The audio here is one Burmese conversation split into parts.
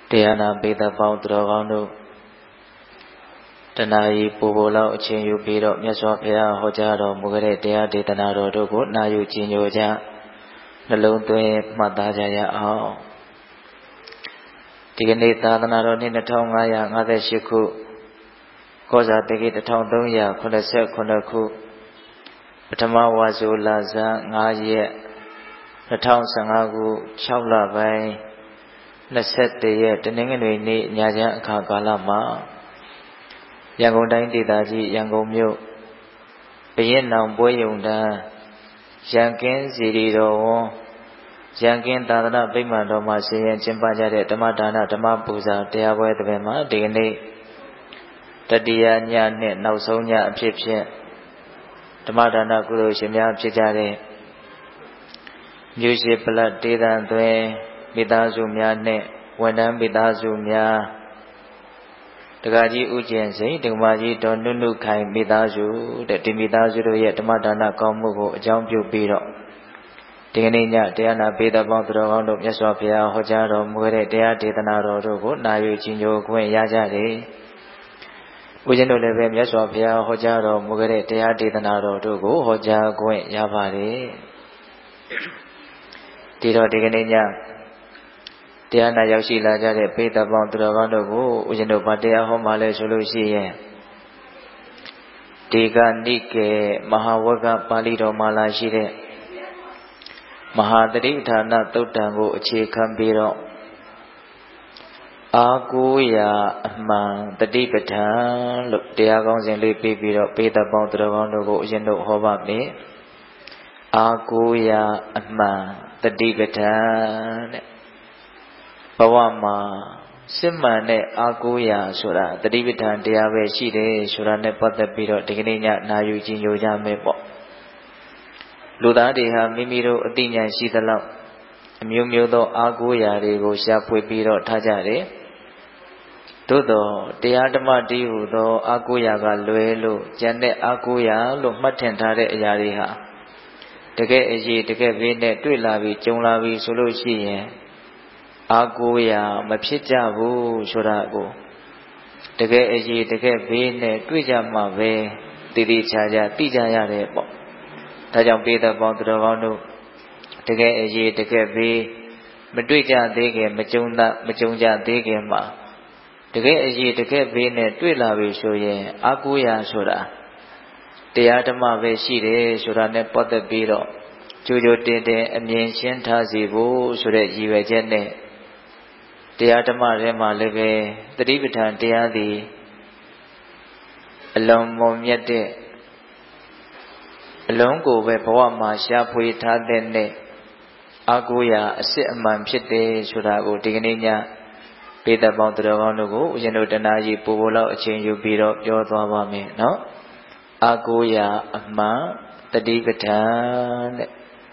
တရားနာပိသပေါင်းသူတော်ကောင်းတို့တဏှာကြီးပူပူလောက်အချိန်ယူပြီးတော့မြတ်စွာဘုရားဟောကြားတော်မူခဲ့တဲ့တရားဒေသနာတော်တို့ကိုနာယူကြည်ညိုကြနှလုံးသွင်းမှတ်သားကြရအောင်ဒီကနေ့သာသနာတော်နှစ်2558ခုကောဇာတက္ကိ1389ခုပထမဝါဆိုလဇန်5ရက်2015ခု6လပိုင်း21ရက်တနင်္ဂနွေနေ့ညချမ်းအခါကာလမှာရန်ကုန်တိုင်းဒေသကြီးရန်ကုန်မြို့ဘုရင်နောင်ပွဲယုံတန်းရန်ကင်းစီရီတော်ဝန်ရန်ကင်းသာသနာဗိမာန်တော်မှာဆင်ရင်ကျင်းပကြတဲ့ဓမ္မဒါနဓမ္မပူဇာတရားပွဲတစ်ပင်မှာဒီကနေ့တတိယညနဲ့နောက်ဆုံးညအဖြစ်ဖြင့်ဓမ္မဒါနကုသိုလ်ရှင်များဖြစ်ကြတဲ့မြို့ရှိပလတ်ဒေသံသွင်းမိသားစုများနဲ့ဝန်ထမ်းမိသားစုများတက္ကကြီးဥကျင်စိန်ဒကမာကြီးဒေါ်နုနုခိုင်မိသားစုတဲ့ဒီမိသားစုတို့ရဲ့ဓမ္မဒါနကောင်းမှုကိုအကြောင်းပြုပြီးတော့ဒီကနေ့ညတရားနာပိသပေါင်းသူတော်ကောင်းတို့မြတ်စွာဘုရားဟောကြားတော်မူတဲ့တရားဒေသနာတော်တို့ကိုနာယူကြည်ညိုခွင့်ရကြတယ်။ဦးဇင်းတို့လည်းပဲမြတ်စွာဘုရားဟောကြားတော်မူတဲ့တရားဒေသနာတော်တို့ကိုဟောကြားခွင့်ရပါတယ်။ဒီတော့ဒီကနေ့ညတရားနာရောက်ရှိလာကြတဲ့ပိသပေါင်းသူတော်ကောင်းတို့ကိုဦးဇင်းတို့ဗတရားဟောမှလဲဆိုလို့ရှိရင်ဒီကနိကေမဟာဝဂ္ဂပါဠိတော်မှာလာရှိတဲ့မဟာတတိဌာနသုတ်တံကိုအခြေခံပြီးတော့အာကိုရာအမှန်တတိပဋ္ဌာန်လို့တရားကောင်းစဉ်လေးပြီးတော့ပိသပေါင်းသူတော်ကောင်းတို့ကိုဦးဇင်းတို့ဟောပါမယ်အာကိုရာအမှန်တတိပဋ္ဌာန်တဲ့ဘဝမှာစစ်မှန်တဲ့အာကိုရာဆိုတာတတိပဋ္ဌာန်တရားပဲရှိတယ်ဆိုတာနဲ့ပတ်သက်ပြီးတော့ဒီကနေ့ညနာယူကြည်ညိုကြမယ်ပေါ့လူသားတွေဟာမိမိတို့အသိဉာဏ်ရှိသလောက်အမျိုးမျိုးသောအာကိုရာတွေကိုရှာဖွေပြီးတော့ထားကြတယ်သို့သောတရားဓမ္မတည်းဟူသောအာကိုရာကလွဲလို့ကျန်တဲ့အာကိုရာလို့မှတ်ထင်ထားတဲ့အရာတွေဟာတကယ်အရေးတကယ်ဘေးနဲ့တွေ့လာပြီးကြုံလာပြီးဆိုလို့ရှိရင်အာကိုရာမဖြစ်ကြဘူးဆိုတာကိုတကယ်အရေးတကယ်ဘေးနဲ့တွေ့ကြမှပဲတည်တည်ချာချာသိကြရတယ်ပေါ့ဒါကြောင့်ပိသပေါင်းသူတော်ကောင်းတို့တကယ်အရေးတကယ်ဘေးမတွေ့ကြသေးခင်မကြုံကြသေးခင်မှာတကယ်အရေးတကယ်ဘေးနဲ့တွေ့လာပြီဆိုရင်အာကိုရာဆိုတာတရားဓမ္မပဲရှိတယ်ဆိုတာနဲ့ပတ်သက်ပြီးတော့ကြိုကြိုတင်တင်အမြင်ရှင်းထားစီဖို့ဆိုတဲ့ရည်ရွယ်ချက်နဲ့တရားဓမ္မထဲမှာလည်းပဲသတိပဋ္ဌာန်တရားသည်အလုံးမုံမြတ်တဲ့အလုံးကိုပဲဘဝမှာရှားဖွေထားတဲ့နဲ့အာကိုရာအစစ်အမှန်ဖြစ်တယ်ဆိုတာကိုဒီကနေ့ညပိသပေါင်းသူတော်ကောင်းတို့ကိုဦးဇင်းတို့တဏှာကြီးပူပူလောက်အချိန်ယူပြီးတော့ပြောသွားပါမယ်နော်အာကိုရာအမှန်တတိပဋ္ဌာန်တဲ့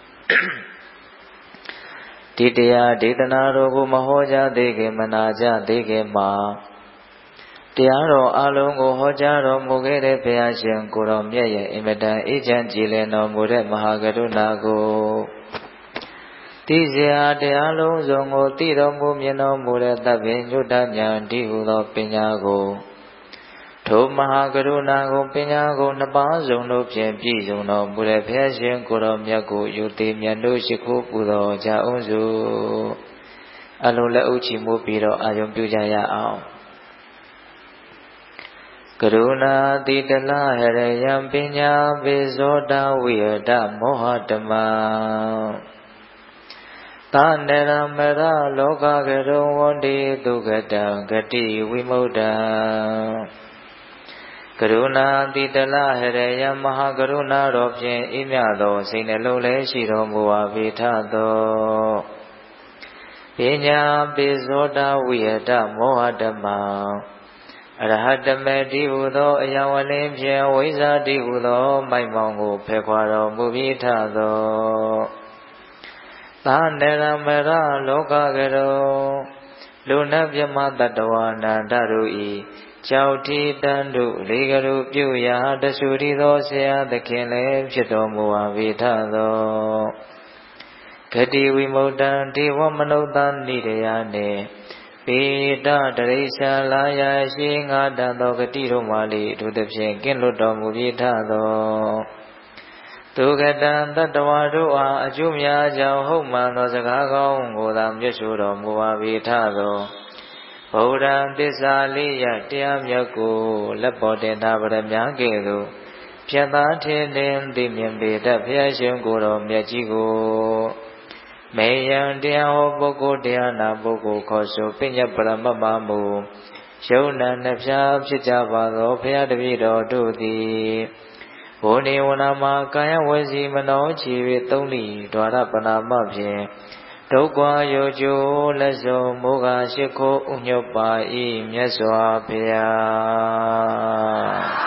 ဒီတရားဒေသနာတော်ကိုမဟောကြားသေးခင်မနာကြသေးခင်မှာတရားတော်အလုံးကိုဟောကြားတော်မူခဲ့တဲ့ဘုရားရှင်ကိုတော်မြတ်ရဲ့အင်မတန်အေးချမ်းကြည်လင်တော်မူတဲ့မဟာကရုဏာကိုသိစရာတရားလုံးစုံကိုသိတော်မူမြင်တော်မူတဲ့သဗ္ဗညုတဉာဏ်တည်းဟူသောပညာကိုထိုမဟာကရုဏာကိုပညာကိုနှစ်ပါးစုံတို့ဖြင့်ပြည့်စုံတော်မူတဲ့ဘုရားရှင်ကိုတော်မြတ်ကိုယူသည်မြတ်တို့ရှိခိုးပူတော်ကြအောင်စုအလုံးလက်ဥချီမှုပြီးတော့အာယုံပြုကြရအောင်ကရုဏာတိတလဟရယံပညာပေဇောတဝိယတမောဟဓမ္မသာနရမရလောကကရုံဝန္တိဒုက္ကတံဂတိဝိမု ddha ကရုဏာတိတလဟရယံမဟာကရုဏာတော်ဖြင့်အေးမြသောစိတ်နှလုံးလည်းရှိတော်မူပါပေထသောပညာပေဇောတဝိယတမောဟဓမ္မအရဟတမေတိဟုသောအယံဝလင်းဖြင့်ဝိဇ္ဇာတိဟုသောမိုက်မောင်ကိုဖယ်ခွာတော်မူပြီးထသောသာနရမရလောကကရုံလူနာမြမတတဝနန္တတို့ဤကြောက်တိတန်တို့လေကရုပြုရာတဆူရီသောဆရာသခင်လည်းဖြစ်တော်မူပါပေထသောဂတိဝိမု ddha ဒေဝမနုဿာနိရယနှင့်ပေတတရိစ္ဆာလာယရှိငါတသောဂတိတို့မှလေဒုသဖြင့်ကင်းလွတ်တော်မူပြီးထသောသူကတံတတဝါတို့အားအကျိုးများကြောင့်ဟုတ်မှန်သောစကားကောင်းကိုသာမြတ်ဆိုတော်မူပါပြီးထသောဗုဒ္ဓံသစ္စာလေးရတရားမြတ်ကိုလက်ပေါ်တင်သာပရမများကဲ့သို့ဖြတ်သားထင်သိမြင်ပေတတ်ဘုရားရှင်ကိုယ်တော်မြတ်ကြီးကိုမေယံတရားဟောပုဂ္ဂိုလ်တရားနာပုဂ္ဂိုလ်ခေါ်ဆိုပညာပရမတ်မမူယုံနာနှဖျားဖြစ်ကြပါသောဘုရားတပည့်တော်တို့သည်ဘုနေဝနာမှာကာယဝစီမနောချီ၍သုံးလီဒွါရပနာမဖြင့်ဒုက္ခရောကျိုးလက်စုံမိုးကရှိခိုးဥညွတ်ပါ၏မြတ်စွာဘုရား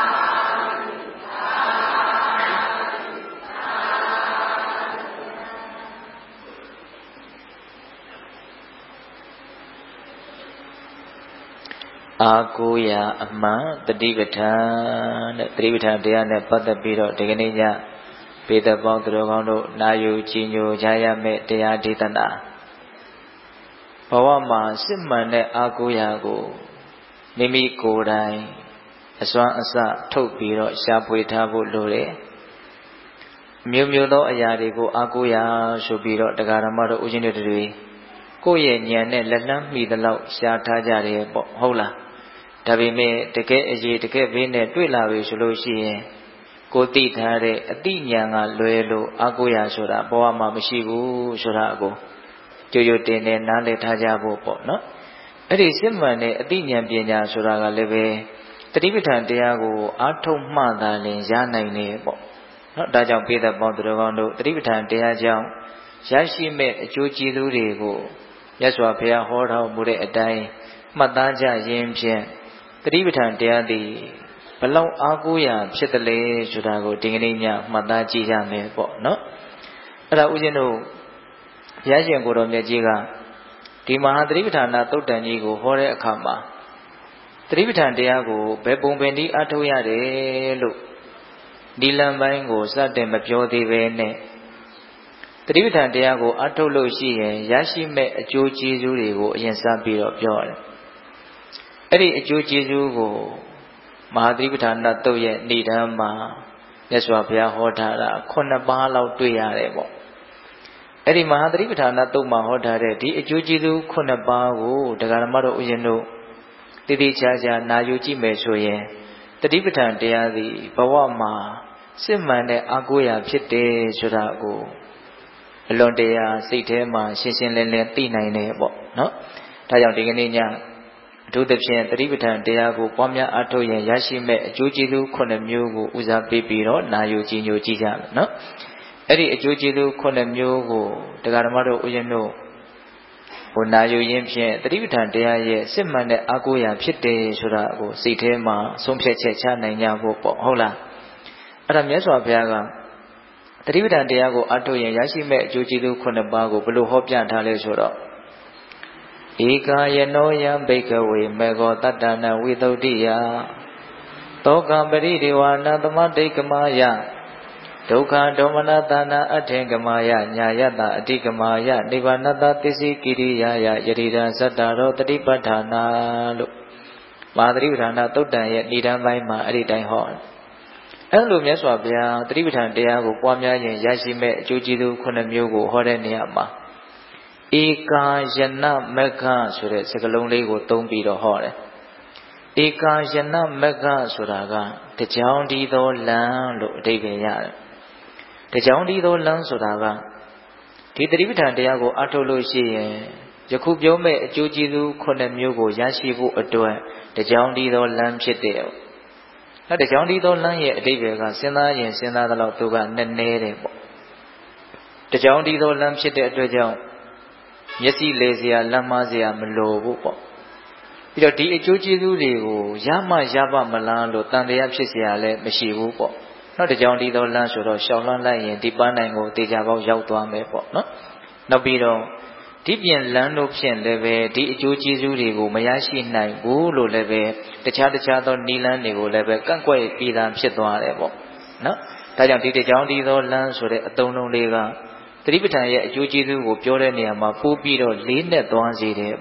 အာကိုရာအမှန်တတိပဋ္ဌာန်တဲ့တတိပဋ္ဌာန်တရားနဲ့ပတ်သက်ပြီးတော့ဒီကနေ့ညပေတပေါင်းသူတော်ကောင်းတို့နာယူကြည်ညိုကြရမယ့်တရားဒေသနာဘဝမှာစစ်မှန်တဲ့အာကိုရာကိုမိမိကိုယ်တိုင်အစွမ်းအစထုတ်ပြီးတော့ရှာဖွေထားဖို့လိုတယ်မျိုးမျိုးသောအရာတွေကိုအာကိုရာဆိုပြီးတော့တရားဓမ္မတို့ဦးဇင်းတို့တွေကိုယ့်ရဲ့ဉာဏ်နဲ့လက်လှမ်းမှီသလောက်ရှားထားကြတယ်ပေါ့ဟုတ်လားဒါပေမဲ့တကယ်အရေးတကယ်ဘေးနဲ့တွေ့လာပြီဆိုလို့ရှိရင်ကိုသိထားတဲ့အတိညာဏ်ကလွယ်လို့အာကိုရာဆိုတာဘဝမှာမရှိဘူးဆိုတာကိုကြွကြွတင်တင်နားလည်ထားကြဖို့ပေါ့နော်အဲ့ဒီစစ်မှန်တဲ့အတိညာဏ်ပညာဆိုတာကလည်းပဲတတိပဋ္ဌာန်တရားကိုအားထုတ်မှသာလျှင်ရနိုင်တယ်ပေါ့နော်ဒါကြောင့်ပိဿပေါင်းသူတော်ကောင်းတို့တတိပဋ္ဌာန်တရားကြောင့်ရရှိမဲ့အကျိုးကျေးဇူးတွေကိုမြတ်စွာဘုရားဟောတော်မူတဲ့အတိုင်းမှတ်သားကြရင်းဖြင့်တတိပဋ္ဌာန်တရားသည်ဘလောက်အားကိုးရာဖြစ်တယ်လဲဆိုတာကိုဒီကနေ့ညမှတ်သားကြည့်ကြမယ်ပေါ့နော်အဲ့ဒါဦးဇင်းတို့ဘုရားရှင်ကိုယ်တော်မြတ်ကြီးကဒီမဟာတတိပဋ္ဌာန်သုတ်တန်ကြီးကိုဟောတဲ့အခါမှာတတိပဋ္ဌာန်တရားကိုဘယ်ပုံပင်ဒီအထုတ်ရတယ်လို့ဒီလမ်းပိုင်းကိုစတင်မပြောသေးပဲနဲ့တတိပဋ္ဌာန်တရားကိုအထုတ်လို့ရှိရင်ရရှိမဲ့အကျိုးကျေးဇူးတွေကိုအရင်စပြီးတော့ပြောရတယ်အဲ့ဒီအကျိုးကျေးဇူးကိုမဟာသတိပဋ္ဌာန်သုတ်ရဲ့ဏိဒမ်းမှာမြတ်စွာဘုရားဟောထားတာ9ပါးလောက်တွေ့ရတယ်ပေါ့အဲ့ဒီမဟာသတိပဋ္ဌာန်သုတ်မှာဟောထားတဲ့ဒီအကျိုးကျေးဇူး9ပါးကိုတရားဓမ္မတို့ဥယျာဉ်တို့တည်တည်ချာချာနာယူကြည့်မယ်ဆိုရင်တတိပဋ္ဌာန်တရားသည်ဘဝမှာစစ်မှန်တဲ့အာကိုရာဖြစ်တယ်ဆိုတာကိုအလွန်တရာစိတ်ထဲမှာရှင်းရှင်းလင်းလင်းသိနိုင်တယ်ပေါ့နော်ဒါကြောင့်ဒီကနေ့ညအထူးသဖြင့်တတိပဋ္ဌာန်တရားကိုပွားများအားထုတ်ရင်ရရှိမဲ့အကျိုးကျေးဇူး9မျိုးကိုဦးစားပေးပြီးတော့နာယူကြည်ညိုကြည့်ကြမယ်နော်အဲ့ဒီအကျိုးကျေးဇူး9မျိုးကိုတရားဓမ္မတို့ဥယျာဉ်တို့နာယူရင်းဖြင့်တတိပဋ္ဌာန်တရားရဲ့စစ်မှန်တဲ့အာကိုရာဖြစ်တယ်ဆိုတာကိုစိတ်ထဲမှာဆုံးဖြတ်ချက်ချနိုင်ကြဖို့ပေါ့ဟုတ်လားအဲ့ဒါမြတ်စွာဘုရားကတတိပဋ္ဌာန်တရားကိုအားထုတ်ရင်ရရှိမဲ့အကျိုးကျေးဇူး9ပါးကိုဘယ်လိုဟောပြထားလဲဆိုတော့ဧကာယနောယံဘိက္ခဝေမေဃောတတ္တနာဝိသုဒ္ဓိယသောကပရိဒေဝနာသမတိကမာယဒုက္ခဒေါမနတနာအထင်ကမာယညာယတအတိကမာယနိဗ္ဗာနတသစ္စိကိရိယာယယတိရာဇတ္တရောတတိပဋ္ဌာနာလို့မဟာတတိပဋ္ဌာနာသုတ်တန်ရဲ့ဏိဒမ်းပိုင်းမှာအဲ့ဒီတိုင်းဟောအဲ့လိုမြတ်စွာဘုရားတတိပဋ္ဌာန်တရားကိုပွားများရင်ရရှိမဲ့အကျိုးကျေးဇူး9မျိုးကိုဟောတဲ့နေရာမှာဧကာယနမက္ခဆိုတဲ့စကားလုံးလေးကိုသုံးပြီးတော့ဟောတယ်ဧကာယနမက္ခဆိုတာကတကြောင်တည်းသောလမ်းလို့အဓိပ္ပာယ်ရတယ်တကြောင်တည်းသောလမ်းဆိုတာကဒီတတိပဋ္ဌာန်တရားကိုအထုတ်လို့ရှိရင်ယခုပြောမဲ့အကျိုးကျေးဇူး9မျိုးကိုရရှိဖို့အတွက်တကြောင်တည်းသောလမ်းဖြစ်တယ်အဲ့တကြောင်တည်းသောလမ်းရဲ့အဓိပ္ပာယ်ကစဉ်းစားရင်စဉ်းစားသလောက်သူကနည်းနည်းတယ်ပေါ့တကြောင်တည်းသောလမ်းဖြစ်တဲ့အတွက်ကြောင့်မျက်စိလေစရာလမ်းမစရာမလိုဘူးပေါ့ပြီးတော့ဒီအကျိုးကျေးဇူးတွေကိုရမှရပါမလားလို့တန်တရားဖြစ်စရာလည်းမရှိဘူးပေါ့နောက်တကြောင်တည်းသောလမ်းဆိုတော့ရှောင်လွှမ်းလိုက်ရင်ဒီပန်းနိုင်ကိုတေချာပေါက်ရောက်သွားမယ်ပေါ့နော်နောက်ပြီးတော့ဒီပြင်လမ်းတို့ဖြင့်လည်းပဲဒီအကျိုးကျေးဇူးတွေကိုမရရှိနိုင်ဘူးလို့လည်းပဲတခြားသောနိလန်းတွေကိုလည်းပဲကန့်ကွက်ပြီးသားဖြစ်သွားတယ်ပေါ့နော်ဒါကြောင့်ဒီတကြောင်တည်းသောလမ်းဆိုတဲ့အသုံးလုံးလေးကသတိပဋ္ဌာန်ရဲ့အကျိုးကျေးဇူးကိုပြောတဲ့နေရာမှာပို့ပြီးတော့လေးနဲ့သွားစေတယ်ပေါ့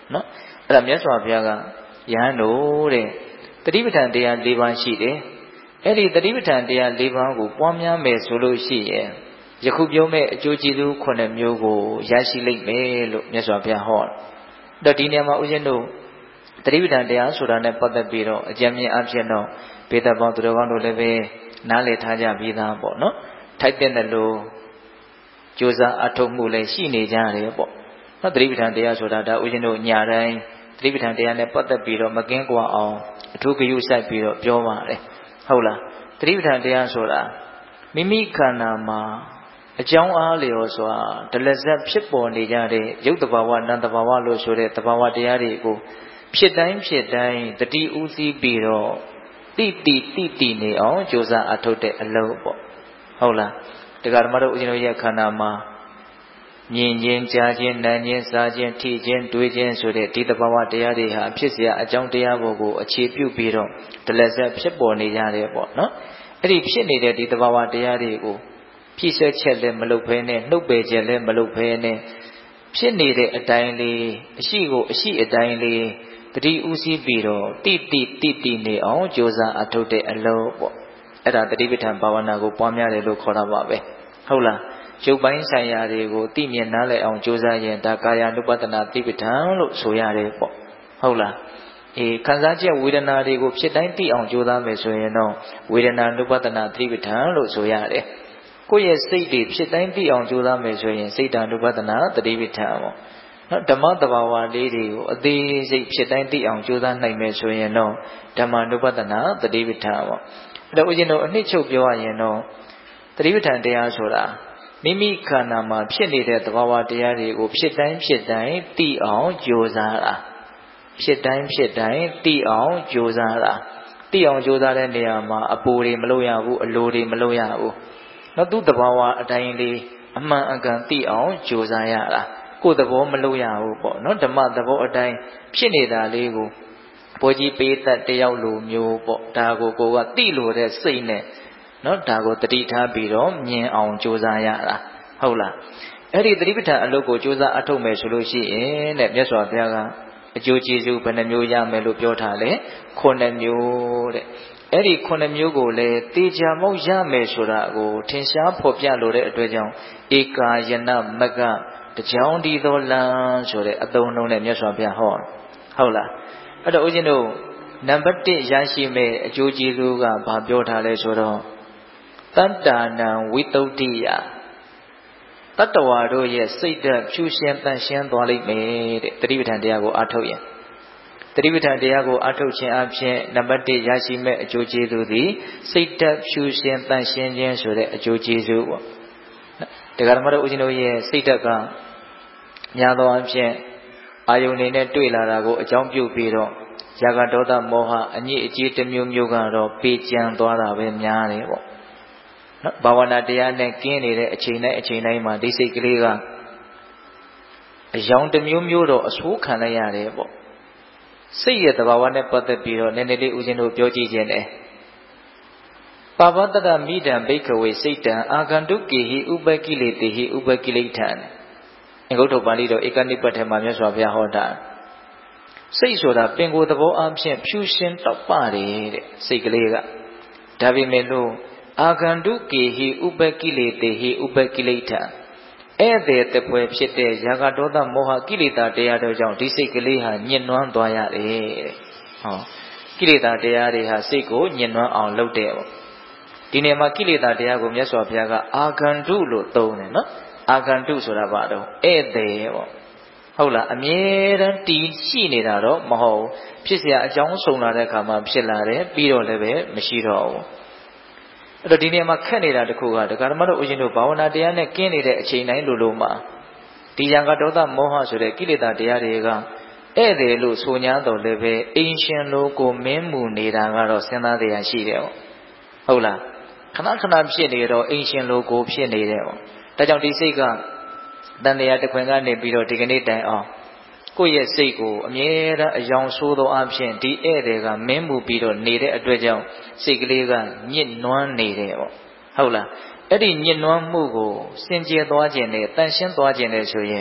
နော်အဲ့ဒါမြတ်စွာဘုရားကယဟန်တို့တဲ့တတိပဋ္ဌာန်တရား၄ပါးရှိတယ်အဲ့ဒီတတိပဋ္ဌာန်တရား၄ပါးကိုပွားများမယ်ဆိုလို့ရှိရင်ယခုပြောမဲ့အကျိုးကျေးဇူး9မျိုးကိုရရှိလိမ့်မယ်လို့မြတ်စွာဘုရားဟောတယ်ဒီနေရာမှာဦးဇင်းတို့တတိပဋ္ဌာန်တရားဆိုတာနဲ့ပတ်သက်ပြီးတော့အကြံဉာဏ်အဖြစ်တော့ဘေဒပေါင်းသူတော်ကောင်းတို့လည်းပဲနားလည်ထားကြပြီးသားပေါ့နော်ထိုက်တဲ့လို့ကြိုးစားအထောက်မှုလည်းရှိနေကြတယ်ပေါ့နော်တတိပဋ္ဌာန်တရားဆိုတာဒါဦးဇင်းတို့ညာတိုင်းတတိပဋ္ဌာန်တရားနဲ့ပတ်သက်ပြီးတော့မကင်းကွာအောင်အထူးဂရုစိုက်ပြီးတော့ပြောပါတယ်ဟုတ်လားတတိပဋ္ဌာန်တရားဆိုတာမိမိခန္ဓာမှာအကြောင်းအားလျော်စွာဒလဇတ်ဖြစ်ပေါ်နေကြတဲ့ရုပ်တဘာဝနာမ်တဘာဝလို့ဆိုတဲ့တဘာဝတရားတွေကိုဖြစ်တိုင်းတတိဥသိပြီးတော့တိနေအောင်ကြိုးစားအထုတ်တဲ့အလုပ်ပေါ့ဟုတ်လားတရားဓမ္မတို့ဦးဇင်းတို့ရဲ့ခန္ဓာမှာမြင်ခြင်းကြားခြင်းနားခြင်းစားခြင်းထိခြင်းတွေးခြင်းဆိုတဲ့ဒီတဘာဝတရားတွေဟာဖြစ်เสียအကြောင်းတရားပေါ်ကိုအခြေပြုပြီးတော့ဒလဇတ်ဖြစ်ပေါ်နေကြတယ်ပေါ့နော်အဲ့ဒီဖြစ်နေတဲ့ဒီတဘာဝတရားတွေကိုဖြည့်ဆွဲချက်လည်းမလုပ်ဘဲနဲ့နှုတ်ပယ်ချက်လည်းမလုပ်ဘဲနဲ့ဖြစ်နေတဲ့အတိုင်းလေးအရှိကိုအရှိအတိုင်းလေးတတိဥစည်းပြီးတော့တိနေအောင်ကြိုးစားအထုတ်တဲ့အလုပ်ပေါ့အဲ့ဒါတတိပဋ္ဌာန်ဘာဝနာကိုပွားများတယ်လို့ခေါ်တာပါပဲဟုတ်လားရုပ်ပိုင်းဆိုင်ရာတွေကိုသိမြင်နားလည်အောင်ကြိုးစားရင်ဒါကာယ ानु ပတ္တနာတိပဋ္ဌာန်လို့ဆိုရတယ်ပေါ့ဟုတ်လားခံစားချက်ဝေဒနာတွေကိုဖြစ်တိုင်းသိအောင်ကြိုးစားမယ်ဆိုရင်တော့ဝေဒနာ ानु ပတ္တနာတိပဋ္ဌာန်လို့ဆိုရတယ်ကိုယ့်ရဲ့စိတ်တွေဖြစ်တိုင်းသိအောင်ကြိုးစားမယ်ဆိုရင်စိတ်တ ानु ပတ္တနာတတိပဋ္ဌာန်ပေါ့နော်ဓမ္မတဘာဝလေးတွေကိုအသေးစိတ်ဖြစ်တိုင်းသိအောင်ကြိုးစားနိုင်မယ်ဆိုရင်တော့ဓမ္မ ानु ပတ္တနာတတိပဋ္ဌာန်ပေါ့အဲ့တော့ဦးဇင်းတို့အနှစ်ချုပ်ပြောရရင်တော့တတိပဋ္ဌာန်တရားဆိုတာမိမိခန္ဓာမှာဖြစ်နေတဲ့သဘာဝတရားတွေကိုဖြစ်တိုင်းသိအောင်ကြိုးစားတာဖြစ်တိုင်းသိအောင်ကြိုးစားတာသိအောင်ကြိုးစားတဲ့နေရာမှာအပူတွေမလုပ်ရဘူးအလိုတွေမလုပ်ရဘူးနော်သူ့သဘာဝအတိုင်းလေးအမှန်အကန်သိအောင်ကြိုးစားရတာကိုယ်သဘောမလုပ်ရဘူးပေါ့နော်ဓမ္မသဘောအတိုင်းဖြစ်နေတာလေးကိုဘောကြီးပေးတတ်တယောက်လိုမျိုးပေါ့ဒါကိုကိုကသိလို့တဲ့စိတ်နဲ့နော်ဒါကိုတတိထားပြီးတော့မြင်အောင်ကြိုးစားရတာဟုတ်လားအဲ့ဒီတတိပဋ္ဌာန်အလုပ်ကိုကြိုးစားအထုတ်မယ်ဆိုလို့ရှိရင်တဲ့မြတ်စွာဘုရားကအကျိုးကျေးဇူးဘယ်နှမျိုးရမယ်လို့ပြောထားလဲ9မျိုးတဲ့အဲ့ဒီ9မျိုးကိုလည်းတေချာမောက်ရမယ်ဆိုတာကိုထင်ရှားဖော်ပြလိုတဲ့အတွက်ကြောင့်ဧကာယနမကတကြောင်ဒီသောလမ်းဆိုတဲ့အသုံးအနှုန်းနဲ့မြတ်စွာဘုရားဟောဟုတ်လားအဲ့တော့ဦးဇင်းတို့နံပါတ်1ရရှိမဲ့အကျိုးကျေးဇူးကဘာပြောထားလဲဆိုတော့တတ္တာနံဝိတုဒ္ဓိယတတ္တဝါတို့ရဲ့စိတ်ဓာတ်ဖြူရှင်တန့်ရှင်းသွားလိမ့်မယ်တဲ့တတိပဋ္ဌာန်တရားကိုအားထုတ်ရင်တတိပဋ္ဌာန်တရားကိုအားထုတ်ခြင်းအပြင်နံပါတ်1ရရှိမဲ့အကျိုးကျေးဇူးသည်စိတ်ဓာတ်ဖြူရှင်တန့်ရှင်းခြင်းဆိုတဲ့အကျိုးကျေးဇူးပေါ့တရားဓမ္မတို့ဦးဇင်းတို့ရဲ့စိတ်ဓာတ်ကများသောအားဖြင့်အာယုန်နေနဲ့တွေ့လာတာကိုအကြောင်းပြုပြီးတော့ရာဂဒေါသမောဟအညစ်အကြေးတစ်မျိုးမျိုးကတော့ပေကြံသွားတာပဲများတယ်ပေါ့နော်ဘာဝနာတရားနဲ့ကင်းနေတဲ့အချိန်တိုင်းမှာဒီစိတ်ကလေးကအယောင်တစ်မျိုးမျိုးတော့အဆိုးခံလိုက်ရတယ်ပေါ့စိတ်ရဲ့သဘာဝနဲ့ပတ်သက်ပြီးတော့နည်းနည်းလေးဦးဇင်းတို့ပြောကြည့်ခြင်းတယ်ပါပတ္တမိဒံဘိက္ခဝေစိတ်တံအာဂန္တုကေဟိဥပကိလေတိဟိဥပကိလေထံအင်္ဂုတ္တပါဠိတော်ဧကနိပတ်ထဲမှာမြတ်စွာဘုရားဟောတာစိတ်ဆိုတာပင်ကိုယ်သဘောအချင်းဖြူရှင်တောက်ပတယ်တဲ့စိတ်ကလေးကဒါပေမဲ့လို့အာဂန္တုကေဟိဥပကိလေတိဟိဥပကိလေထံဧည့်သည်တပွဲဖြစ်တဲ့ရာဂဒေါသမောဟကိလေသာတရားတို့ကြောင့်ဒီစိတ်ကလေးဟာညှဉ်းနှွမ်းသွားရတယ်တဲ့ဟောကိလေသာတရားတွေဟာစိတ်ကိုညှဉ်းနှွမ်းအောင်လုပ်တယ်ပေါ့ဒီနေရာမှာကိလေသာတရားကိုမြတ်စွာဘုရားကအာဂန္တုလို့သုံးတယ်နော်အာဂန္တုဆိုတာဘာတော့ဧည့်သည်ပေါ့ဟုတ်လားအမြဲတမ်းတည်ရှိနေတာတော့မဟုတ်ဖြစ်เสียအကြောင်းဆုံလာတဲ့အခါမှာဖြစ်လာတယ်ပြီးတော့လည်းပဲမရှိတော့ဘူးအဲ့တော့ဒီနေရာမှာခက်နေတာတခုကဒကာဓမ္မတို့ဦးဇင်းတို့ဘာဝနာတရားနဲ့ကင်းနေတဲ့အချိန်တိုင်းလိုမှာဒီရာဂဒေါသမောဟဆိုတဲ့ကိလေသာတရားတွေကဧည့်သည်လို့ဆို냐တော့လည်းပဲအိမ်ရှင်လို့ကိုမင်းမှုနေတာကတော့စဉ်းစားတရားရှိတယ်ပေါ့ဟုတ်လားခဏဖြစ်နေတော့အိမ်ရှင်လို့ကိုဖြစ်နေတယ်ပေါ့ဒါကြောင့်ဒီစိတ်ကတန်တရားတစ်ခွင်ကနေပြီးတော့ဒီကနေ့တိုင်အောင်ကိုယ့်ရဲ့စိတ်ကိုအမြဲတမ်းအယောင်ဆိုးသောအဖြစ်ဒီဧည့်သည်ကမင်းမှုပြီးတော့နေတဲ့အတွက်ကြောင့်စိတ်ကလေးကညစ်နွမ်းနေတယ်ပေါ့ဟုတ်လားအဲ့ဒီညစ်နွမ်းမှုကိုစင်ကြယ်သွားခြင်းနဲ့တန်ရှင်းသွားခြင်းနဲ့ဆိုရင်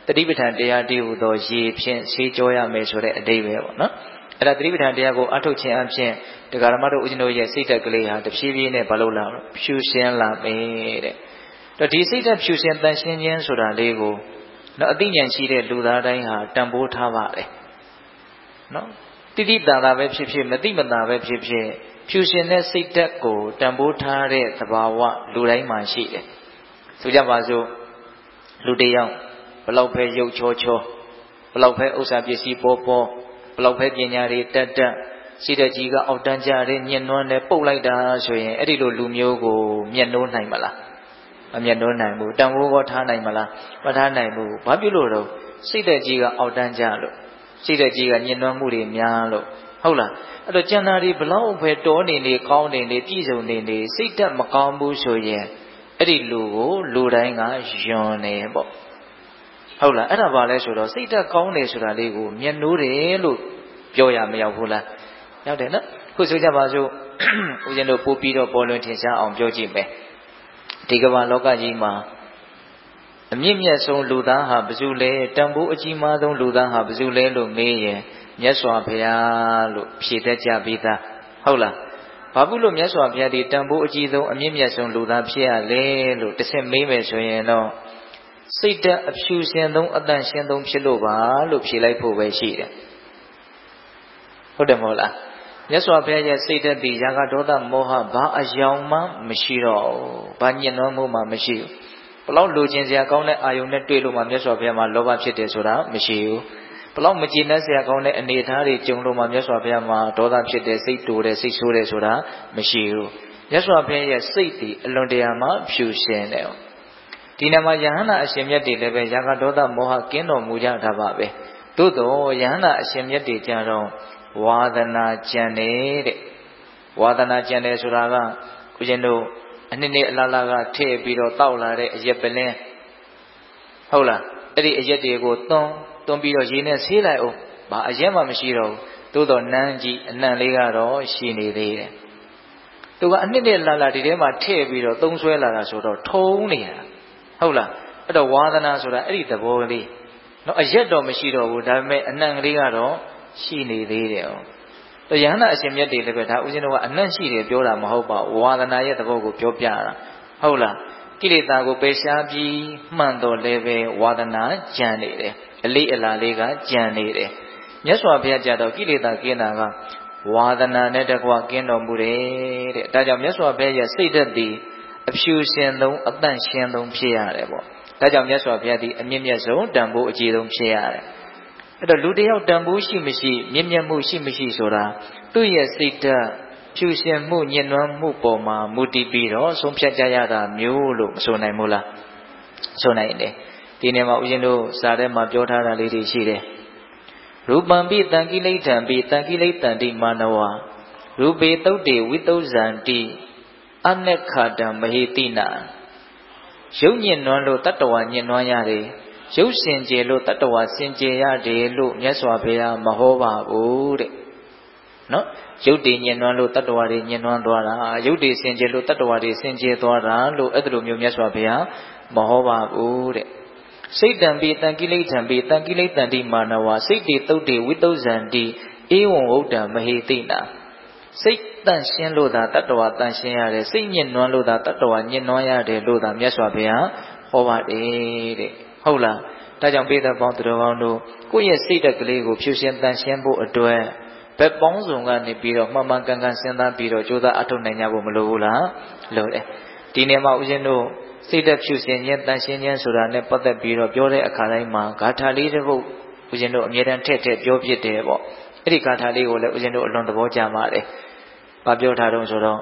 တတိပဋ္ဌာန်တရားတည်းဟူသောရေဖြင့်ဆေးကြောရမယ်ဆိုတဲ့အဓိပ္ပာယ်ပေါ့နော်အဲ့ဒါတတိပဋ္ဌာန်တရားကိုအထုတ်ခြင်းအပြင်တရားဓမ္မတို့ဦးဇင်းတို့ရဲ့စိတ်ဓာတ်ကလေးဟာတဖြည်းဖြည်းနဲ့မလုပ်လာဖြူရှင်းလာမယ်တဲ့တော့ဒီစိတ်ဓာတ်ဖြူရှင်းတန်ရှင်းခြင်းဆိုတာလေးကိုနော်အသိဉာဏ်ရှိတဲ့လူသားတိုင်းဟာတန်ဖိုးထားပါတယ်နော်တိတိတန်တာပဲဖြစ်ဖြစ်မသိမသာပဲဖြစ်ဖြစ်ဖြူရှင်တဲ့စိတ်ဓာတ်ကိုတန်ဖိုးထားတဲ့သဘာဝလူတိုင်းမှာရှိတယ်ဆိုကြပါစို့လူတစ်ယောက်ဘလောက်ပဲရုပ်ချောချောဘလောက်ပဲဥစ္စာပစ္စည်းပေါ်ပေါ်ဘလောက်ပဲပညာတွေတက်တက်စိတ်ဓာတ်ကြီးကအောက်တန်းကြတဲ့ညှဉ်းနှွမ်းတဲ့ပုတ်လိုက်တာဆိုရင်အဲ့ဒီလိုလူမျိုးကိုမျက်နှိုးနိုင်မလားမမျက်နှိုးနိုင်ဘူးတန်ဖိုးကောထားနိုင်မလားမထားနိုင်ဘူးဘာဖြစ်လို့တော့စိတ်ဓာတ်ကြီးကအောက်တန်းကြလို့စိတ်ဓာတ်ကြီးကညှဉ်းနှွမ်းမှုတွေများလို့ဟုတ်လားအဲ့တော့ကျန်တာတွေဘလောက်ပဲတော်နေနေကောင်းနေနေပြည့်စုံနေနေစိတ်ဓာတ်မကောင်းဘူးဆိုရင်အဲ့ဒီလူကိုလူတိုင်းကယွန်းနေပေါ့ဟုတ်လားအဲ့ဒါဘာလဲဆိုတော့စိတ်ဓာတ်ကောင်းတယ်ဆိုတာလေးကိုမျက်နှိုးတယ်လို့ပြောရမရောက်ဘူးလားရောက်တယ်နော်ခုဆိုကြပါစို့ဦးဇင်းတို့ပို့ပြီးတော့ပေါ်လွင်ထင်ရှားအောင်ပြောကြည့်မယ်ဒီကမ္ဘာလောကကြီးမှာအမြင့်မြတ်ဆုံးလူသားဟာဘယ်သူလဲတန်ဖိုးအကြီးမားဆုံးလူသားဟာဘယ်သူလဲလို့မေးရင်မြတ်စွာဘုရားလို့ဖြေတတ်ကြပြီးသားဟုတ်လားဘာဖြစ်လို့မြတ်စွာဘုရားဒီတန်ဖိုးအကြီးဆုံးအမြင့်မြတ်ဆုံးလူသားဖြစ်ရလဲလို့တစ်ချက်မေးမယ်ဆိုရင်တော့စိတ်ဓာတ်အဖြူရှင်ဆုံးအတန်ရှင်းဆုံးဖြစ်လို့ပါလို့ဖြေလိုက်ဖို့ပဲရှိတယ်ဟုတ်တယ်မဟုတ်လားမြတ်စွာဘုရားရဲ့စိတ်ဓာတ်ဒီရာဂဒေါသမောဟဘာအယောင်မှမရှိတော့ဘူးဘာညှဉ်းနှွမ်းမှုမှမရှိဘူးဘလောက်လိုချင်စရာကောင်းတဲ့အာယုန်နဲ့တွေ့လို့မှမြတ်စွာဘုရားမှာလောဘဖြစ်တယ်ဆိုတာမရှိဘူးဘလောက်မကျေနပ်စရာကောင်းတဲ့အနေအထားတွေကြုံလို့မှမြတ်စွာဘုရားမှာဒေါသဖြစ်တယ်စိတ်တူတယ်စိတ်ဆိုးတယ်ဆိုတာမရှိဘူးမြတ်စွာဘုရားရဲ့စိတ်ဒီအလွန်တရာမှဖြူရှင်တယ်ဒီနေ့မှာယဟန္တာအရှင်မြတ်တွေလည်းပဲရာဂဒေါသမောဟကင်းတော်မူကြတာပါပဲသို့တော့ယဟန္တာအရှင်မြတ်တွေကြတော့ဝါဒနာကြံတဲ့ဝါဒနာကြံတယ်ဆိုတာကဦးဇင်းတို့အနှစ်အလားလားကထည့်ပြီးတော့တောက်လာတဲ့အရက်ပလင်းဟုတ်လားအဲ့ဒီအရက်တွေကိုသွန်းပြီးတော့ရေနဲ့ဆေးလိုက်အောင်ဘာအရက်မှမရှိတော့ဘူးသို့တော့နန်းကြီးအနံ့လေးကတော့ရှိနေသေးတယ်သူကအနှစ်အလားလားဒီထဲမှာထည့်ပြီးတော့သုံးဆွဲလာတာဆိုတော့ထုံနေတာဟုတ်လားအဲ့တော့ဝါဒနာဆိုတာအဲ့ဒီသဘောလေးနော်အရက်တော့မရှိတော့ဘူးဒါပေမဲ့အနံ့ကလေးကတော့ရှိနေသေးတယ်။ယဟန္တာအရှင်မြတ်တွေလည်းပဲဒါဦးဇင်းတို့ကအနံ့ရှိတယ်ပြောတာမဟုတ်ပါဘူး။ဝါဒနာရဲ့သဘောကိုပြောပြတာဟုတ်လား။ကိလေသာကိုပယ်ရှားပြီးမှန်တော်လည်းပဲဝါဒနာကြံနေတယ်။အလေးအလာလေးကကြံနေတယ်။မြတ်စွာဘုရားကြတော့ကိလေသာကင်းတာကဝါဒနာနဲ့တကွကင်းတော်မူတယ်တဲ့။ဒါကြောင့်မြတ်စွာဘုရားရဲ့စိတ်ဓာတ်ဒီအဖြူရှင်ဆုံးအတန့်ရှင်ဆုံးဖြစ်ရတယ်ပေါ့။ဒါကြောင့်မြတ်စွာဘုရားဒီအမြင့်မြတ်ဆုံးတန်ဖိုးအကြီးဆုံးဖြစ်ရတယ်။အဲ့တော့လူတယောက်တန်ဖိုးရှိမရှိမြင့်မြတ်မှုရှိမရှိဆိုတာသူ့ရဲ့စိတ်ဓာတ်ဖြူရှင်မှုညှဉ်းနှွမ်းမှုပေါ်မှာမူတည်ပြီးတော့ဆုံးဖြတ်ကြရတာမျိုးလို့မဆိုနိုင်ဘူးလားဆိုနိုင်တယ်ဒီနေ့မှာဦးဇင်းတို့စာထဲမှာပြောထားတာလေးတွေရှိတယ်ရူပံပိတံကိလေသာပိတံကိလေသာတိမာနဝရူပေတုတ်တေဝိတုဇံတိအနက္ခတံမဟိတိနာရုပ်ညှဉ်းနှွမ်းလို့တတ္တဝါညှဉ်းနှွမ်းရတယ်ရုပ်စင်ကြယ်လို့တတ္တဝါစင်ကြယ်ရတယ်လို့မြတ်စွာဘုရားမဟောပါဘူးတဲ့နော်ရုပ်တည်ညှဉ်းနှွမ်းလို့တတ္တဝါတွေညှဉ်းနှွမ်းသွားတာရုပ်တည်စင်ကြယ်လို့တတ္တဝါတွေစင်ကြယ်သွားတာလို့အဲ့ဒါလိုမျိုးမြတ်စွာဘုရားမဟောပါဘူးတဲ့စိတ်တံပိတံကိလေသာပိတံကိလေသာတိမာနဝစိတ်တေတုတ်တေဝိတုဇံတိဧဝံဝုဒ္ဓံမဟိတိနာစိတ်တန့်ရှင်းလို့သာတတ္တဝါတန့်ရှင်းရတယ်စိတ်ညှဉ်းနှွမ်းလို့သာတတ္တဝါညှဉ်းနှွမ်းရတယ်လို့သာမြတ်စွာဘုရားဟောပါတယ်တဲ့ဟုတ်လားဒါကြောင့်ပိဿပေါင်းသူတော်ကောင်းတို့ကိုယ့်ရဲ့စိတ်ဓာတ်ကလေးကိုဖြူရှင်တန်ရှင်းဖို့အတွက်ဘက်ပေါင်းစုံကနေပြီးတော့မှန်မှန်ကန်ကန်စဉ်းစားပြီးတော့ကြိုးစားအထောက်နိုင်ကြဖို့မလိုဘူးလားလိုတယ်ဒီနေ့မှာဦးဇင်းတို့စိတ်ဓာတ်ဖြူရှင်ခြင်းတန်ရှင်းခြင်းဆိုတာနဲ့ပတ်သက်ပြီးတော့ပြောတဲ့အခါတိုင်းမှာဂါထာလေးတစ်ပုဒ်ဦးဇင်းတို့အမြဲတမ်းထည့်ပြောဖြစ်တယ်ပေါ့အဲ့ဒီဂါထာလေးကိုလည်းဦးဇင်းတို့အလွန်သဘောကျပါတယ်ဘာပြောထားတော့ဆိုတော့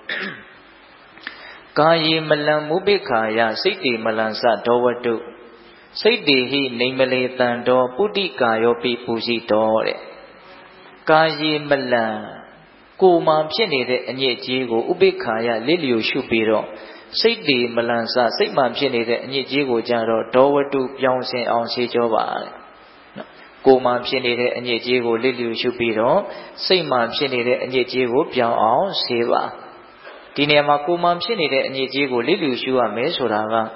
ကာယေမလံမုပိခာယစိတ်တေမလံစဒောဝတုစိတ်တေဟိနေမလေတံတော်ပုတိကာယောပိပူရှိတော်တဲ့ကာယေမလံကိုယ်မှာဖြစ်နေတဲ့အညစ်အကြေးကိုဥပိခာယလစ်လျူရှုပြီးတော့စိတ်တေမလံစစိတ်မှဖြစ်နေတဲ့အညစ်အကြေးကိုကြတော့ဒောဝတုပြောင်းစင်အောင်ရှေးကြောပါတဲ့ကိုယ်မှာဖြစ်နေတဲ့အညစ်အကြေးကိုလစ်လျူရှုပြီးတော့စိတ်မှဖြစ်နေတဲ့အညစ်အကြေးကိုပြောင်းအောင်ရှေးပါဒီနေရာမှာကိုယ်မှဖြစ်နေတဲ့အညစ်အကြေးကိုလစ်လျူရှုရမယ်ဆိုတာက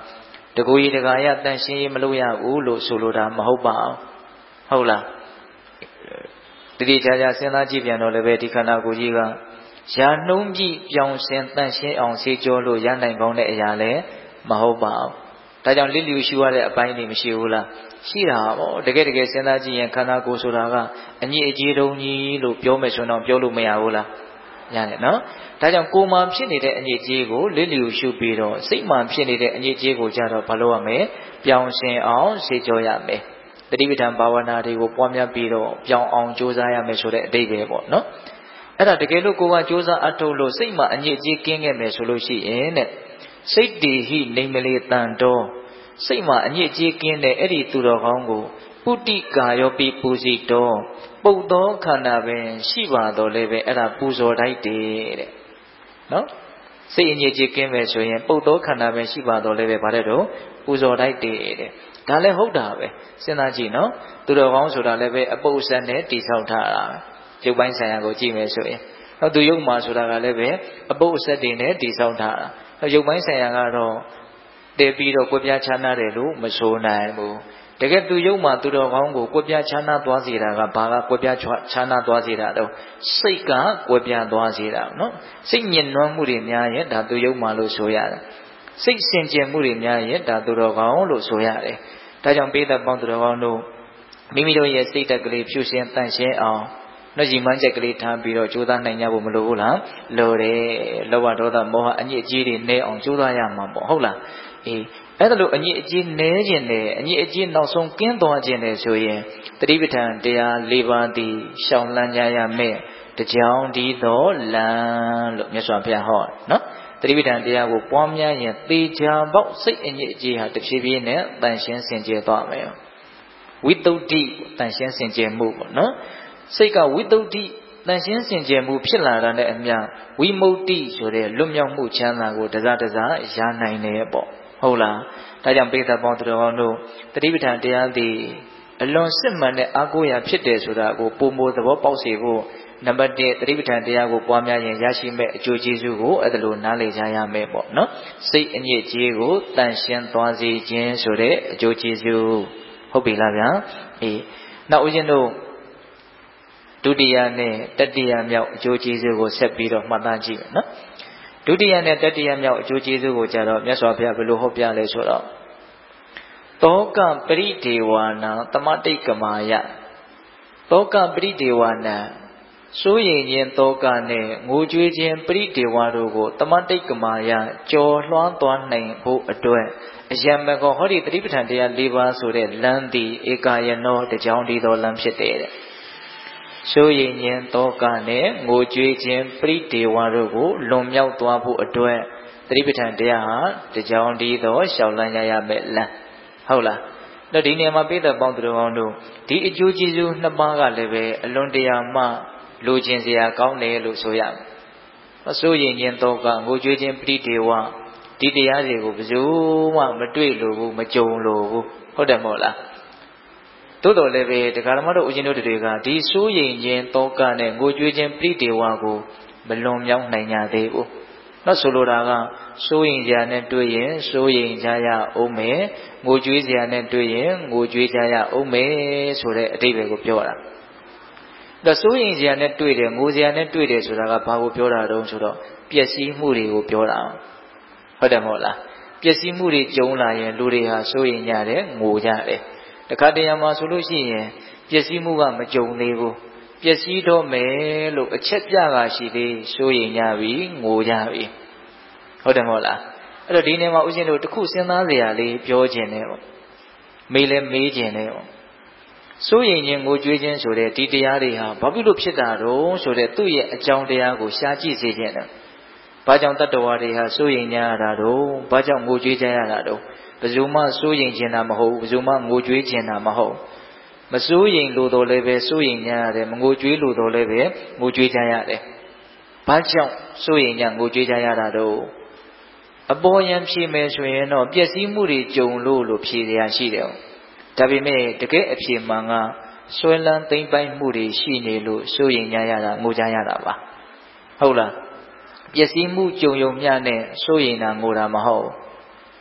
တကူကြီးတကာရတန်ရှင်းရေးမလုပ်ရဘူးလို့ဆိုလိုတာမဟုတ်ပါဘူးဟုတ်လားတတိချာချာစဉ်းစားကြည့်ပြန်တော့လည်းပဲဒီခန္ဓာကိုယ်ကြီးကရာနှုံးပြည့်ပြောင်းရှင်တန်ရှင်းအောင်ဆေးကြောလို့ရနိုင်ကောင်းတဲ့အရာလည်းမဟုတ်ပါဘူးဒါကြောင့်လစ်လျူရှုရတဲ့အပိုင်းတွေမရှိဘူးလားရှိတာပေါ့တကယ်စဉ်းစားကြည့်ရင်ခန္ဓာကိုယ်ဆိုတာကအညစ်အကြေးတုံးကြီးလို့ပြောမယ်ဆိုတော့ပြောလို့မရဘူးလားရတယ်နော်ဒါကြောင့်ကိုယ်မှာဖြစ်နေတဲ့အညစ်အကြေးကိုလစ်လျူရှုပြီးတော့စိတ်မှာဖြစ်နေတဲ့အညစ်အကြေးကိုကြတော့ဘာလို့ရမလဲပြောင်းရှင်အောင်ဆေးကြောရမယ်တတိပဋ္ဌာန်ဘာဝနာတွေကိုပွားများပြီးတော့ပြောင်းအောင်ကြိုးစားရမယ်ဆိုတဲ့အဓိပ္ပာယ်ပေါ့နော်အဲ့ဒါတကယ်လို့ကိုယ်ကကြိုးစားအထုတ်လို့စိတ်မှာအညစ်အကြေးကင်းခဲ့မယ်ဆိုလို့ရှိရင်တဲ့စိတ်တည်ဟိနေမလေးတန်တော်စိတ်မှာအညစ်အကြေးကင်းတဲ့အဲ့ဒီသူတော်ကောင်းကိုပုတိကာယောပိပူဇိတောပုတ်သောခန္ဓာပင်ရှိပါတော့လည်းပဲအဲ့ဒါပူဇော်တိုက်တယ်တဲ့နော်စိတ်အညစ်အကြေးကင်းမယ်ဆိုရင်ပုတ်သောခန္ဓာပင်ရှိပါတော့လည်းပဲဗါတဲ့တော့ပူဇော်တိုက်တယ်တဲ့ဒါလည်းဟုတ်တာပဲစဉ်းစားကြည့်နော်သူတော်ကောင်းဆိုတာလည်းပဲအပုပ်အဆက်နဲ့တိဆောက်ထားတာရုပ်ပိုင်းဆိုင်ရာကိုကြည့်မယ်ဆိုရင်တော့သူရုပ်မှာဆိုတာကလည်းပဲအပုပ်အဆက်တွေနဲ့တိဆောက်ထားတာရုပ်ပိုင်းဆိုင်ရာကတော့တည်ပြီးတော့ကွဲပြားခြားနားတယ်လို့မဆိုနိုင်ဘူးတကယ်သူရုပ်မှာသူတော်ကောင်းကိုကွဲပြားခြားနားသွားစေတာကဘာကကွဲပြားခြားနားသွားစေတာတော့စိတ်ကကွဲပြားသွားစေတာနော်စိတ်ညစ်နွမ်းမှုတွေများရင်ဒါသူရုပ်မှာလို့ဆိုရတယ်စိတ်စင်ကြယ်မှုတွေများရင်ဒါသူတော်ကောင်းလို့ဆိုရတယ်ဒါကြောင့်ပိဋကပေါင်းသူတော်ကောင်းတို့မိမိတို့ရဲ့စိတ်ဓာတ်ကလေးဖြူရှင်တန့်ရှင်းအောင်နှုတ်ရည်မှန်းချက်ကလေးထားပြီးတော့ကြိုးစားနိုင်ကြဖို့မလိုဘူးလားလိုတယ်လောဘဒေါသမောဟအညစ်အကြေးတွေနည်းအောင်ကြိုးစားရမှာပေါ့ဟုတ်လားအေးအဲ့ဒါလို့အညစ်အကြေးနည်းခြင်းနဲ့အညစ်အကြေးနောက်ဆုံးကင်းသွားခြင်းနဲ့ဆိုရင်တတိပဋ္ဌာန်တရား၄ပါးသည်ရှောင်လန်းကြရမယ်တကြောင်ဒီတော့လမ်းလို့မြတ်စွာဘုရားဟောနော်တတိပဋ္ဌာန်တရားကိုပွားများရင်သေချာပေါက်စိတ်အညစ်အကြေးဟာတဖြည်းဖြည်းနဲ့တန်ရှင်းစင်ကြယ်သွားမယ်ဝိတုဒ္ဓိတန်ရှင်းစင်ကြယ်မှုပေါ့နော်စိတ်ကဝိတုဒ္ဓိတန်ရှင်းစင်ကြယ်မှုဖြစ်လာတာနဲ့အမျှဝိမု ക്തി ဆိုတဲ့လွတ်မြောက်မှုချမ်းသာကိုတစတစရနိုင်တယ်ပေါ့ဟုတ်လားဒါကြောင့်ပိဋကပေါင်းသူတော်ကောင်းတို့တတိပဋ္ဌာန်တရားသည်အလွန်စစ်မှန်တဲ့အာကိုရာဖြစ်တယ်ဆိုတာကိုပုံမသဘောပေါက်စေဖို့နံပါတ်1တတိပဋ္ဌာန်တရားကိုပွားများရင်ရရှိမဲ့အကျိုးကျေးဇူးကိုအဲ့ဒါလိုနားလည်ကြရမယ်ပေါ့နော်စိတ်အညစ်အကြေးကိုတန်ရှင်းသွားစေခြင်းဆိုတဲ့အကျိုးကျေးဇူးဟုတ်ပြီလားဗျာအေးနောက်ဦးဇင်းတို့ဒုတိယနဲ့တတိယမြောက်အကျိုးကျေးဇူးကိုဆက်ပြီးတော့မှတ်သားကြည့်မယ်နော်ဒုတိယနဲ့တတိယမြောက်အကျိုးကျေးဇူးကိုကြတော့မြတ်စွာဘုရားဘယ်လိုဟောပြလဲဆိုတော့တောကပရိဒေဝနာတမတိတ်ကမာယတောကပရိဒေဝနာစိုးရိမ်ခြင်းတောကနဲ့ငိုကြွေးခြင်းပရိဒေဝတို့ကိုတမတိတ်ကမာယကြော်လွှမ်းသွားနိုင်ဖို့အတွက်အယံမကောဟောဒီတတိပဋ္ဌာန်တရား၄ပါးဆိုတဲ့လမ်းသည်ဧကယနောတကြောင်ဒီသောလမ်းဖြစ်တယ်တဲ့စိုးရိမ်ခြင်းတောကနဲ့ငိုကြွေးခြင်းပရိဒေဝတို့ကိုလွန်မြောက်သွားဖို့အတွက်တတိပဋ္ဌာန်တရားဟာတကြောင်ဒီသောရှောင်လန်းရမယ်လမ်းဟုတ်လားတော့ဒီနေရာမှာပိဋကပေါင်းသူတော်ကောင်းတို့ဒီအကျိုးကျေးဇူးနှစ်ပါးကလည်းပဲအလွန်တရာမှလိုချင်စရာကောင်းတယ်လို့ဆိုရမယ်အစိုးရင်ခြင်းတော့ကငိုကြွေးခြင်းပရိဒေဝဒီတရားတွေကိုဘယ်သူမှမတွေ့လို့ဘူးမကြုံလို့ဘူးဟုတ်တယ်မဟုတ်လားသို့တော်လည်းပဲတရားဓမ္မတို့ဦးဇင်းတို့တွေကဒီစိုးရင်ခြင်းတော့ကနဲ့ငိုကြွေးခြင်းပရိဒေဝကိုမလွန်မြောက်နိုင်ကြသေးဘူးနောက်ဆိုလိုတာကစိုးရင်ကြနဲ့တွေ့ရင်စိုးရင်ကြရအောင်မယ်ငိုကြွေးစရာနဲ့တွေ့ရင်ငိုကြွေးကြရအောင်မယ်ဆိုတဲ့အဓိပ္ပာယ်ကိုပြောတာဒါစိုးရင်စရာနဲ့တွေ့တယ်ငိုစရာနဲ့တွေ့တယ်ဆိုတာကဘာကိုပြောတာတုံးဆိုတော့ပျက်စီးမှုတွေကိုပြောတာဟုတ်တယ်မဟုတ်လားပျက်စီးမှုတွေကြုံလာရင်လူတွေဟာစိုးရင်ကြတယ်ငိုကြတယ်တခါတရံမှာဆိုလို့ရှိရင်ပျက်စီးမှုကမကြုံသေးဘူးပျက်စီးတော့မယ်လို့အချက်ပြတာရှိသေးစိုးရင်ကြပြီငိုကြပြီဟုတ်တယ်မဟုတ်လားအဲ့တော့ဒီနေရာမှာဦးဇင်းတို့တခုစဉ်းစားစရာလေးပြောခြင်းနဲ့ပေါ့မေးလဲမေးခြင်းနဲ့ပေါ့စိုးရိမ်ခြင်းငိုကြွေးခြင်းဆိုတဲ့ဒီတရားတွေဟာဘာဖြစ်လို့ဖြစ်တာတော့ဆိုတဲ့သူ့ရဲ့အကြောင်းတရားကိုရှားကြည့်စေခြင်းနဲ့ဘာကြောင့်တတ္တဝါတွေဟာစိုးရိမ်ကြရတာတော့ဘာကြောင့်ငိုကြွေးကြရတာတော့ဘယ်သူမှစိုးရိမ်ခြင်းတာမဟုတ်ဘယ်သူမှငိုကြွေးခြင်းတာမဟုတ်မစိုးရိမ်လို့တော့လည်းပဲစိုးရိမ်ကြရတယ်မငိုကြွေးလို့တော့လည်းပဲငိုကြွေးကြရတယ်ဘာကြောင့်စိုးရိမ်ကြငိုကြွေးကြရတာတော့အပေါ်ယံဖြေမယ်ဆိုရင်တော့ပျက်စီးမှုတွေကြုံလို့ဖြေရရှိတယ်ဒါပေမဲ့တကယ်အဖြေမှန်ကဆွဲလန်းသိမ့်ပိုက်မှုတွေရှိနေလို့စိုးရိမ်ကြရတာငိုကြရတာပါဟုတ်လားပျက်စီးမှုကြုံယုံမျှနဲ့စိုးရိမ်တာငိုတာမဟုတ်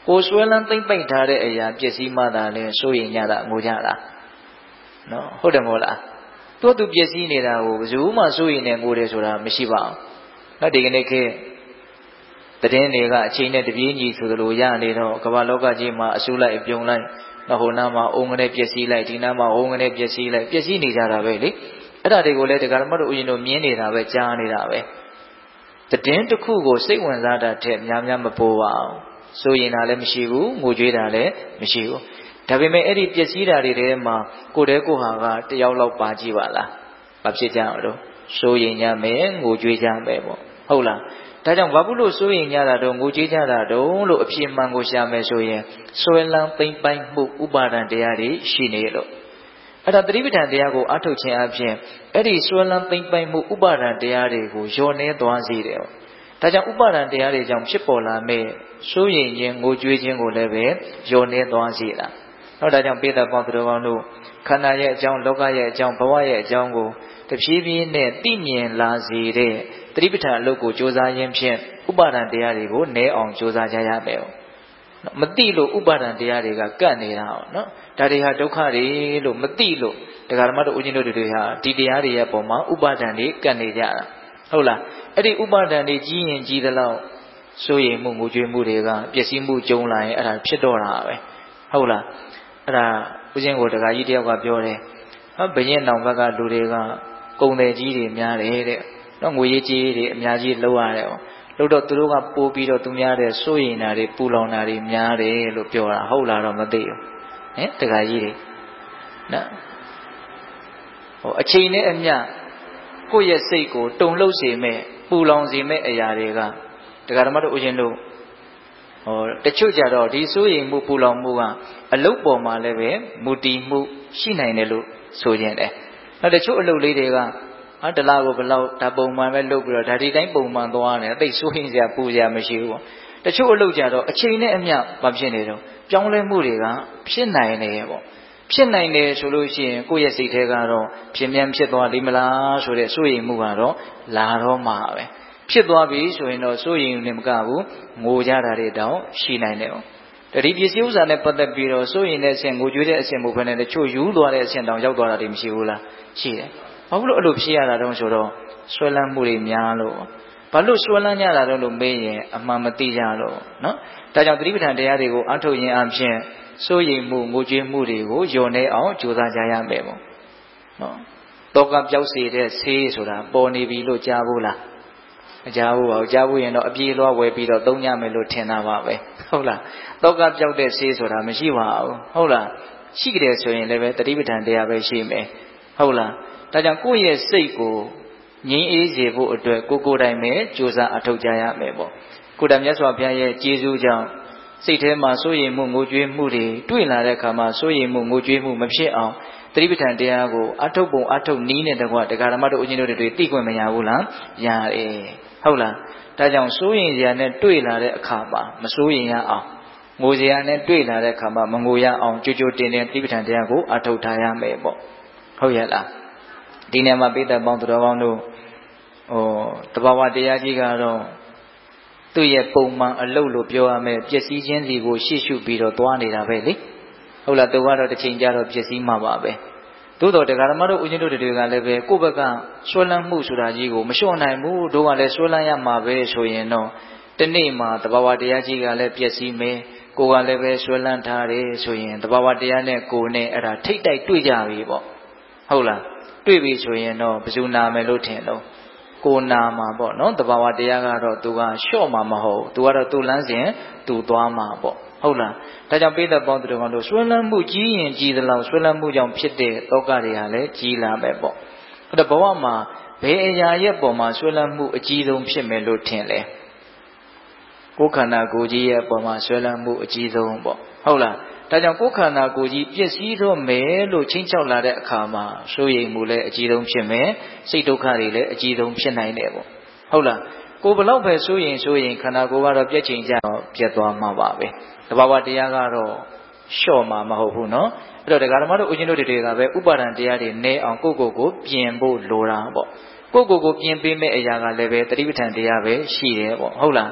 ကိုဆွဲလန်းသိမ့်ပိုက်ထားတဲ့အရာပျက်စီးမှသာလဲစိုးရင်ညတာငိုကြတာနော်ဟုတ်တယ်မဟုတ်လားသူ့ပျက်စီးနေတာကိုဘယ်သူမှစိုးရင်နဲ့ငိုတယ်ဆိုတာမရှိပါဘူးနော်ဒီကနေ့ခေတ်တည်င်းတွေကအချိန်နဲ့တပြေးညီဆိုသလိုရနေတော့ကမ္ဘာလောကကြီးမှာအဆူလိုက်အပြုံလိုက်ဟိုနားမှာအုံငနဲ့ပျက်စီးလိုက်ဒီနားမှာအုံငနဲ့ပျက်စီးလိုက်ပျက်စီးနေကြတာပဲလေအဲ့ဒါတွေကိုလည်းတရားဓမ္မတို့ဦးဇင်းတို့မြင်နေတာပဲကြားနေတာပဲတည်င်းတစ်ခုကိုစိတ်ဝင်စားတာထက်များများမပေါ်ပါဘူးစိုးရင်တာလည်းမရှိဘူးငိုကြွေးတာလည်းမရှိဘူးဒါပေမဲ့အဲ့ဒီပျက်စီးတာတွေထဲမှာကိုယ်တည်းကိုဟာကတယောက်လောက်ပါကြည့်ပါလားမဖြစ်ကြအောင်တော့စိုးရင်ကြမယ်ငိုကြွေးကြမယ်ပေါ့ဟုတ်လားဒါကြောင့်ဘာဖြစ်လို့စိုးရင်ကြတာတော့ငိုကြွေးကြတာတော့လို့အဖြစ်မှန်ကိုရှာမယ်ဆိုရင်ဆွဲလန်းသိမ့်ပိုက်မှုဥပါဒံတရားတွေရှိနေလို့အဲ့ဒါသတိပဋ္ဌာန်တရားကိုအထုတ်ခြင်းအပြင်အဲ့ဒီဆွဲလန်းသိမ့်ပိုက်မှုဥပါဒံတရားတွေကိုလျော့နေသွားစေတယ်ဒါကြောင့်ဥပါဒံတရားတွေကြောင့်ဖြစ်ပေါ်လာမဲ့စိုးရင်ခြင်းငိုကြွေးခြင်းကိုလည်းပဲလျော့နေသွားစေတာနောက်ဒါကြောင့်ပိဋကပေါင်းသူတော်ကောင်းတို့ခန္ဓာရဲ့အကြောင်းလောကရဲ့အကြောင်းဘဝရဲ့အကြောင်းကိုတဖြည်းဖြည်းနဲ့သိမြင်လာစေတဲ့သတိပဋ္ဌာန်အလုပ်ကိုကြိုးစားရင်းဖြင့်ဥပါဒံတရားတွေကိုနည်းအောင်ကြိုးစားကြရမယ်မသိလို့ဥပါဒံတရားတွေကကပ်နေတာနော်ဒါတွေဟာဒုက္ခတွေလို့မသိလို့တရားဓမ္မတို့ဦးဇင်းတို့တွေဟာဒီတရားတွေရဲ့ပုံမှာဥပါဒံတွေကပ်နေကြတာဟုတ်လားအဲ့ဒီဥပါဒံတွေကြီးရင်ကြီးသလောက်စိုးရိမ်မှုငိုကြွေးမှုတွေကပျက်စီးမှုကြုံလာရင်အဲ့ဒါဖြစ်တော့တာပဲဟုတ်လားအဲ့ဒါဦးဇင်းကိုတခါကြီးတယောက်ကပြောတယ်ဘယင်းနောင်ဘက်ကလူတွေကကုံတယ်ကြီးတွေများတယ်တဲ့နော်ငွေရေးကြေးတွေအများကြီးလောက်ရတယ်လို့တော့သူတို့ကပိုးပြီးတော့သူများတဲ့စိုးရိမ်တာတွေပူလောင်တာတွေများတယ်လို့ပြောတာဟုတ်လားတော့မသိဘူးဟင်တခါကြီးတွေနော်အချိန်နဲ့အမျှကိုယ့်ရဲ့စိတ်ကိုတုန်လှုပ်စေမဲ့ပူလောင်စေမဲ့အရာတွေကတရားဓမ္မတို့ဦးဇင်းတို့တချို့ကြတော့ဒီစိုးရိမ်မှုပူလောင်မှုကအလုတ်ပေါ်မှာလည်းပဲမူတည်မှုရှိနိုင်တယ်လို့ဆိုခြင်းတယ်နောက်တချို့အလုတ်လေးတွေကတလားကိုဘလောက်ဒါပုံမှန်ပဲလုပ်ပြီးတော့ဒါဒီတိုင်းပုံမှန်သွားတယ်အသိစိုးရင်စရာပူစရာမရှိဘူးပေါ့တချို့အလုပ်ကြတော့အချိန်နဲ့အမျှမဖြစ်နေတော့ပြောင်းလဲမှုတွေကဖြစ်နိုင်တယ်ပေါ့ဖြစ်နိုင်တယ်ဆိုလို့ရှိရင်ကိုယ့်ရဲ့စိတ်ထဲကတော့ဖြစ်မြန်ဖြစ်သွားလိမ့်မလားဆိုတဲ့စိုးရိမ်မှုကတော့လာတော့မှာပဲဖြစ်သွားပြီဆိုရင်တော့စိုးရိမ်နေမကဘူးငိုကြတာတွေတောင်ရှိနိုင်တယ်ပေါ့ဒီပစ္စည်းဥစ္စာနဲ့ပတ်သက်ပြီးတော့စိုးရိမ်တဲ့အဆင့်ငိုကြွေးတဲ့အဆင့်မဟုတ်ဘဲနဲ့တချို့ယူသွားတဲ့အဆင့်တောင်ရောက်သွားတာတွေမရှိဘူးလားရှိတယ်ဘာလို့အဲ့လိုဖြစ်ရတာတုံးဆိုတော့ဆွဲလန်းမှုတွေများလို့ဘာလို့ဆွဲလန်းကြတာတုံးလို့မေးရင်အမှန်မသိကြလို့နော်ဒါကြောင့်သတိပဋ္ဌာန်တရားတွေကိုအထုတ်ရင်အပြင်စိုးရိမ်မှုငိုကြွေးမှုတွေကိုယုံနေအောင်ကြိုးစားကြရမယ်ပေါ့နော်တောကပြောက်စေတဲ့ဆေးဆိုတာပေါ်နေပြီလို့ကြားဘူးလားမကြားဘူးပါဘူးကြားဘူးရင်တော့အပြေးလွှားဝယ်ပြီးတော့သုံးကြမယ်လို့ထင်တာပါပဲဟုတ်လားတောကပြောက်တဲ့ဆေးဆိုတာမရှိပါဘူးဟုတ်လားရှိကြတယ်ဆိုရင်လည်းပဲသတိပဋ္ဌာန်တရားပဲရှိမယ်ဟုတ်လားဒါကြောင့်ကိုယ့်ရဲ့စိတ်ကိုငြိမ်းအေးစေဖို့အတွက်ကိုယ်တိုင်ပဲကြိုးစားအထောက်ကြရမယ်ပေါ့ကိုယ်တိုင်မြတ်စွာဘုရားရဲ့ကျေးဇူးကြောင့်စိတ်ထဲမှာစိုးရိမ်မှုငိုကြွေးမှုတွေတွေ့လာတဲ့အခါမှာစိုးရိမ်မှုငိုကြွေးမှုမဖြစ်အောင်သတိပဋ္ဌာန်တရားကိုအထုတ်ပုံအထုတ်နီးနဲ့တကွတရားဓမ္မတို့အချင်းတို့တွေသိခွင့်မရဘူးလားရတယ်ဟုတ်လားဒါကြောင့်စိုးရိမ်စရာနဲ့တွေ့လာတဲ့အခါမှာမစိုးရိမ်ရအောင်ငိုစရာနဲ့တွေ့လာတဲ့အခါမှာမငိုရအောင်ကြိုကြိုတင်တင်သတိပဋ္ဌာန်တရားကိုအထုတ်ထားရမယ်ပေါ့ဟုတ်ရဲ့လားဒီနေ့မှာပိဋကပေါင်းသူတော်ကောင်းတို့တဘာဝတရားကြီးကတော့သူ့ရဲ့ပုံမှန်အလုပ်လို့ပြောရမယ်ပျက်စီးခြင်းစီကိုရှေ့ရှုပြီးတော့သွားနေတာပဲလေဟုတ်လားသူကတော့တစ်ချိန်ကျတော့ပျက်စီးမှာပါပဲသို့တော်တရားဓမ္မတို့ဦးဇင်းတို့တွေကလည်းပဲကိုယ့်ဘက်ကဆွဲလန်းမှုဆိုတာကြီးကိုမလျှော့နိုင်ဘူးတို့ကလည်းဆွဲလန်းရမှာပဲဆိုရင်တော့ဒီနေ့မှာတဘာဝတရားကြီးကလည်းပျက်စီးမယ်ကိုယ်ကလည်းပဲဆွဲလန်းထားတယ်ဆိုရင်တဘာဝတရားနဲ့ကိုယ်နဲ့အဲ့ဒါထိတ်တိုက်တွေ့ကြပြီပေါ့ဟုတ်လားတွေ့ပြီဆိုရင်တော့ဘယ်သူနာမယ်လို့ထင်တော့ကိုနာမှာပေါ့နော်တဘာဝတရားကတော့သူကလျှော့မှာမဟုတ်သူကတော့သူ့လမ်းစဉ်သူသွားမှာပေါ့ဟုတ်လားဒါကြောင့်ပိဋကပေါင်းသူတော်ကောင်းတို့ဆွဲလန်းမှုကြီးရင်ကြီးသလောက်ဆွဲလန်းမှုကြောင့်ဖြစ်တဲ့တောကတွေဟာလည်းကြီးလာမယ်ပေါ့အဲ့တော့ဘဝမှာဘယ်အရာရဲ့ပုံမှာဆွဲလန်းမှုအကြီးဆုံးဖြစ်မယ်လို့ထင်လဲကိုယ်ခန္ဓာကိုယ်ကြီးရဲ့ပုံမှာဆွဲလန်းမှုအကြီးဆုံးပေါ့ဟုတ်လားဒါကြောင့်ကိုယ်ခန္ဓာကိုယ်ကြီးပျက်စီးတော့မယ်လို့ချင်းချောက်လာတဲ့အခါမှာစိုးရိမ်မှုလည်းအကြီးဆုံးဖြစ်မယ်စိတ်ဒုက္ခတွေလည်းအကြီးဆုံးဖြစ်နိုင်တယ်ပေါ့ဟုတ်လားကိုယ်ဘလောက်ပဲစိုးရိမ်ခန္ဓာကိုယ်ကတော့ပြက်ချိန်ကြတော့ပြက်သွားမှာပါပဲတဘာဝတရားကတော့လျှော့မှာမဟုတ်ဘူးနော်အဲ့တော့တရားဓမ္မတို့ဦးဇင်းတို့တွေကပဲဥပါဒံတရားတွေနည်းအောင်ကိုယ့်ကိုယ်ပြင်ဖို့လိုတာပေါ့ကိုယ့်ကိုယ်ပြင်ပေးမဲ့အရာကလည်းပဲသတိပဋ္ဌာန်တရားပဲရှိတယ်ပေါ့ဟုတ်လား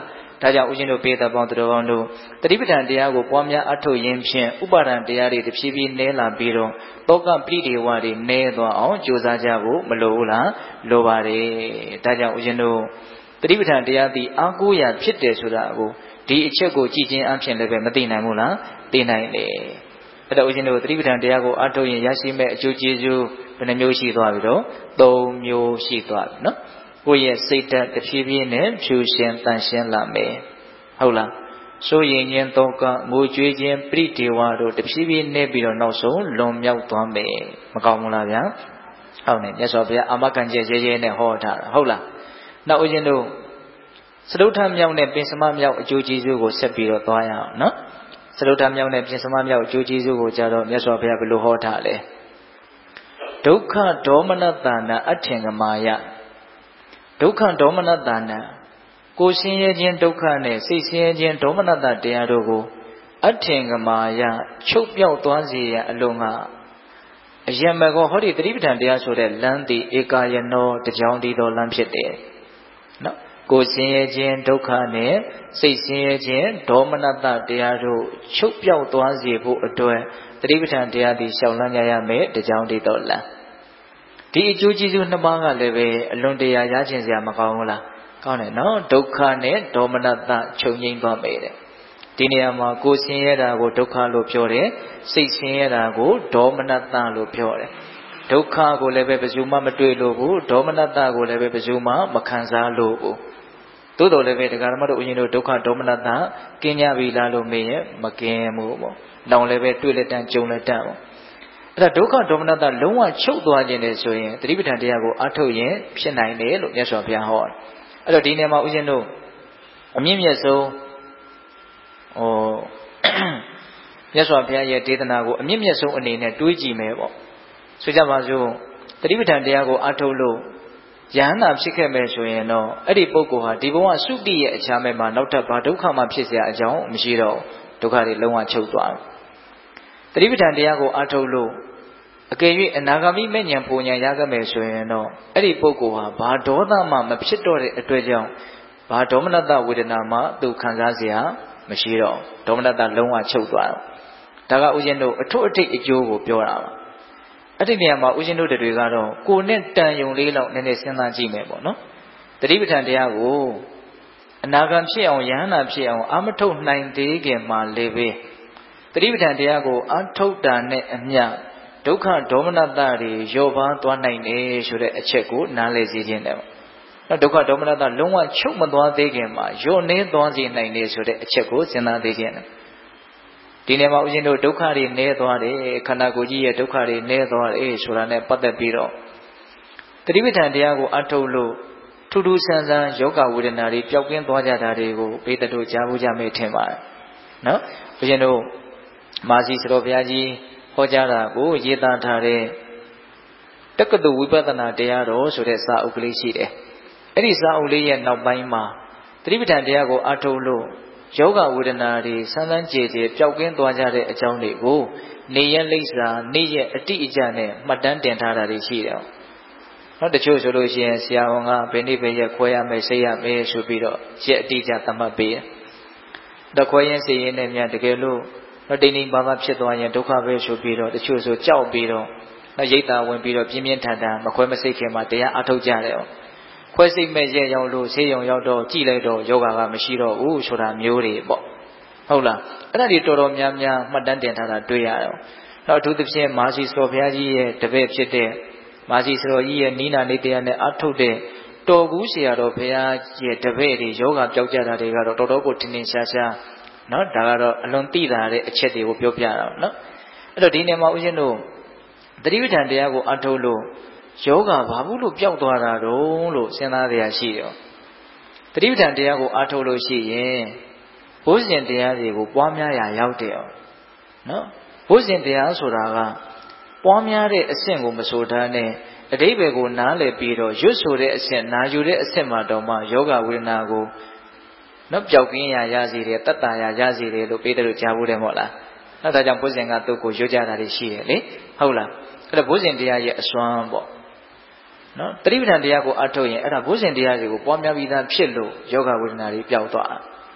ဒါကြောင့်ဦးဇင်းတို့ပိဋကပေါင်းသူတော်ကောင်းတို့တတိပဋ္ဌာန်တရားကိုပွားများအထောက်ရင်းဖြင့်ဥပါဒံတရားတွေတဖြည်းဖြည်းနည်းလာပြီးတော့တောကပရိဒေဝတွေနည်းသွားအောင်ကြိုးစားကြဖို့မလိုဘူးလားလိုပါတယ်ဒါကြောင့်ဦးဇင်းတို့တတိပဋ္ဌာန်တရားသည်အာကိုးရာဖြစ်တယ်ဆိုတာကိုဒီအချက်ကိုကြည်ချင်းအဖြစ်လည်းပဲမသိနိုင်ဘူးလားသိနိုင်တယ်အဲ့တော့ဦးဇင်းတို့တတိပဋ္ဌာန်တရားကိုအထောက်ရင်ရရှိမဲ့အကျိုးကျေးဇူးဘယ်နှမျိုးရှိသွားပြီတော့၃မျိုးရှိသွားပြီနော်ကိုယ့်ရဲ့စိတ်ဓာတ်တဖြည်းဖြည်းနဲ့ဖြူရှင်တန်ရှင်းလာမယ်ဟုတ်လားစိုးရင်ခြင်းတောကငိုကြွေးခြင်းပရိဒေဝတို့တဖြည်းဖြည်းနဲ့ပြီးတော့နောက်ဆုံးလွန်မြောက်သွားမယ်မကောင်းဘူးလားဗျာဟုတ်တယ်မြတ်စွာဘုရားအာမခံချက်ရဲရဲနဲ့ဟောထားတာဟုတ်လားနောက်ဦးဇင်းတို့စတုထမြောက်နဲ့ပင်စမမြောက်အကျိုးကျေးဇူးကိုဆက်ပြီးတော့သွားရအောင်နော်စတုထမြောက်နဲ့ပင်စမမြောက်အကျိုးကျေးဇူးကိုကြတော့မြတ်စွာဘုရားဘယ်လိုဟောထားလဲဒုက္ခဒေါမနတနာအထင်ကမာယဒုက္ခဒေါမနတနာကိုယ်ဆင်းရဲခြင်းဒုက္ခနဲ့စိတ်ဆင်းရဲခြင်းဒေါမနတတရားတို့ကိုအထင်ကမာယချုပ်ပြောက်သွားစေရန်အလုံးကအယံမကောဟောဒီတတိပဋ္ဌာန်တရားဆိုတဲ့လမ်းသည်ဧကာယနောတကြောင်တည်သောလမ်းဖြစ်တယ်နော်ကိုယ်ဆင်းရဲခြင်းဒုက္ခနဲ့စိတ်ဆင်းရဲခြင်းဒေါမနတတရားတို့ချုပ်ပြောက်သွားစေဖို့အတွက်တတိပဋ္ဌာန်တရားသည်ရှောင်လန်းကြရမယ်တကြောင်တည်သောလမ်းဒီအကျိုးကျေးဇူးနှစ်ပါးကလည်းပဲအလွန်တရာရခြင်းစရာမကောင်းဘူးလားကောင်းတယ်နော်ဒုက္ခနဲ့ဒေါမနတချုပ်ငြိမ်းသွားမယ်တဲ့ဒီနေရာမှာကိုယ်ဆင်းရဲတာကိုဒုက္ခလို့ပြောတယ်စိတ်ဆင်းရဲတာကိုဒေါမနတလို့ပြောတယ်ဒုက္ခကိုလည်းပဲဘယ်သူမှမတွေ့လို့ဘူးဒေါမနတကိုလည်းပဲဘယ်သူမှမခံစားလို့ဘူးသို့တော်လည်းပဲတရားဓမ္မတို့ဦးဇင်းတို့ဒုက္ခဒေါမနတကင်းကြပြီလားလို့မေးရင်မကင်းဘူးပေါ့နောင်လည်းပဲတွေ့လက်တန်ကြုံလက်တန်ပေါ့အဲ့ဒါဒုက္ခဒေါမနတလုံးဝချုပ်သွားခြင်းနဲ့ဆိုရင်တတိပဋ္ဌာန်တရားကိုအထုတ်ရင်ဖြစ်နိုင်တယ်လို့မြတ်စွာဘုရားဟောတယ်အဲ့တော့ဒီနေရာမှာဦးဇင်းတို့အမြင့်မြတ်ဆုံးမြတ်စွာဘုရားရဲ့ဒေသနာကိုအမြင့်မြတ်ဆုံးအနေနဲ့တွေးကြည့်မယ်ပေါ့ဆိုကြပါစို့တတိပဋ္ဌာန်တရားကိုအထုတ်လို့ယဟန္တာဖြစ်ခဲ့မယ်ဆိုရင်တော့အဲ့ဒီပုဂ္ဂိုလ်ဟာဒီဘဝစုတိရဲ့အခြားမဲ့မှာနောက်ထပ်ဘာဒုက္ခမှဖြစ်เสียအကြောင်းမရှိတော့ဒုက္ခတွေလုံးဝချုပ်သွားတယ်တတိပဋ္ဌာန်တရားကိုအထုတ်လို့အကယ်၍အနာဂါမိမဲ့ဉာဏ်ပူဉာဏ်ရခဲ့မယ်ဆိုရင်တော့အဲ့ဒီပုဂ္ဂိုလ်ဟာဘာဒေါသမမဖြစ်တော့တဲ့အတွက်ကြောင့်ဘာဒေါမနတဝေဒနာမှသူခံစားเสียမရှိတော့ဒေါမနတလုံးဝချုပ်သွားတယ်ဒါကဥစဉ်တို့အထွတ်အထိပ်အကျိုးကိုပြောတာပါအဲ့ဒီနေရာမှာဥစဉ်တို့တွေကတော့ကိုယ်နဲ့တန်ယုံလေးလောက်နည်းနည်းစဉ်းစားကြည့်မယ်ပေါ့နော်တတိပဋ္ဌာန်တရားကိုအနာဂံဖြစ်အောင်ယဟန္တာဖြစ်အောင်အာမထုတ်နိုင်သေးခင်မှာလေပဲတတိပဋ္ဌာန်တရားကိုအထုတ်တာနဲ့အမျှဒုက္ခဒေါမနတတွေလျော့ပါသွားနိုင်တယ်ဆိုတဲ့အချက်ကိုနားလည်စေခြင်းတယ်။ဒုက္ခဒေါမနတလုံးဝချုပ်မသွားသေးခင်မှာလျော့နေသွားစေနိုင်တယ်ဆိုတဲ့အချက်ကိုစဉ်းစားသေးခြင်းတယ်။ဒီနေ့မှာဦးဇင်းတို့ဒုက္ခတွေနည်းသွားတယ်ခန္ဓာကိုယ်ကြီးရဲ့ဒုက္ခတွေနည်းသွားတယ်ဆိုတာနဲ့ပတ်သက်ပြီးတော့တတိပဋ္ဌာန်တရားကိုအထုတ်လို့ထူးထူးဆန်းဆန်းယောဂဝေဒနာတွေပျောက်ကင်းသွားကြတာတွေကိုပေတတို့ကြားဘူးကြမယ်ထင်ပါတယ်။နော်ဦးဇင်းတို့မာစီစတော်ဘုရားကြီးဟောကြားတာကိုရေးသားထားတဲ့တက္ကသိုလ်ဝိပဿနာတရားတော်ဆိုတဲ့စာအုပ်ကလေးရှိတယ်။အဲ့ဒီစာအုပ်လေးရဲ့နောက်ပိုင်းမှာသတိပဋ္ဌာန်တရားကိုအထုတ်လို့ယောဂဝေဒနာတွေဆန်းဆန်းကြည်ကြည်ပျောက်ကင်းသွားကြတဲ့အကြောင်းတွေကိုနေရလိမ့်စာနေ့ရက်အတိအကျနဲ့မှတ်တမ်းတင်ထားတာတွေရှိတယ်။နောက်တချို့ဆိုလို့ရှိရင်ဆရာဝန်ကဘယ်နေ့ပဲရက်ခွဲရမယ်စိတ်ရမယ်ဆိုပြီးတော့ရက်အတိအကျသတ်မှတ်ပေးတယ်။တော့ခွဲရင်စိတ်ရင်းနဲ့များတကယ်လို့တော့တိမ်တိမ်ပါပါဖြစ်သွားရင်ဒုက္ခပဲဆိုပြီးတော့တချို့ဆိုကြောက်ပြီးတော့ရိတ်တာဝင်ပြီးတော့ပြင်းပြင်းထန်ထန်မခွဲမစိတ်ခင်မှာတရားအထုတ်ကြတယ်။ခွဲစိတ်မဲ့ရဲ့ရောက်လို့ဆေးရုံရောက်တော့ကြည်လိုက်တော့ယောဂကမရှိတော့ဘူးဆိုတာမျိုးတွေပေါ့။ဟုတ်လား။အဲ့ဒါတွေတော်တော်များများမှတ်တမ်းတင်ထားတာတွေ့ရတယ်။နောက်အထူးသဖြင့်မာစီစတော်ဘုရားကြီးရဲ့တပည့်ဖြစ်တဲ့မာစီစတော်ကြီးရဲ့နိနာနေတရားနဲ့အထုတ်တဲ့တော်ကူးဆရာတော်ဘုရားရဲ့တပည့်တွေယောဂပျောက်ကြတာတွေကတော့တော်တော်ကိုထင်ထင်ရှားရှားနော်ဒါကတော့အလွန်သိတာတဲ့အချက်တွေကိုပြောပြတာနော်အဲ့တော့ဒီနေရာမှာဦးဇင်းတို့သတိပဋ္ဌာန်တရားကိုအထုတ်လို့ယောဂဘာဘူးလို့ပျောက်သွားတာတုံးလို့စဉ်းစားရရှိတယ်သတိပဋ္ဌာန်တရားကိုအထုတ်လို့ရှိရင်ဘုဇဉ်တရားတွေကိုပွားများရာရောက်တယ်နော်ဘုဇဉ်တရားဆိုတာကပွားများတဲ့အဆင့်ကိုမဆိုထားနဲ့အဓိပ္ပာယ်ကိုနားလည်ပြီးတော့ရွတ်ဆိုတဲ့အဆင့်နာယူတဲ့အဆင့်မှာတော့မှယောဂဝေဒနာကိုနော်ပျောက်ကင်းရာရစေတယ်တတ်တာရာရစေတယ်လို့ပေးတယ်လို့ကြားဘူးတယ်မဟုတ်လားနောက်ဒါကြောင့်ဘုဇင်ကသူ့ကိုရွတ်ကြတာတွေရှိတယ်လေဟုတ်လားအဲ့တော့ဘုဇင်တရားရဲ့အစွမ်းပေါ့နော်တတိပဋ္ဌာန်တရားကိုအထုတ်ရင်အဲ့ဒါဘုဇင်တရားတွေကိုပွားများပြီးသားဖြစ်လို့ယောဂဝေဒနာတွေပျောက်သွား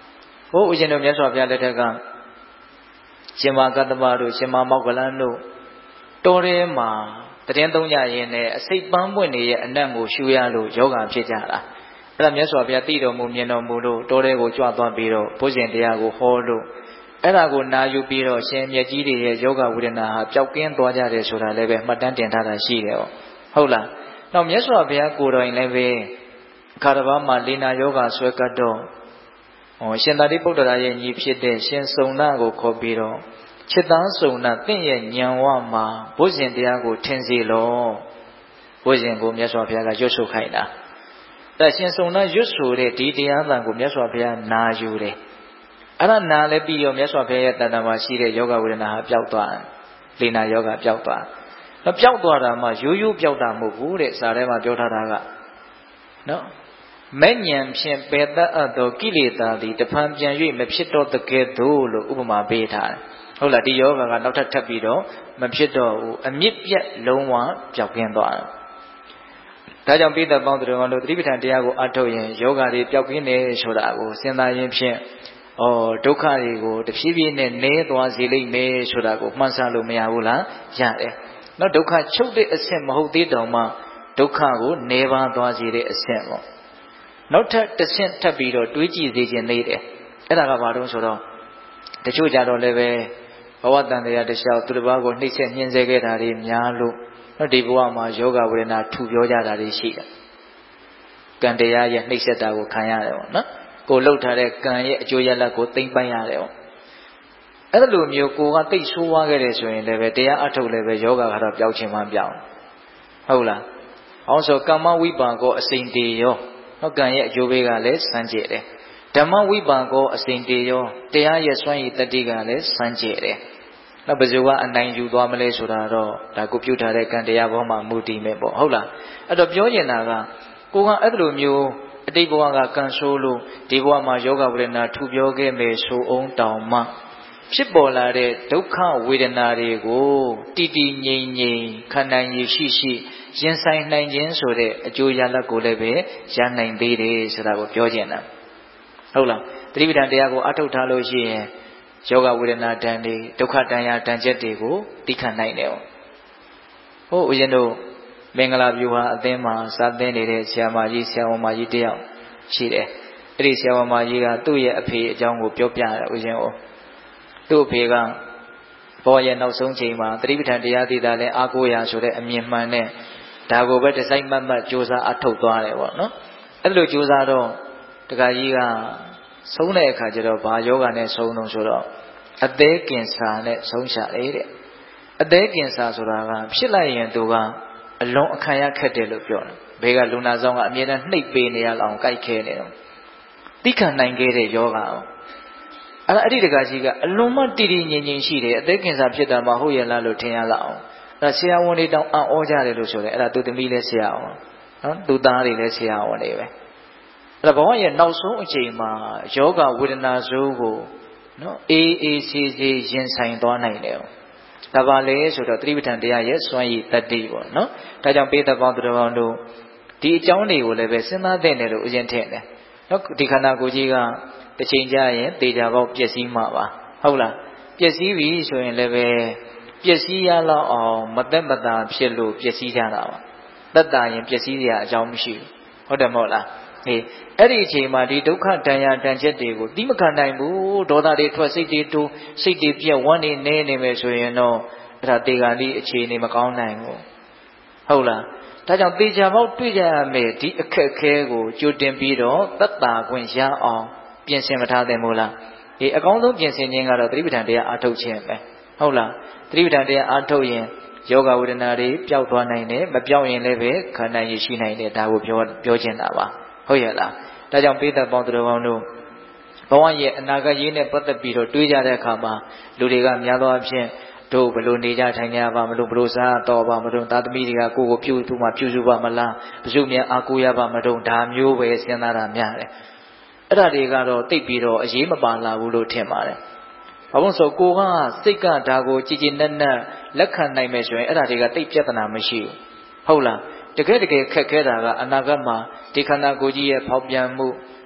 ဟိုဦးဇင်းတို့မြတ်စွာဘုရားလက်ထက်ကရှင်မကတ္တမတို့ရှင်မမောက္ကလန်တို့တောထဲမှာတည်င်းသုံးကြရင်နဲ့အစိတ်ပန်းပွင့်နေရဲ့အနံ့ကိုရှူရလို့ယောဂဖြစ်ကြတာအဲ့ဒါမြတ်စွာဘုရားတည်တော်မူမြင်တော်မူလို့တောထဲကိုကြွသွားပြီးတော့ဘုဇင်တရားကိုဟောလို့အဲ့ဒါကိုနာယူပြီးတော့ရှင်မြတ်ကြီးတွေရဲ့ယောဂဝေဒနာဟာပျောက်ကင်းသွားကြတယ်ဆိုတာလည်းပဲမှတ်တမ်းတင်ထားတာရှိတယ်ဟုတ်လားနောက်မြတ်စွာဘုရားကိုယ်တော်ရင်လည်းပဲခါတစ်ပါးမှာလေနာယောဂဆွဲကတ်တော့ရှင်သာရိပုတ္တရာရဲ့ညီဖြစ်တဲ့ရှင်စုံနာကိုခေါ်ပြီးတော့ချစ်သားစုံနာတင့်ရဲ့ဉာဏ်ဝမှာဘုဇင်တရားကိုထင်စီလို့ဘုဇင်ကိုမြတ်စွာဘုရားကရွတ်ဆိုခိုင်းတာแต่ရှင်စုံနာရွတ်ဆိုတဲ့ဒီတရားသံကိုမြတ်စွာဘုရားနာယူတယ်အဲ့ဒါနာလည်းပြီးရောမြတ်စွာဘုရားရဲ့တဏ္ဍာမှာရှိတဲ့ယောဂဝေဒနာဟာပျောက်သွားတယ်လေနာယောဂပျောက်သွားတော့ပျောက်သွားတာမှရိုးရိုးပျောက်တာမဟုတ်ဘူးတဲ့စာထဲမှာပြောထားတာကနော်မဲ့ဉဏ်ဖြင့်ပယ်တတ်အပ်သောကိလေသာသည်တဖန်ပြန်၍မဖြစ်တော့တကယ်သို့လို့ဥပမာပေးထားတယ်ဟုတ်လားဒီယောဂကနောက်ထပ်ပြီးတော့မဖြစ်တော့ဘူးအမြင့်ပြတ်လုံးဝပျောက်ကင်းသွားတယ်ဒါကြောင့်ပိဋကပေါင်းတို့သတိပဋ္ဌာန်တရားကိုအထုတ်ရင်ယောဂတွေပျောက်ကင်းတယ်ဆိုတာကိုစဉ်းစားရင်းဖြင့်ဒုက္ခတွေကိုတဖြည်းဖြည်းနဲ့နည်းသွားစေလိမ့်မယ်ဆိုတာကိုမှန်းဆလို့မရဘူးလားရတယ်နော်ဒုက္ခချုပ်တဲ့အဆင့်မဟုတ်သေးတောင်မှဒုက္ခကိုနည်းပါးသွားစေတဲ့အဆင့်ပေါ့နောက်ထပ်တစ်ဆင့်ထပ်ပြီးတော့တွေးကြည့်စေခြင်းသေးတယ်အဲ့ဒါကဘာလို့ဆိုတော့တချို့ကြတော့လည်းပဲဘဝတန်တရားတစ်လျှောက်သူတစ်ပါးကိုနှိမ့်ဆက်ညှင်းဆဲခဲ့တာတွေများလို့နော်ဒီဘဝမှာယောဂဝေဒနာထူပြောကြတာတွေရှိတယ်ကံတရားရဲ့နှိမ့်ဆက်တာကိုခံရတယ်ပေါ့နော်ကိုလှုပ်ထားတဲ့ကံရဲ့အကျိုးရလဒ်ကိုသိမ့်ပိုင်ရတယ်ပေါ့အဲ့လိုမျိုးကိုကတိတ်ဆိုးွားခဲ့တယ်ဆိုရင်လည်းပဲတရားအထုတ်လည်းပဲယောဂကတော့ပျောက်ခြင်းမှပြောင်းဟုတ်လားအောင်ဆိုကမ္မဝိပါကောအစိမ့်တေရောနော်ကံရဲ့အကျိုးပေးကလည်းစမ်းကြည့်တယ်ဓမ္မဝိပါကောအစိမ့်တေရောတရားရဲ့စွမ်းရည်တတိကလည်းစမ်းကြည့်တယ်နောက်ဘယ်သူကအနိုင်ယူသွားမလဲဆိုတာတော့ဒါကိုပြုထားတဲ့ကံတရားဘောမှာမူတည်မယ်ပေါ့ဟုတ်လားအဲ့တော့ပြောချင်တာကကိုကအဲ့လိုမျိုးအတိတ်ဘဝကကံဆိုးလို့ဒီဘဝမှာယောဂဝေဒနာထူပြောခဲ့မယ်ဆိုအောင်တောင်မှဖြစ်ပေါ်လာတဲ့ဒုက္ခဝေဒနာတွေကိုတည်တည်ငြိမ်ငြိမ်ခံနိုင်ရရှိရှိရင်ဆိုင်နိုင်ခြင်းဆိုတဲ့အကျိုးရလဒ်ကိုလည်းပဲရနိုင်သေးတယ်ဆိုတာကိုပြောချင်တာဟုတ်လားသတိပဋ္ဌာန်တရားကိုအထုတ်ထားလို့ရှိရင်ယောဂဝေဒနာတန်တွေဒုက္ခတန်ရာတန်ချက်တွေကိုသိခံနိုင်တယ်ဟုတ်ဦးဇင်းတို့မင်္ဂလာဗျူဟာအသင်းမှာစာသင်နေတဲ့ဆရာမကြီးဆရာဝန်မကြီးတယောက်ရှိတယ်အဲ့ဒီဆရာဝန်မကြီးကသူ့ရဲ့အဖေအကြောင်းကိုပြောပြတယ်ဦးဇင်းသူ့အဖေကဘောရဲ့နောက်ဆုံးချိန်မှာသတိပဋ္ဌာန်တရားသိတာလဲအားကိုးရာဆိုတဲ့အမြင်မှန်နဲ့ဒါကိုပဲဒီဇိုင်းမတ်မတ်စူးစမ်းအထုတ်သွားတယ်ပေါ့နော်အဲ့လိုစူးစမ်းတော့တခါကြီးကဆုံးတဲ့အခါကျတော့ဘာယောဂနဲ့ဆုံးတော့ဆိုတော့အသေးကင်ဆာနဲ့ဆုံးရှာတယ်တဲ့အသေးကင်ဆာဆိုတာကဖြစ်လိုက်ရင်သူကအလွန်အခါရခက်တယ်လို့ပြောတယ်ဘေးကလူနာဆောင်ကအမြဲတမ်းနှိပ်ပေးနေရအောင်ကြိုက်ခဲနေတော့သိခံနိုင်ခဲ့တဲ့ယောဂအဲ့ဒီတခါကြီးကအလွန်မှတည်တည်ငြိမ်ငြိမ်ရှိတယ်အသေးကင်ဆာဖြစ်တာမှဟုတ်ရလားလို့ထင်ရလောက်အောင်အဲ့ဆရာဝန်တွေတောင်အံ့ဩကြတယ်လို့ဆိုတယ်အဲ့ဒါသူသမီးလည်းဆရာဝန်နော်သူသားတွေလည်းဆရာဝန်တွေပဲအဲ့ဒါဘဝရဲ့နောက်ဆုံးအချိန်မှာယောဂဝေဒနာစိုးကိုနော်အေးအေးဆေးဆေးရင်ဆိုင်သွားနိုင်တယ်ဒါပါလေဆိုတော့သတိပဋ္ဌာန်တရားရဲ့စွမ်းရည်တတ္တိပေါ့နော်ဒါကြောင့်ပိဋကပေါင်းသူတော်ကောင်းတို့ဒီအကြောင်းတွေကိုလည်းပဲစဉ်းစားသင့်တယ်လို့အရင်ထင်တယ်နော်ဒီခန္ဓာကိုယ်ကြီးကတစ်ချိန်ကြာရင်သေချာပေါက်ပျက်စီးမှာပါဟုတ်လားပျက်စီးပြီဆိုရင်လည်းပဲပျက်စီးရလောက်အောင်မသက်မသာဖြစ်လို့ပျက်စီးကြတာပါသက်သာရင်ပျက်စီးစရာအကြောင်းမရှိဘူးဟုတ်တယ်မဟုတ်လားအဲ့ဒီအချိန်မှာဒီဒုက္ခတန်ရာတန်ချက်တွေကိုတိမခံနိုင်ဘူးဒေါသတွေထွက်စိတ်တွေတိုးစိတ်တွေပြက်ဝမ်းတွေနေနေမယ်ဆိုရင်တော့အဲ့ဒါတေဂာလိအခြေအနေမကောင်းနိုင်ဘူးဟုတ်လားဒါကြောင့်သေချာပေါက်တွေ့ကြရမယ်ဒီအခက်ခဲကိုကြိုတင်ပြီးတော့သက်သာခွင့်ရအောင်ပြင်ဆင်မထားသင့်ဘူးလားအကောင်းဆုံးပြင်ဆင်ခြင်းကတော့သတိပဋ္ဌာန်တရားအားထုတ်ခြင်းပဲဟုတ်လားသတိပဋ္ဌာန်တရားအားထုတ်ရင်ယောဂဝေဒနာတွေပျောက်သွားနိုင်တယ်မပျောက်ရင်လည်းပဲခန္ဓာရည်ရှိနိုင်တယ်ဒါကိုပြောချင်တာပါဟုတ်ရဲ့လားဒါကြောင့်ပိဋကပေါင်းသူတော်ကောင်းတို့ဘဝရဲ့အနာဂတ်ရေးနဲ့ပတ်သက်ပြီးတော့တွေးကြတဲ့အခါမှာလူတွေကများသောအားဖြင့်တို့ဘယ်လိုနေကြထိုင်ကြပါမလို့ဘယ်လိုစားတော့ပါမလို့သာသမီတွေကကိုယ်ကိုပြုစုမှပြုစုပါမလားဘုစုမြန်အားကိုးရပါမလို့ဒါမျိုးပဲစဉ်းစားတာများတယ်အဲ့ဒါတွေကတော့တိတ်ပြီးတော့အရေးမပါလာဘူးလို့ထင်ပါတယ်ဘာလို့ဆိုကိုကစိတ်ကဒါကိုကြည်ကြည်နက်နက်လက်ခံနိုင်မယ်ဆိုရင်အဲ့ဒါတွေကတိတ်ပြဿနာမရှိဘူးဟုတ်လားတကယ်ခက်ခဲတာကအနာဂတ်မှာဒီခန္ဓာကိုယ်ကြီးရဲ့ဖောက်ပြန်မှု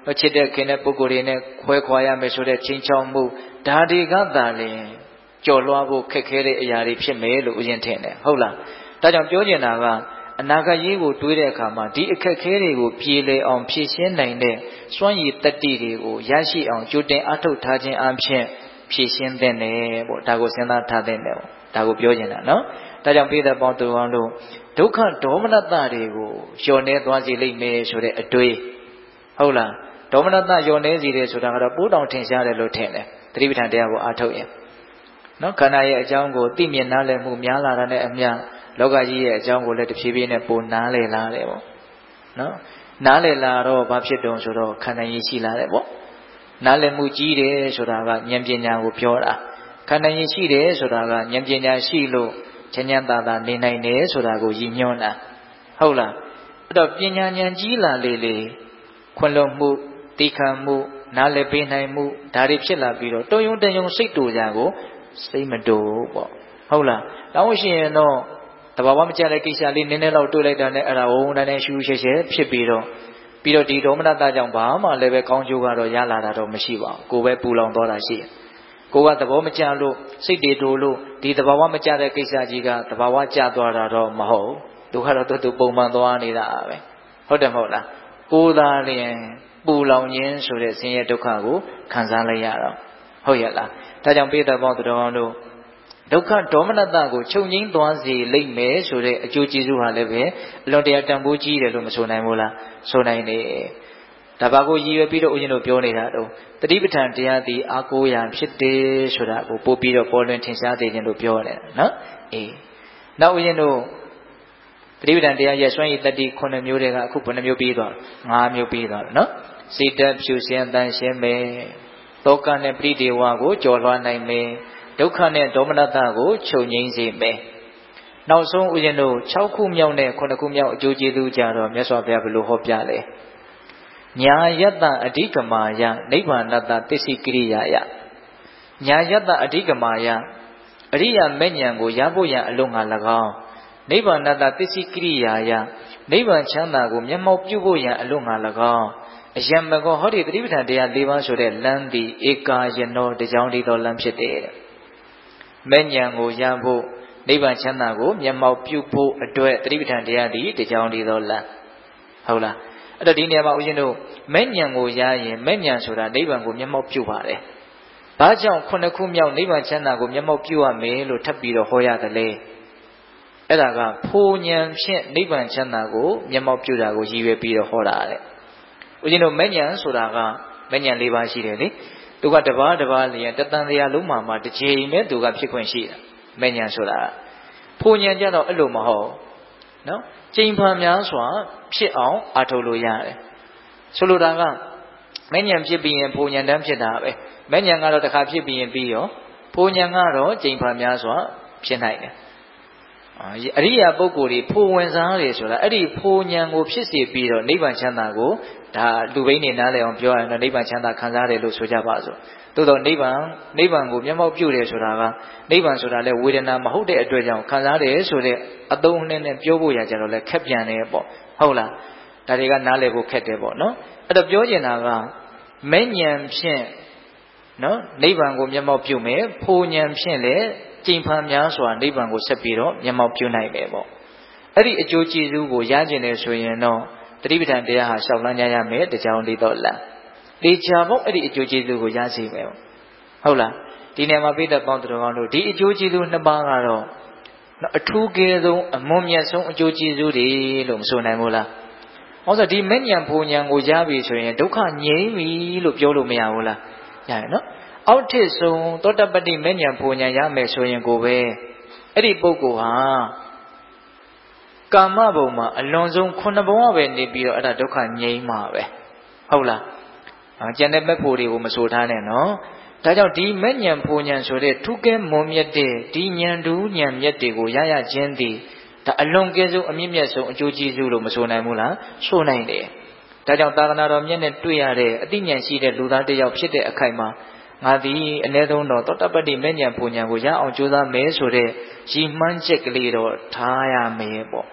ချစ်တဲ့ခင်တဲ့ပုဂ္ဂိုလ်တွေနဲ့ခွဲခွာရမယ်ဆိုတဲ့ချင်းချောက်မှုဒါတွေကသာလျှင်ကြော်လွှားဖို့ခက်ခဲတဲ့အရာတွေဖြစ်မယ်လို့ဦးဇင်းထင်တယ်ဟုတ်လားဒါကြောင့်ပြောချင်တာကအနာဂတ်ရေးကိုတွေးတဲ့အခါမှာဒီအခက်ခဲတွေကိုပြေလည်အောင်ဖြည့်ရှင်းနိုင်တဲ့စွမ်းရည်တတ္တိတွေကိုရရှိအောင်ကြိုတင်အထောက်ထားခြင်းအပြင်ဖြည့်ရှင်းတဲ့နယ်ပေါ့ဒါကိုစဉ်းစားထားတဲ့နယ်ပေါ့ဒါကိုပြောချင်တာနော်ဒါကြောင့်ပိဋကပေါင်းသူပေါင်းတို့ဒုက္ခဒေါမနတတွေကိုလျှော်နေသွားစေလိမ့်မယ်ဆိုတဲ့အတွေ့ဟုတ်လားဒေါမနတလျှော်နေစေတယ်ဆိုတာကတော့ပိုးတောင်ထင်ရှားတယ်လို့ထင်တယ်သတိပဋ္ဌာန်တရားကိုအားထုတ်ရင်နော်ခန္ဓာရဲ့အကြောင်းကိုသိမြင်နားလည်မှုများလာတဲ့နဲ့အမျှလောကကြီးရဲ့အကြောင်းကိုလည်းတဖြည်းဖြည်းနဲ့ပိုနားလည်လာတယ်ပေါ့နော်နားလည်လာတော့ဘာဖြစ်တုံဆိုတော့ခန္ဓာရည်ရှိလာတယ်ပေါ့နားလည်မှုကြီးတယ်ဆိုတာကဉာဏ်ပညာကိုပြောတာခန္ဓာရည်ရှိတယ်ဆိုတာကဉာဏ်ပညာရှိလို့ချမ်းချမ်းသာသာနေနိုင်တယ်ဆိုတာကိုရည်ညွှန်းတာဟုတ်လားအဲ့တော့ပညာဉာဏ်ကြီးလာလေလေခွင့်လွှတ်မှုသိခံမှုနားလည်ပေးနိုင်မှုဒါတွေဖြစ်လာပြီးတော့တုံယုံတယုံစိတ်တူကြကိုစိတ်မတူပေါ့ဟုတ်လားတောင်းရှင်ရင်တော့တဘာဝမကြတဲ့ကိစ္စလေးနည်းနည်းလောက်တွေ့လိုက်တာနဲ့အဲ့ဒါဝုန်းဝုန်းတိုင်းရှူရှဲရှဲဖြစ်ပြီးတော့ဒီဒေါမနတကြောင့်ဘာမှလည်းပဲကောင်းကျိုးကတော့ရလာတာတော့မရှိပါဘူးကိုယ်ပဲပူလောင်သွားတာရှိတယ်ကိုကသဘောမကျလို့စိတ်တွေတူလို့ဒီသဘာဝမကျတဲ့ကိစ္စကြီးကသဘာဝကျသွားတာတော့မဟုတ်သူကတော့သူပုံမှန်သွားနေတာပဲဟုတ်တယ်မဟုတ်လားကိုယ်သာလျင်ပူလောင်ခြင်းဆိုတဲ့ဆင်းရဲဒုက္ခကိုခံစားလိုက်ရတော့ဟုတ်ရဲ့လားဒါကြောင့်ပိဋကပေါင်းသူတော်ကောင်းတို့ဒုက္ခဒေါမနတကိုချုပ်ငြိမ်းသွားစေလိမ့်မယ်ဆိုတဲ့အကျိုးကျေးဇူးဟာလည်းပဲအလွန်တရာတန်ဖိုးကြီးတယ်လို့မဆိုနိုင်ဘူးလားဆိုနိုင်တယ်ဒါဘာကိုရည်ရွယ်ပြီးတော့ဦးဇင်းတို့ပြောနေတာတော့တတိပဋ္ဌာန်တရားသည်အားကိုးရာဖြစ်တယ်ဆိုတာကိုပို့ပြီးတော့ပေါ်လွင်ထင်ရှားစေခြင်းလို့ပြောရတယ်နော်အေးနောက်ဦးဇင်းတို့တတိပဋ္ဌာန်တရားရဲ့စွမ်းရည်တတ္တိ9မျိုးတွေကအခုဘယ်နှမျိုးပြီးသွား5မျိုးပြီးသွားတယ်နော်စိတ်ဓာတ်ဖြူစင်တန်ရှင်းမယ်တောကနဲ့ပရိဒေဝကိုကျော်လွှားနိုင်မယ်ဒုက္ခနဲ့ဒေါမနတကိုချုပ်ငြိမ်းစေမယ်နောက်ဆုံးဦးဇင်းတို့6ခုမြောက်နဲ့9ခုမြောက်အကျိုးကျေးဇူးကြတော့မြတ်စွာဘုရားဘယ်လိုဟောပြလဲညာယတ္တအဓိကမာယနိဗ္ဗာနတ္တသစ္စိကိရိယာယညာယတ္တအဓိကမာယအရိယာမေညာကိုရဖို့ရန်အလို့ငါ၎င်းနိဗ္ဗာနတ္တသစ္စိကိရိယာယနိဗ္ဗာန်ချမ်းသာကိုမျက်မှောက်ပြုဖို့ရန်အလို့ငါ၎င်းအယံမကောဟောဒီတတိပဋ္ဌာန်တရား၄ပါးဆိုတဲ့လမ်းသည်ဧကာယနောတကြောင်တည်းသောလမ်းဖြစ်တယ်မဲ့ဉာဏ်ကိုရဖို့နိဗ္ဗာန်ချမ်းသာကိုမျက်မှောက်ပြုဖို့အတွက်တတိပဋ္ဌာန်တရားသည်တကြောင်တည်းသောလမ်းဟုတ်လားအဲ့တော့ဒီနေရာမှာဦးဇင်းတို့မဲ့ဉာဏ်ကိုရရင်မဲ့ဉာဏ်ဆိုတာနိဗ္ဗာန်ကိုမျက်မှောက်ပြုပါတယ်။ဘာကြောင့်9ခုမြောက်နိဗ္ဗာန်ချမ်းသာကိုမျက်မှောက်ပြုရမယ်လို့ထပ်ပြီးတော့ဟောရတယ်လေ။အဲ့ဒါကဖိုလ်ဉာဏ်ဖြင့်နိဗ္ဗာန်ချမ်းသာကိုမျက်မှောက်ပြုတာကိုရည်ရွယ်ပြီးတော့ဟောတာတဲ့။ဦးဇင်းတို့မဲ့ဉာဏ်ဆိုတာကမဲ့ဉာဏ်၄ပါးရှိတယ်လေ။သူကတပါးတပါးလျင်တတန်တရားလုံးမှာတစ်ချိန်ပဲသူကဖြစ်ခွင့်ရှိတာမဲ့ဉာဏ်ဆိုတာဖိုလ်ဉာဏ်ကြတော့အဲ့လိုမဟုတ်နော်ကျိန်ဖန်များစွာဖြစ်အောင်အားထုတ်လို့ရတယ်ဆိုလိုတာကမဲ့ဉာဏ်ဖြစ်ပြီးရင်ဖိုလ်ဉာဏ်တန်းဖြစ်တာပဲမဲ့ဉာဏ်ကတော့တစ်ခါဖြစ်ပြီးရင်ပြီးရောဖိုလ်ဉာဏ်ကတော့ကျိန်ဖန်များစွာဖြစ်နိုင်တယ်အရိယာပုဂ္ဂိုလ်တွေဖိုလ်ဝင်စားတယ်ဆိုတာအဲ့ဒီဖိုလ်ဉာဏ်ကိုဖြစ်စေပြီးတော့နိဗ္ဗာန်ချမ်းသာကိုဒါလူဘိန်းနေနားလည်အောင်ပြောရရင်တော့နိဗ္ဗာန်ချမ်းသာခံစားတယ်လို့ဆိုကြပါစို့သို့တော့နိဗ္ဗာန်ကိုမျက်မှောက်ပြုတယ်ဆိုတာကနိဗ္ဗာန်ဆိုတာလည်းဝေဒနာမဟုတ်တဲ့အတွက်ကြောင့်ခံစားတယ်ဆိုတဲ့အသုံးအနှင်းနဲ့ပြောဖို့ရကြတော့လည်းခက်ပြန်တယ်ပေါ့ဟုတ်လားဒါတွေကနားလည်ဖို့ခက်တယ်ပေါ့နော်အဲ့တော့ပြောချင်တာကမဲ့ဉာဏ်ဖြင့်နော်နိဗ္ဗာန်ကိုမျက်မှောက်ပြုမယ်ဖိုလ်ဉာဏ်ဖြင့်လည်းကျိန်ဖန်များစွာနိဗ္ဗာန်ကိုဆက်ပြီးတော့မျက်မှောက်ပြုနိုင်မယ်ပေါ့အဲ့ဒီအကျိုးကျေးဇူးကိုရကျင်တယ်ဆိုရင်တော့တတိပဋ္ဌာန်တရားဟာရှောက်လန်းကြရမယ်တကြောင်လေးတော့လမ်းတေချာဖို့အဲ့ဒီအကျိုးကျေးဇူးကိုရရှိမယ်ဟုတ်လားဒီနေရာမှာပိဋကပေါင်းသူတော်ကောင်းတို့ဒီအကျိုးကျေးဇူးနှစ်ပါးကတော့အထူးကဲဆုံးအမွန်မြတ်ဆုံးအကျိုးကျေးဇူးတွေလို့မဆိုနိုင်ဘူးလားဟောဆိုဒီမဲ့ဉာဏ်ဖိုလ်ဉာဏ်ကိုရပြီဆိုရင်ဒုက္ခငြိမ်းပြီလို့ပြောလို့မရဘူးလားရတယ်နော်အောက်ထစ်ဆုံးသောတပတ္တိမဲ့ဉာဏ်ဖိုလ်ဉာဏ်ရမယ်ဆိုရင်ကိုပဲအဲ့ဒီပုဂ္ဂိုလ်ဟာကာမဘုံမှာအလွန်ဆုံး9ဘဝပဲနေပြီးတော့အဲ့ဒါဒုက္ခငြိမ်းမှာပဲဟုတ်လားကျန်တဲ့မဲ့ဖို့တွေကိုမဆိုထားနဲ့နော်ဒါကြောင့်ဒီမဲ့ဉာဏ်ဖိုလ်ဉာဏ်ဆိုတဲ့ထူးကဲမွန်မြတ်တဲ့ဒီဉာဏ်ဓုဉာဏ်မြတ်တွေကိုရရခြင်းသည်ဒါအလွန်ကဲဆုံးအမြင့်မြတ်ဆုံးအကျိုးကျေးဇူးလို့မဆိုနိုင်ဘူးလားဆိုနိုင်တယ်ဒါကြောင့်သာသနာတော်မြတ်နဲ့တွေ့ရတဲ့အသိဉာဏ်ရှိတဲ့လူသားတစ်ယောက်ဖြစ်တဲ့အခိုက်မှာငါသည်အ ਨੇ ဆုံးတော့သောတပတ္တိမဲ့ဉာဏ်ဖိုလ်ဉာဏ်ကိုရအောင်ကြိုးစားမယ်ဆိုတဲ့ရည်မှန်းချက်ကလေးတော့ထားရမယ်ပေါ့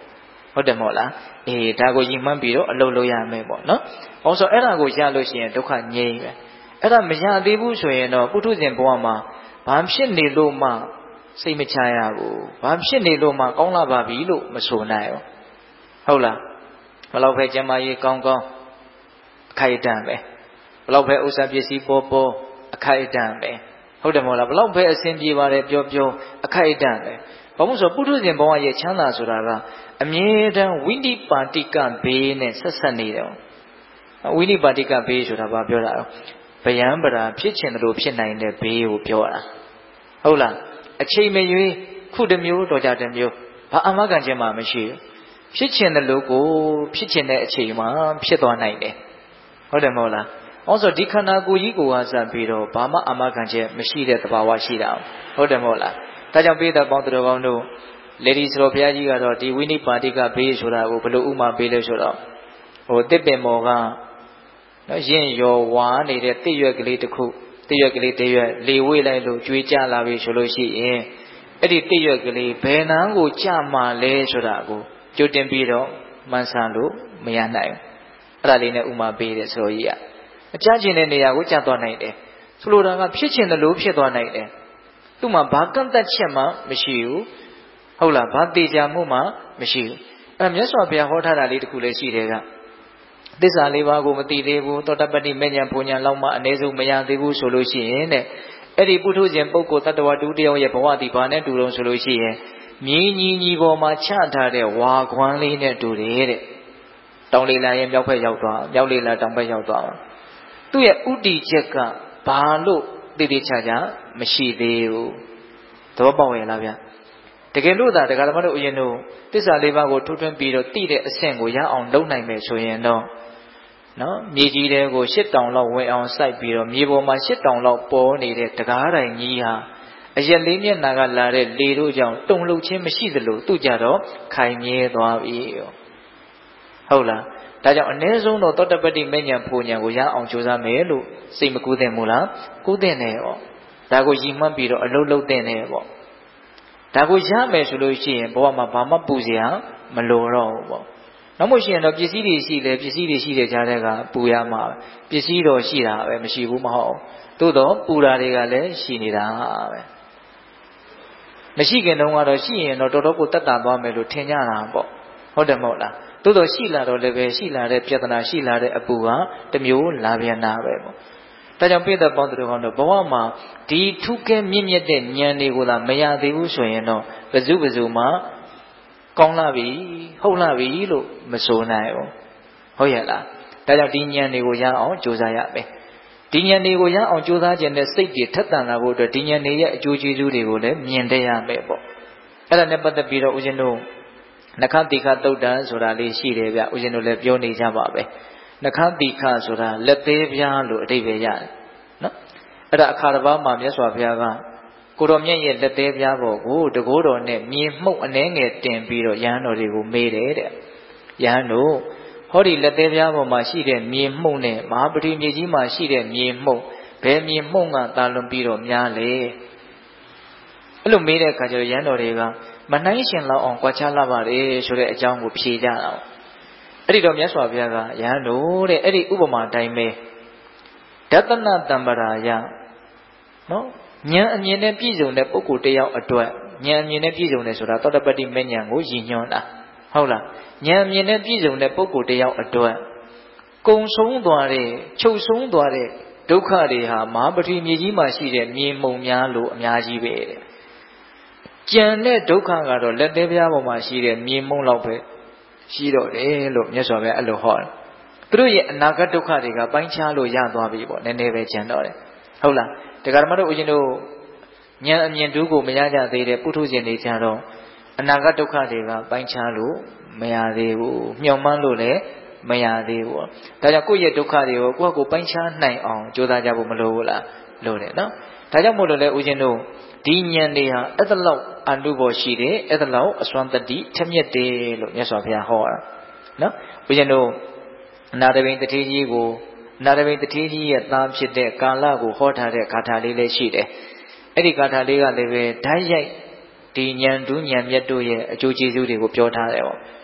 ဟုတ်တယ်မဟုတ်လားဒါကိုယဉ်မှန်းပြီးတော့အလုပ်လုပ်ရမယ်ပေါ့နော်။အောင်ဆိုအဲ့ဒါကိုရလို့ရှိရင်ဒုက္ခငြိမ်းပဲ။အဲ့ဒါမရသေးဘူးဆိုရင်တော့ပုထုဇဉ်ဘဝမှာဘာဖြစ်နေလို့မှစိတ်မချရဘူး။ဘာဖြစ်နေလို့မှကောင်းလာပါပြီလို့မဆိုနိုင်ဘူး။ဟုတ်လား။ဘယ်လောက်ပဲကျမ်းမာရေးကောင်းကောင်းအခိုက်အတန့်ပဲ။ဘယ်လောက်ပဲဥစ္စာပစ္စည်းပေါ်ပေါ်အခိုက်အတန့်ပဲ။ဟုတ်တယ်မဟုတ်လား။ဘယ်လောက်ပဲအစဉ်ပြေပါတယ်ပြောပြောအခိုက်အတန့်ပဲ။ဘာလို့ဆိုပုထုဇဉ်ဘဝရဲ့ချမ်းသာဆိုတာကအမြဲတမ်းဝိနိပါတိကဘေးနဲ့ဆက်ဆက်နေတယ်။ဝိနိပါတိကဘေးဆိုတာဘာပြောတာလဲ။ဗျံပရာဖြစ်ချင်တယ်လို့ဖြစ်နိုင်တဲ့ဘေးကိုပြောတာ။ဟုတ်လား။အချိန်မရွေးခုတစ်မျိုးတော့ကြတစ်မျိုးဘာအမခံခြင်းမှမရှိဘူး။ဖြစ်ချင်တယ်လို့ကိုဖြစ်ချင်တဲ့အချိန်မှာဖြစ်သွားနိုင်တယ်။ဟုတ်တယ်မဟုတ်လား။အော်ဆိုဒီခန္ဓာကိုယ်ကြီးကိုဟာစပြီးတော့ဘာမှအမခံခြင်းမရှိတဲ့သဘာဝရှိတာ။ဟုတ်တယ်မဟုတ်လား။ဒါကြောင့်ပိဋကပေါင်းသူတော်ကောင်းတို့လေဒီဆိုတော်ဘုရားကြီးကတော့ဒီဝိနိပါတိကဘေးဆိုတာကိုဘယ်လိုဥမာပေးလဲဆိုတော့တစ်ပင်မော်ကနော်ရင့်ရော်ဝါနေတဲ့တစ်ရွက်ကလေးတစ်ခုတစ်ရွက်ကလေးတစ်ရွက်လေဝေးလိုက်လို့ကျွေးကြလာပြီဆိုလို့ရှိရင်အဲ့ဒီတစ်ရွက်ကလေးဘယ်နှန်းကိုကြမှာလဲဆိုတာကိုကြိုတင်ပြီးတော့မှန်းဆလို့မရနိုင်ဘူးအဲ့ဒါလေးနဲ့ဥမာပေးတယ်ဆိုကြီးကအကြချင်တဲ့နေရာကိုကြသွားနိုင်တယ်ဆိုလိုတာကဖြစ်ချင်တယ်လို့ဖြစ်သွားနိုင်တယ်သူ့မှာဘာကန့်သက်ချက်မှမရှိဘူးဟုတ်လားဘာတေချာမှုမှမရှိဘူးအဲ့မြတ်စွာဘုရားဟောထားတာလေးတခုလည်းရှိတယ်ကသစ္စာလေးပါးကိုမသိသေးဘူးသောတပတ္တိမဉ္ဇဉ်ဘုံဉဏ်လောက်မှအ ਨੇ ဆုံးမရသေးဘူးဆိုလို့ရှိရင်တဲ့အဲ့ဒီပုထုဇဉ်ပုဂ္ဂိုလ်တ attva တူတယောက်ရဲ့ဘဝတည်ဘာနဲ့တူတော့ဆိုလို့ရှိရင်မြင်းကြီးပေါ်မှာချထားတဲ့ဝါခွမ်းလေးနဲ့တူတယ်တဲ့တောင်လေလာရဲ့မြောက်ဘက်ရောက်သွားမြောက်လေလာတောင်ဘက်ရောက်သွားသူ့ရဲ့ဥတီချက်ကဘာလို့တည်တည်ချာချာမရှိသေးဘူးသဘောပေါက်ရဲ့လားဗျတကယ်လို့သာတရားဓမ္မတို့အရင်တို့သစ္စာလေးပါးကိုထိုးထွင်းပြီးတော့သိတဲ့အဆင့်ကိုရအောင်လုပ်နိုင်မယ်ဆိုရင်တော့နော်မြေကြီးတွေကို၈တောင်လောက်ဝင်အောင်စိုက်ပြီးတော့မြေပေါ်မှာ၈တောင်လောက်ပေါ်နေတဲ့တကားတိုင်ကြီးဟာအရက်လေးမျက်နှာကလာတဲ့လေတို့ကြောင့်တုန်လှုပ်ခြင်းမရှိသလိုသူ့ကြတော့ခိုင်မြဲသွားပြီဟုတ်လားဒါကြောင့်အ ਨੇ ဆုံးတော့သောတပတ္တိမဉ္ဇဉ်ဘုံဉဏ်ကိုရအောင်ကြိုးစားမယ်လို့စိတ်မကူးသင့်ဘူးလားကူးသင့်တယ်ပေါ့ဒါကိုရည်မှန်းပြီးတော့အလုပ်လုပ်သင့်တယ်ပေါ့ဒါကိုရမယ်ဆိုလို့ရှိရင်ဘဝမှာဘာမှပူစရာမလိုတော့ဘူးပေါ့နောက်မှရှိရင်တော့ပစ္စည်းတွေရှိတယ်ပစ္စည်းတွေရှိတဲ့ကြားတဲ့ကပူရမှာပစ္စည်းတော့ရှိတာပဲမရှိဘူးမဟုတ်သို့တော့ပူတာတွေကလည်းရှိနေတာပဲမရှိခင်တုန်းကတော့ရှိရင်တော့တော်တော်ကိုတက်တာသွားမယ်လို့ထင်ကြတာပေါ့ဟုတ်တယ်မဟုတ်လားသို့တော့ရှိလာတော့လည်းပဲရှိလာတဲ့ပြဿနာရှိလာတဲ့အပူကတစ်မျိုးလာပြန်တာပဲပေါ့ဒါကြောင့်ပိဋကပေါင်းသူတော်ကောင်းတို့ဘဝမှာဒီထူးကဲမြင့်မြတ်တဲ့ဉာဏ်တွေကိုသာမရသေးဘူးဆိုရင်တော့ဘယ်သူမှကောင်းလာပြီဟုတ်လာပြီလို့မဆိုနိုင်ဘူးဟုတ်ရဲ့လားဒါကြောင့်ဒီဉာဏ်တွေကိုရအောင်ကြိုးစားရမယ်ဒီဉာဏ်တွေကိုရအောင်ကြိုးစားခြင်းနဲ့စိတ်တွေထက်သန်လာဖို့အတွက်ဒီဉာဏ်တွေရဲ့အကျိုးကျေးဇူးတွေကိုလည်းမြင်တတ်ရမယ်ပေါ့အဲ့ဒါနဲ့ပတ်သက်ပြီးတော့ဦးဇင်းတို့နခတိခသုတ်တံဆိုတာလေးရှိတယ်ဗျဦးဇင်းတို့လည်းပြောနေကြပါပဲနခတိခဆိုတာလက်သေးပြားလို့အဓိပ္ပာယ်ရတယ်နော်အဲ့ဒါအခါတစ်ပါးမှာမြတ်စွာဘုရားကကိုတော်မြတ်ရဲ့လက်သေးပြားပေါ်ကိုတကိုးတော်နဲ့မြေမှုန့်အနှဲငယ်တင်ပြီးတော့ယဟန်တော်တွေကိုမေးတယ်တဲ့ယဟန်တို့ဟောဒီလက်သေးပြားပေါ်မှာရှိတဲ့မြေမှုန့်နဲ့မဟာပတိမြေကြီးမှာရှိတဲ့မြေမှုန့်ဘယ်မြေမှုန့်ကတာလွန်ပြီးတော့များလဲအဲ့လိုမေးတဲ့အခါကျတော့ယဟန်တော်တွေကမနှိုင်းရှင်လောက်အောင်ကြွားချလာပါတယ်ဆိုတဲ့အကြောင်းကိုဖြေကြတာအဲ့ဒီတော့မြတ်စွာဘုရားကယဟန်တို့တဲ့အဲ့ဒီဥပမာတိုင်းပဲဒသနတံပရာယနော်ဉာဏ်အမြင်နဲ့ပြည့်စုံတဲ့ပုဂ္ဂိုလ်တယောက်အတွက်ဉာဏ်အမြင်နဲ့ပြည့်စုံတယ်ဆိုတာသောတပတ္တိမဉ္ဇဉ်ကိုရည်ညွှန်းတာဟုတ်လားဉာဏ်အမြင်နဲ့ပြည့်စုံတဲ့ပုဂ္ဂိုလ်တယောက်အတွက်ကုံဆုံးသွားတဲ့ချုပ်ဆုံးသွားတဲ့ဒုက္ခတွေဟာမဟာပတိမြေကြီးမှာရှိတဲ့မြေမှုန်များလို့အများကြီးပဲတဲ့ကြံတဲ့ဒုက္ခကတော့လက်သေးပြားပေါ်မှာရှိတဲ့မြေမှုန်လောက်ပဲရှိတော့တယ်လို့မြတ်စွာဘုရားအဲ့လိုဟောတယ်သူတို့ရဲ့အနာဂတ်ဒုက္ခတွေကပိုင်းခြားလို့ရသွားပြီပေါ့နည်းနည်းပဲကြံတော့တယ်ဟုတ်လားတရားဓမ္မတို့ဦးဇင်းတို့ဉာဏ်အမြင်တူးကိုမရကြသေးတဲ့ပုထုဇဉ်တွေကြတော့အနာဂတ်ဒုက္ခတွေကပိုင်းခြားလို့မရသေးဘူးမျှော်မှန်းလို့လည်းမရသေးဘူးဒါကြောင့်ကိုယ့်ရဲ့ဒုက္ခတွေကိုကိုယ့်ကိုပိုင်းခြားနိုင်အောင်ကြိုးစားကြဖို့မလိုဘူးလားလိုတယ်နော်ဒါကြောင့်မို့လို့လေဦးဇင်းတို့ဒီဉာဏ်တွေဟာအဲ့ဒါလောက်အနုဘောရှိတယ်အဲ့ဒါလောက်အစွမ်းတတိထက်မြက်တယ်လို့မြတ်စွာဘုရားဟောတာနော်ဦးဇင်းတို့အနာတပိန်တတိကြီးကိုအနာတပိန်တတိကြီးရဲ့သားဖြစ်တဲ့ကာလကိုဟောထားတဲ့ဂါထာလေးလည်းရှိတယ်အဲ့ဒီဂါထာလေးကလည်းပဲဓာတ်ရိုက်ဒီဉာဏ်တူးဉာဏ်မြတ်တို့ရဲ့အကျိုးကျေးဇူးတွေကိုပြောထားတယ်ပေါ့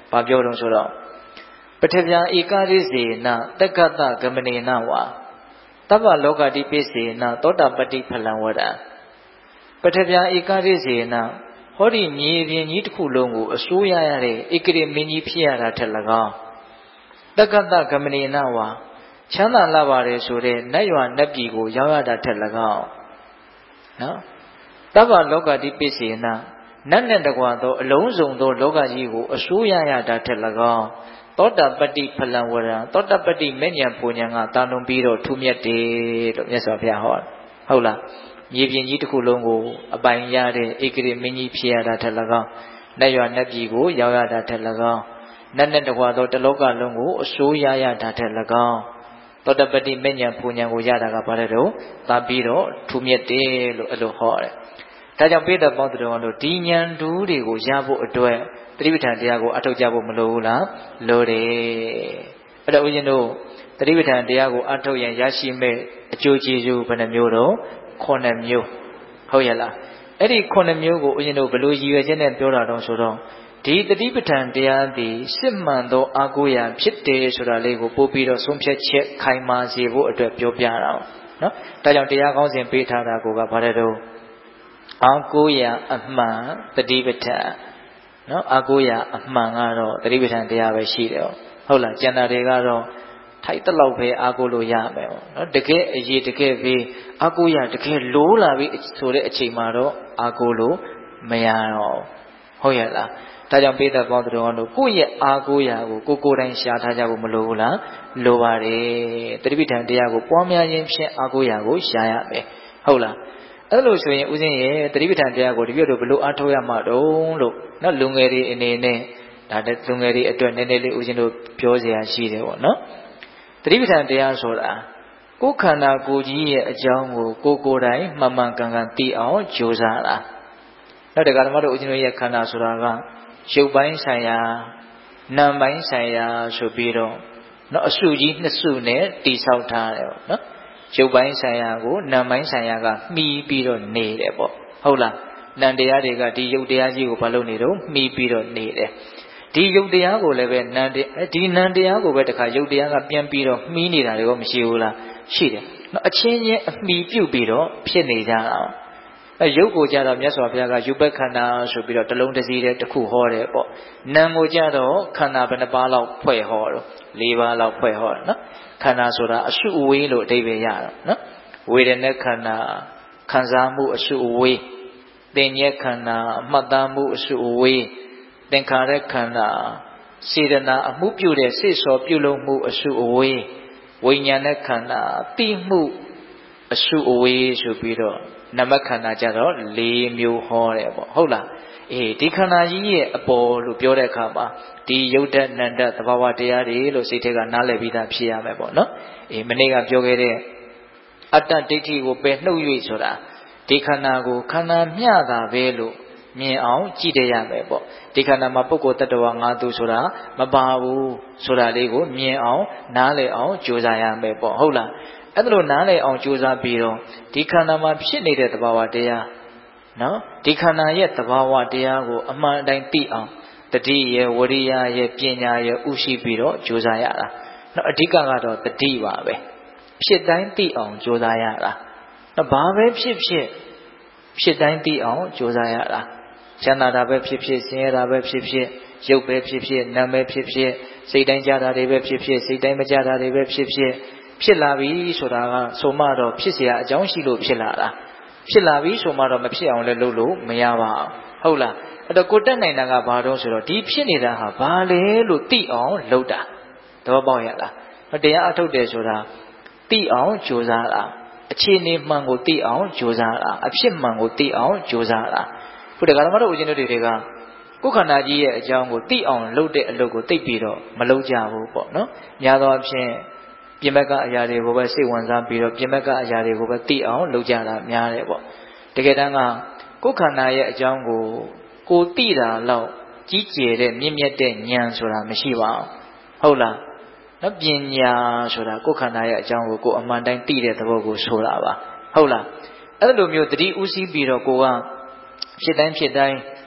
ဘာပြောတော့ဆိုတော့ပထဗျာဧကရိစေနတက္ကတဂမနေနဝါတဗ္ဗလောကတိပိစေနသောတာပတ္တိဖလံဝရံပထဗျာဧကရိစေနဟောဒီမြေပြင်ကြီးတစ်ခုလုံးကိုအစိုးရရတဲ့ဧကရိမင်းကြီးဖြစ်ရတာထက်၎င်းတက္ကတဂမနေနဝါချမ်းသာလာပါတယ်ဆိုတဲ့နတ်ရွာနတ်ပြည်ကိုရောက်ရတာထက်၎င်းနော်တဗ္ဗလောကတိပိစေနနတ်နဲ့တကွာသောအလုံးစုံသောလောကကြီးကိုအစိုးရရတာထက်၎င်းသောတာပတ္တိဖလံဝရံသောတာပတ္တိမေညာပူညာကတာလွန်ပြီးတော့ထူးမြတ်တယ်လို့မြတ်စွာဘုရားဟောဟုတ်လားမြေပြင်ကြီးတစ်ခုလုံးကိုအပိုင်ရတဲ့ဧကရိမင်းကြီးဖြစ်ရတာထက်၎င်းနတ်ရွာနတ်ပြည်ကိုရောက်ရတာထက်၎င်းနတ်နဲ့တကွာသောတလောကလုံးကိုအစိုးရရတာထက်၎င်းသောတာပတ္တိမေညာပူညာကိုရတာကဘာလဲတော့တာပြီးတော့ထူးမြတ်တယ်လို့အဲ့လိုဟောတယ်ဒါကြောင့်ပိဋကပေါင်းသူတော်တို့ဒီဉာဏ်ဓူးတွေကိုရဖို့အတွက်သတိပဋ္ဌာန်တရားကိုအထောက်ကြဖို့မလိုဘူးလားလိုတယ်အဲ့တော့ဦးဇင်းတို့သတိပဋ္ဌာန်တရားကိုအထောက်ရင်ရရှိမဲ့အကျိုးကျေးဇူးဘယ်နှမျိုးတော့9မျိုးဟုတ်ရဲ့လားအဲ့ဒီ9မျိုးကိုဦးဇင်းတို့ဘယ်လိုရည်ရွယ်ချက်နဲ့ပြောတာတော့ဆိုတော့ဒီသတိပဋ္ဌာန်တရားသည်စစ်မှန်သောအာကိုရာဖြစ်တယ်ဆိုတာလေးကိုပို့ပြီးတော့ဆုံးဖြတ်ချက်ခိုင်မာစေဖို့အတွက်ပြောပြတာနော်ဒါကြောင့်တရားကောင်းစဉ်ပေးထားတာကိုကဘာလဲတော့အာကိုရာအမှန်သတိပဋ္ဌာန်နော်အာကိုရာအမှန်ကတော့သတိပဋ္ဌာန်တရားပဲရှိတယ်ဟုတ်လားကျန်တာတွေကတော့ထိုက်တလောက်ပဲအာကိုလို့ရမယ်နော်တကယ်အရေးတကယ်ပဲအာကိုရာတကယ်လိုးလာပြီဆိုတဲ့အချိန်မှာတော့အာကိုလို့မရတော့ဟုတ်ရဲ့လားဒါကြောင့်ပိဋကပေါင်းတော်တို့ကိုယ့်ရဲ့အာကိုရာကိုကိုယ်တိုင်ရှားထားကြဖို့မလိုဘူးလားလိုပါတယ်သတိပဋ္ဌာန်တရားကိုပွားများခြင်းဖြင့်အာကိုရာကိုရှားရမယ်ဟုတ်လားအဲ့လိုဆိုရင်ဦးဇင်းရဲ့သတိပဋ္ဌာန်တရားကိုတပြည့်တော့ဘယ်လိုအားထုတ်ရမှာတုံးလို့နော်လူငယ်တွေအနေနဲ့ဒါတဲ့လူငယ်တွေအတွက်နည်းနည်းလေးဦးဇင်းတို့ပြောစရာရှိတယ်ပေါ့နော်သတိပဋ္ဌာန်တရားဆိုတာကိုယ်ခန္ဓာကိုယ်ကြီးရဲ့အကြောင်းကိုကိုယ်တိုင်မှန်မှန်ကန်ကန်သိအောင်ကြိုးစားတာနောက်တရားဓမ္မတို့ဦးဇင်းတို့ရဲ့ခန္ဓာဆိုတာကရုပ်ပိုင်းဆိုင်ရာနာမ်ပိုင်းဆိုင်ရာဆိုပြီးတော့နော်အစုကြီးနှစ်စုနဲ့တိဆောက်ထားတယ်ပေါ့နော်ရုပ်ပိုင်းဆိုင်ရာကိုနာမ်ပိုင်းဆိုင်ရာကမှီပြီးတော့နေတယ်ပေါ့ဟုတ်လားနံတရားတွေကဒီရုပ်တရားကြီးကိုဘာလို့နေတော့မှီပြီးတော့နေတယ်ဒီရုပ်တရားကိုလည်းပဲဒီနံတရားကိုပဲတခါရုပ်တရားကပြန်ပြီးတော့မှီးနေတာတွေရောမရှိဘူးလားရှိတယ်နော်အချင်းချင်းအမှီပြုတ်ပြီးတော့ဖြစ်နေကြတာရုပ်ကိုကြတော့မြတ်စွာဘုရားကယူပခန္ဓာဆိုပြီးတော့တလုံးတစ်စီးတည်းတစ်ခုဟောတယ်ပေါ့နာမ်ကိုကြတော့ခန္ဓာဘယ်နှပါးလောက်ဖွဲ့ဟောတော့၄ပါးလောက်ဖွဲ့ဟောတယ်နော်ခန္ဓာဆိုတာအစုအဝေးလို့အဓိပ္ပာယ်ရတာနော်ဝေဒနာခန္ဓာခံစားမှုအစုအဝေးသင်ညက်ခန္ဓာအမှတ်သားမှုအစုအဝေးသင်္ခါရခန္ဓာစေတနာအမှုပြုတဲ့စိတ်စောပြုလုပ်မှုအစုအဝေးဝိညာဏခန္ဓာသိမှုအစုအဝေးဆိုပြီးတော့နမခန္ဓာကြတော့၄မျိုးဟောတယ်ပေါ့ဟုတ်လားဒီခန္ဓာကြီးရဲ့အပေါ်လို့ပြောတဲ့အခါမှာဒီယုတ်တနန္တသဘာဝတရားတွေလို့စိတ်ထဲကနားလည်ပြီးသားဖြစ်ရမယ်ပေါ့နော်မနေ့ကပြောခဲ့တဲ့အတ္တဒိဋ္ဌိကိုပယ်နှုတ်၍ဆိုတာဒီခန္ဓာကိုခန္ဓာမျှတာပဲလို့မြင်အောင်ကြည့်တရမယ်ပေါ့ဒီခန္ဓာမှာပုဂ္ဂိုလ်တ attva ငါသူဆိုတာမပါဘူးဆိုတာလေးကိုမြင်အောင်နားလည်အောင်ကြိုးစားရမယ်ပေါ့ဟုတ်လားအဲ့ဒါလို့နားလည်အောင်ကြိုးစားပြီးတော့ဒီခန္ဓာမှာဖြစ်နေတဲ့သဘာဝတရားနော်ဒီခန္ဓာရဲ့သဘာဝတရားကိုအမှန်တိုင်းသိအောင်တတိရဲ့ဝရိယရဲ့ပညာရဲ့ဥရှိပြီးတော့ကြိုးစားရတာနော်အဓိကကတော့တတိပါပဲဖြစ်တိုင်းသိအောင်ကြိုးစားရတာနော်ဘာပဲဖြစ်တိုင်းသိအောင်ကြိုးစားရတာချမ်းသာတာပဲဖြစ်ဆင်းရဲတာပဲဖြစ်ရုပ်ပဲဖြစ်နာမ်ပဲဖြစ်စိတ်တိုင်းကြတာတွေပဲဖြစ်စိတ်တိုင်းမကြတာတွေပဲဖြစ်လာပြီဆိုတာကဆိုမှတော့ဖြစ်เสียအကြောင်းရှိလို့ဖြစ်လာတာဖြစ်လာပြီဆိုမှတော့မဖြစ်အောင်လည်းလုပ်လို့မရပါဘူးဟုတ်လားအဲ့တော့ကိုတက်နိုင်တာကဘာတော့ဆိုတော့ဒီဖြစ်နေတာဟာဘာလဲလို့သိအောင်လုပ်တာသဘောပေါက်ရလားတရားအထုတ်တယ်ဆိုတာသိအောင်ကြိုးစားတာအခြေအနေမှန်ကိုသိအောင်ကြိုးစားတာအဖြစ်မှန်ကိုသိအောင်ကြိုးစားတာခုတက္ကရာမတို့ဦးဇင်းတို့တွေကကိုယ်ခန္ဓာကြီးရဲ့အကြောင်းကိုသိအောင်လုပ်တဲ့အလုပ်ကိုသိပြီးတော့မလုပ်ကြဘူးပေါ့နော်များသောအားဖြင့်ပြင်ဘက်ကအရာတွေကိုပဲစိတ်ဝင်စားပြီးတော့ပြင်ဘက်ကအရာတွေကိုပဲသိအောင်လုပ်ကြတာများတယ်ပေါ့တကယ်တမ်းကကိုယ်ခန္ဓာရဲ့အကြောင်းကိုသိတာလောက်ကြီးကျယ်တဲ့မြင့်မြတ်တဲ့ဉာဏ်ဆိုတာမရှိပါဘူးဟုတ်လားနော်ပညာဆိုတာကိုယ်ခန္ဓာရဲ့အကြောင်းကိုအမှန်တိုင်းသိတဲ့သဘောကိုဆိုတာပါဟုတ်လားအဲ့လိုမျိုးတတိဥစည်းပြီးတော့ကိုကဖြစ်တိုင်း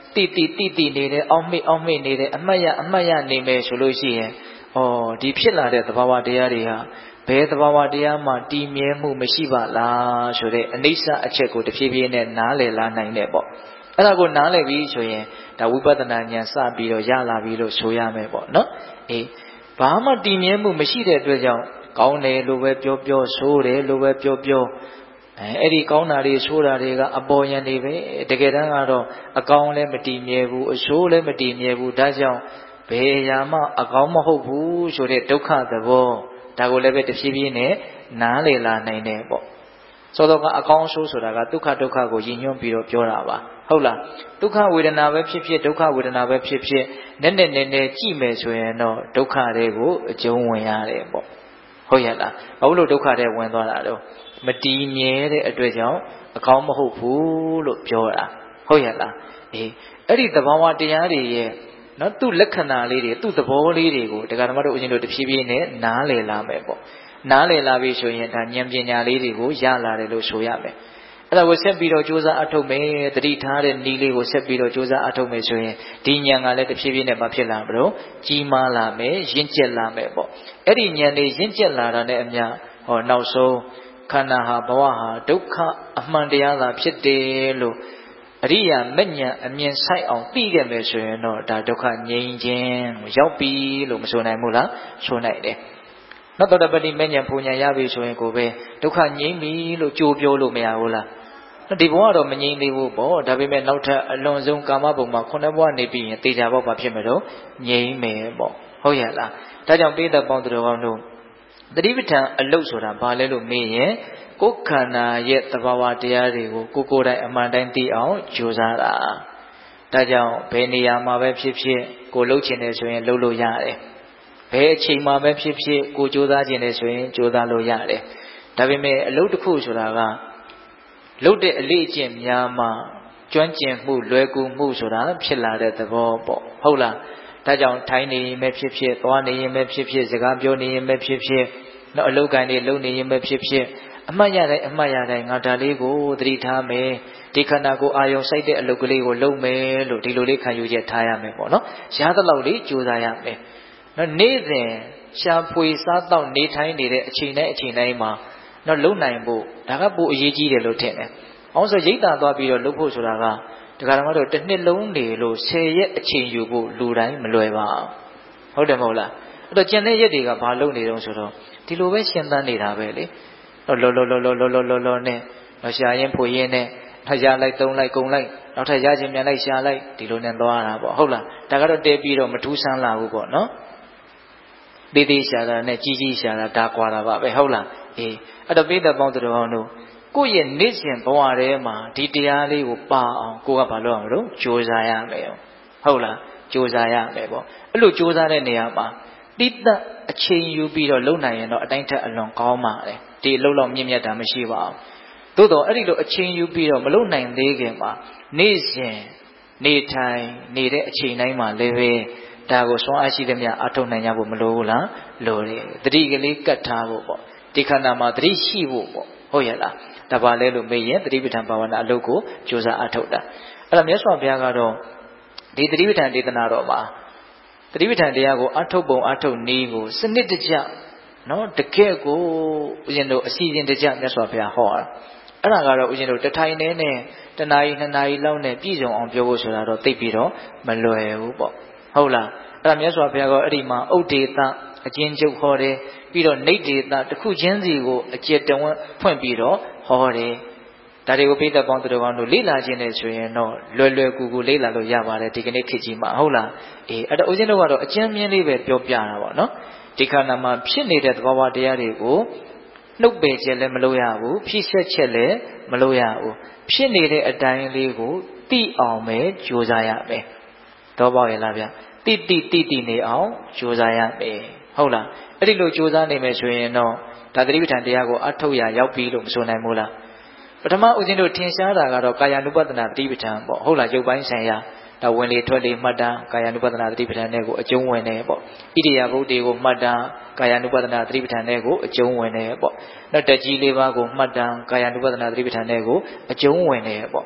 တိနေတဲ့အောက်မေ့နေတဲ့အမှတ်ရနေမယ်ဆိုလို့ရှိရင်ဒီဖြစ်လာတဲ့သဘာဝတရားတွေဟာဘယ်သဘာဝတရားမှတည်မြဲမှုမရှိပါလားဆိုတဲ့အနိစ္စအချက်ကိုတဖြည်းဖြည်းနဲ့နားလည်လာနိုင်တယ်ပေါ့အဲ့ဒါကိုနားလည်ပြီးဆိုရင်ဒါဝိပဿနာဉာဏ်စပြီးတော့ရလာပြီလို့ဆိုရမယ်ပေါ့နော်ဘာမှတည်မြဲမှုမရှိတဲ့အတွက်ကြောင့်ကောင်းတယ်လို့ပဲပြောဆိုးတယ်လို့ပဲပြောအဲ့ဒီကောင်းတာတွေဆိုးတာတွေကအပေါ်ယံတွေပဲတကယ်တမ်းကတော့အကောင်းလည်းမတည်မြဲဘူးအဆိုးလည်းမတည်မြဲဘူးဒါကြောင့်ဘယ်အရာမှအကောင်းမဟုတ်ဘူးဆိုတဲ့ဒုက္ခသဘောဒါကိုလည်းပဲတဖြည်းဖြည်းနဲ့နားလည်လာနိုင်တယ်ပေါ့ဆိုတော့ကအကောင်းအဆိုးဆိုတာကဒုက္ခကိုရည်ညွှန်းပြီးတော့ပြောတာပါဟုတ်လားဒုက္ခဝေဒနာပဲဖြစ်ဖြစ်ဒုက္ခဝေဒနာပဲဖြစ်ဖြစ်နည်းကြည့်မယ်ဆိုရင်တော့ဒုက္ခတွေကိုအကျုံးဝင်ရတယ်ပေါ့ဟုတ်ရဲ့လားဘာလို့ဒုက္ခတွေဝင်သွားတာတော့မတည်မြဲတဲ့အတွက်ကြောင့်အကောင်းမဟုတ်ဘူးလို့ပြောတာဟုတ်ရဲ့လားအဲ့ဒီသဘာဝတရားတွေရဲ့နော်သူ့လက္ခဏာလေးတွေသူ့သဘောလေးတွေကိုတရားဓမ္မတို့ဦးဇင်းတို့တဖြည်းဖြည်းနဲ့နားလည်လာမယ်ပေါ့နားလည်လာပြီဆိုရင်ဒါဉာဏ်ပညာလေးတွေကိုရလာတယ်လို့ဆိုရမယ်အဲ့ဒါကိုဆက်ပြီးတော့ကြိုးစားအထုတ်မယ်တတိထားတဲ့နည်းလေးကိုဆက်ပြီးတော့ကြိုးစားအထုတ်မယ်ဆိုရင်ဒီဉာဏ်ကလည်းတဖြည်းဖြည်းနဲ့မဖြစ်လာမလို့ကြီးမားလာမယ်ရင့်ကျက်လာမယ်ပေါ့အဲ့ဒီဉာဏ်လေးရင့်ကျက်လာတာနဲ့အမျှနောက်ဆုံးခန္ဓာဟာဘဝဟာဒုက္ခအမှန်တရားသာဖြစ်တယ်လို့အရိယာမဉ္ဇဉ်အမြင်ဆိုင်အောင်သိခဲ့မယ်ဆိုရင်တော့ဒါဒုက္ခငြိမ်းခြင်းရောက်ပြီလို့မဆိုနိုင်ဘူးလားဆိုနိုင်တယ်နောက်တော့တပတိမဉ္ဇဉ်ပူညာရပြီဆိုရင်ကိုပဲဒုက္ခငြိမ်းပြီလို့ကြိုးပြောလို့မရဘူးလားဒီဘဝတော့မငြိမ်းသေးဘူးပေါ့ဒါပေမဲ့နောက်ထပ်အလွန်ဆုံးကာမဘုံမှာ9ဘဝနေပြီးရင်တေချာဘောပါဖြစ်မယ်တော့ငြိမ်းမယ်ပေါ့ဟုတ်ရဲ့လားဒါကြောင့်ပိဋကပေါင်းသူတော်ကောင်းတို့တတိပဋ္ဌာန်အလုတ်ဆိုတာဘာလဲလို့မေးရင်ကိုယ်ခန္ဓာရဲ့သဘာဝတရားတွေကိုကိုယ်တိုင်အမှန်တိုင်းသိအောင်ကြိုးစားတာဒါကြောင့်ဘယ်နေရာမှာပဲဖြစ်ဖြစ်ကိုလှုပ်ချင်တယ်ဆိုရင်လှုပ်လို့ရတယ်ဘယ်အချိန်မှာပဲဖြစ်ဖြစ်ကိုကြိုးစားချင်တယ်ဆိုရင်ကြိုးစားလို့ရတယ်ဒါပေမဲ့အလုပ်တစ်ခုဆိုတာကလှုပ်တဲ့အလေးအကျင့်များမှာကျွမ်းကျင်မှုလွယ်ကူမှုဆိုတာဖြစ်လာတဲ့သဘောပေါ့ဟုတ်လားဒါကြောင့်ထိုင်နေရင်ပဲဖြစ်ဖြစ်သွားနေရင်ပဲဖြစ်ဖြစ်စကားပြောနေရင်ပဲဖြစ်ဖြစ်နောက်အလုပ်ကိုင်တွေလုပ်နေရင်ပဲဖြစ်ဖြစ်အမှတ်ရတိုင်းငါဒါလေးကိုသတိထားမယ်ဒီခန္ဓာကိုအာယုံစိုက်တဲ့အလုပ်ကလေးကိုလုပ်မယ်လို့ဒီလိုလေးခံယူချက်ထားရမယ်ပေါ့နော်ရသလောက်လေးကြိုးစားရမယ်နော်နေ့စဉ်ရှာဖွေစားတော့နေထိုင်နေတဲ့အချိန်တိုင်းမှာနော်လုံနိုင်ဖို့ဒါကပိုအရေးကြီးတယ်လို့ထင်တယ်အောင်ဆိုရိတ်တာသွားပြီးတော့လုပ်ဖို့ဆိုတာကဒါကမှတော့တစ်နှစ်လုံးနေလို့10ရက်အချိန်ယူဖို့လူတိုင်းမလွယ်ပါဟုတ်တယ်မဟုတ်လားအဲ့တော့ကျန်တဲ့ရက်တွေကဘာလုပ်နေတုံးဆိုတော့ဒီလိုပဲရှင်သန်နေတာပဲလေလောနဲ့နော်ရှာရင်ဖွေရင်နဲ့ရလိုက်သုံးလိုက်ကုန်လိုက်နောက်ထပ်ရခြင်းမြန်လိုက်ရှာလိုက်ဒီလိုနဲ့သွားတာပေါ့ဟုတ်လားဒါကတော့တဲပြီးတော့မထူးဆန်းလာဘူးပေါ့နော်သေးရှာတာနဲ့ကြီးရှာတာဒါကွာတာပါပဲဟုတ်လားအဲ့တော့ပိဋကပေါင်းသူတော်ကောင်းတို့ကိုယ့်ရဲ့နေ့စဉ်ဘဝထဲမှာဒီတရားလေးကိုပါအောင်ကိုကဘာလုပ်အောင်လို့ကြိုးစားရမယ်ဟုတ်လားကြိုးစားရမယ်ပေါ့အဲ့လိုကြိုးစားတဲ့နေရာမှာတိတ္တအချိန်ယူပြီးတော့လုံနိုင်ရင်တော့အတိုင်းထက်အလွန်ကောင်းပါတယ်ဒီအလုပ်လောက်မြင့်မြတ်တာမရှိပါဘူးသို့တော့အဲ့ဒီလိုအချိန်ယူပြီးတော့မလုံနိုင်သေးခင်မှာနေ့စဉ်နေထိုင်နေတဲ့အချိန်တိုင်းမှာလည်းပဲဒါကိုစွမ်းအားရှိသမျှအထောက်နိုင်ကြဖို့မလိုဘူးလားလိုတယ်တတိကလေးကတ်ထားဖို့ပေါ့ဒီခန္ဓာမှာတတိရှိဖို့ပေါ့ဟုတ်ရဲ့လားဒါပါလဲလို့မေးရင်တတိပဋ္ဌာန်ဘာဝနာအလုပ်ကိုကြိုးစားအထောက်တာအဲ့ဒါမြတ်စွာဘုရားကတော့ဒီတတိပဋ္ဌာန်ဒေသနာတော်မှာတတိပဋ္ဌာန်တရားကိုအထုတ်ပုံအထုတ်နည်းကိုစနစ်တကျနော်တကယ့်ကိုဦးဇင်းတို့အစီအစဉ်တကျမြတ်စွာဘုရားဟောတာအဲ့ဒါကတော့ဦးဇင်းတို့တထိုင်နဲ့တနာရီ2နာရီလောက်နဲ့ပြည့်စုံအောင်ပြောဖို့ဆိုတာတော့သိပြီးတော့မလွယ်ဘူးပေါ့ဟုတ်လားအဲ့ဒါမြတ်စွာဘုရားကအဲ့ဒီမှာဥဒေသအကျဉ်းချုပ်ဟောတယ်ပြီးတော့နေဒေသတစ်ခုချင်းစီကိုအကျယ်တဝန်းဖွင့်ပြီးတော့ဟောတယ်ဒါတွေကိုပိဋကပေါင်းသူတော်ကောင်းတို့လေ့လာခြင်းနဲ့ဆိုရင်တော့လွယ်ကူလေ့လာလို့ရပါတယ်ဒီကနေ့ခေတ်ကြီးမှာဟုတ်လားအဲ့တော့ဦးဇင်းတို့ကတော့အကျဉ်းမြင့်လေးပဲပြောပြတာပေါ့နော်ဒီခန္ဓာမှာဖြစ်နေတဲ့သဘာဝတရားတွေကိုနှုတ်ပယ်ချက်လည်းမလုပ်ရဘူးဖြည့်ဆက်ချက်လည်းမလုပ်ရဘူးဖြစ်နေတဲ့အတိုင်းလေးကိုသိအောင်ပဲကြိုးစားရမယ်တော့ပေါ့ရဲ့လားဗျတိနေအောင်ကြိုးစားရမယ်ဟုတ်လားအဲ့ဒီလိုကြိုးစားနေမယ်ဆိုရင်တော့ဒါသတိပဋ္ဌာန်တရားကိုအထုတ်ရရောက်ပြီလို့မဆိုနိုင်ဘူးလားပထမဦးဇင်းတို့ထင်ရှားတာကတော့ကာယ ानु ပတ္တနာသတိပဋ္ဌာန်ပေါ့ဟုတ်လားရုပ်ပိုင်းဆိုင်ရာဒါဝင်လေထွက်လေမှတ်တာကာယ ानु ပတ္တနာသတိပဋ္ဌာန်နဲ့ကိုအကျုံးဝင်တယ်ပေါ့ဣရိယာပုတ်တွေကိုမှတ်တာကာယ ानु ပတ္တနာသတိပဋ္ဌာန်နဲ့ကိုအကျုံးဝင်တယ်ပေါ့နောက်တကြီးလေးပါးကိုမှတ်တာကာယ ानु ပတ္တနာသတိပဋ္ဌာန်နဲ့ကိုအကျုံးဝင်တယ်ပေါ့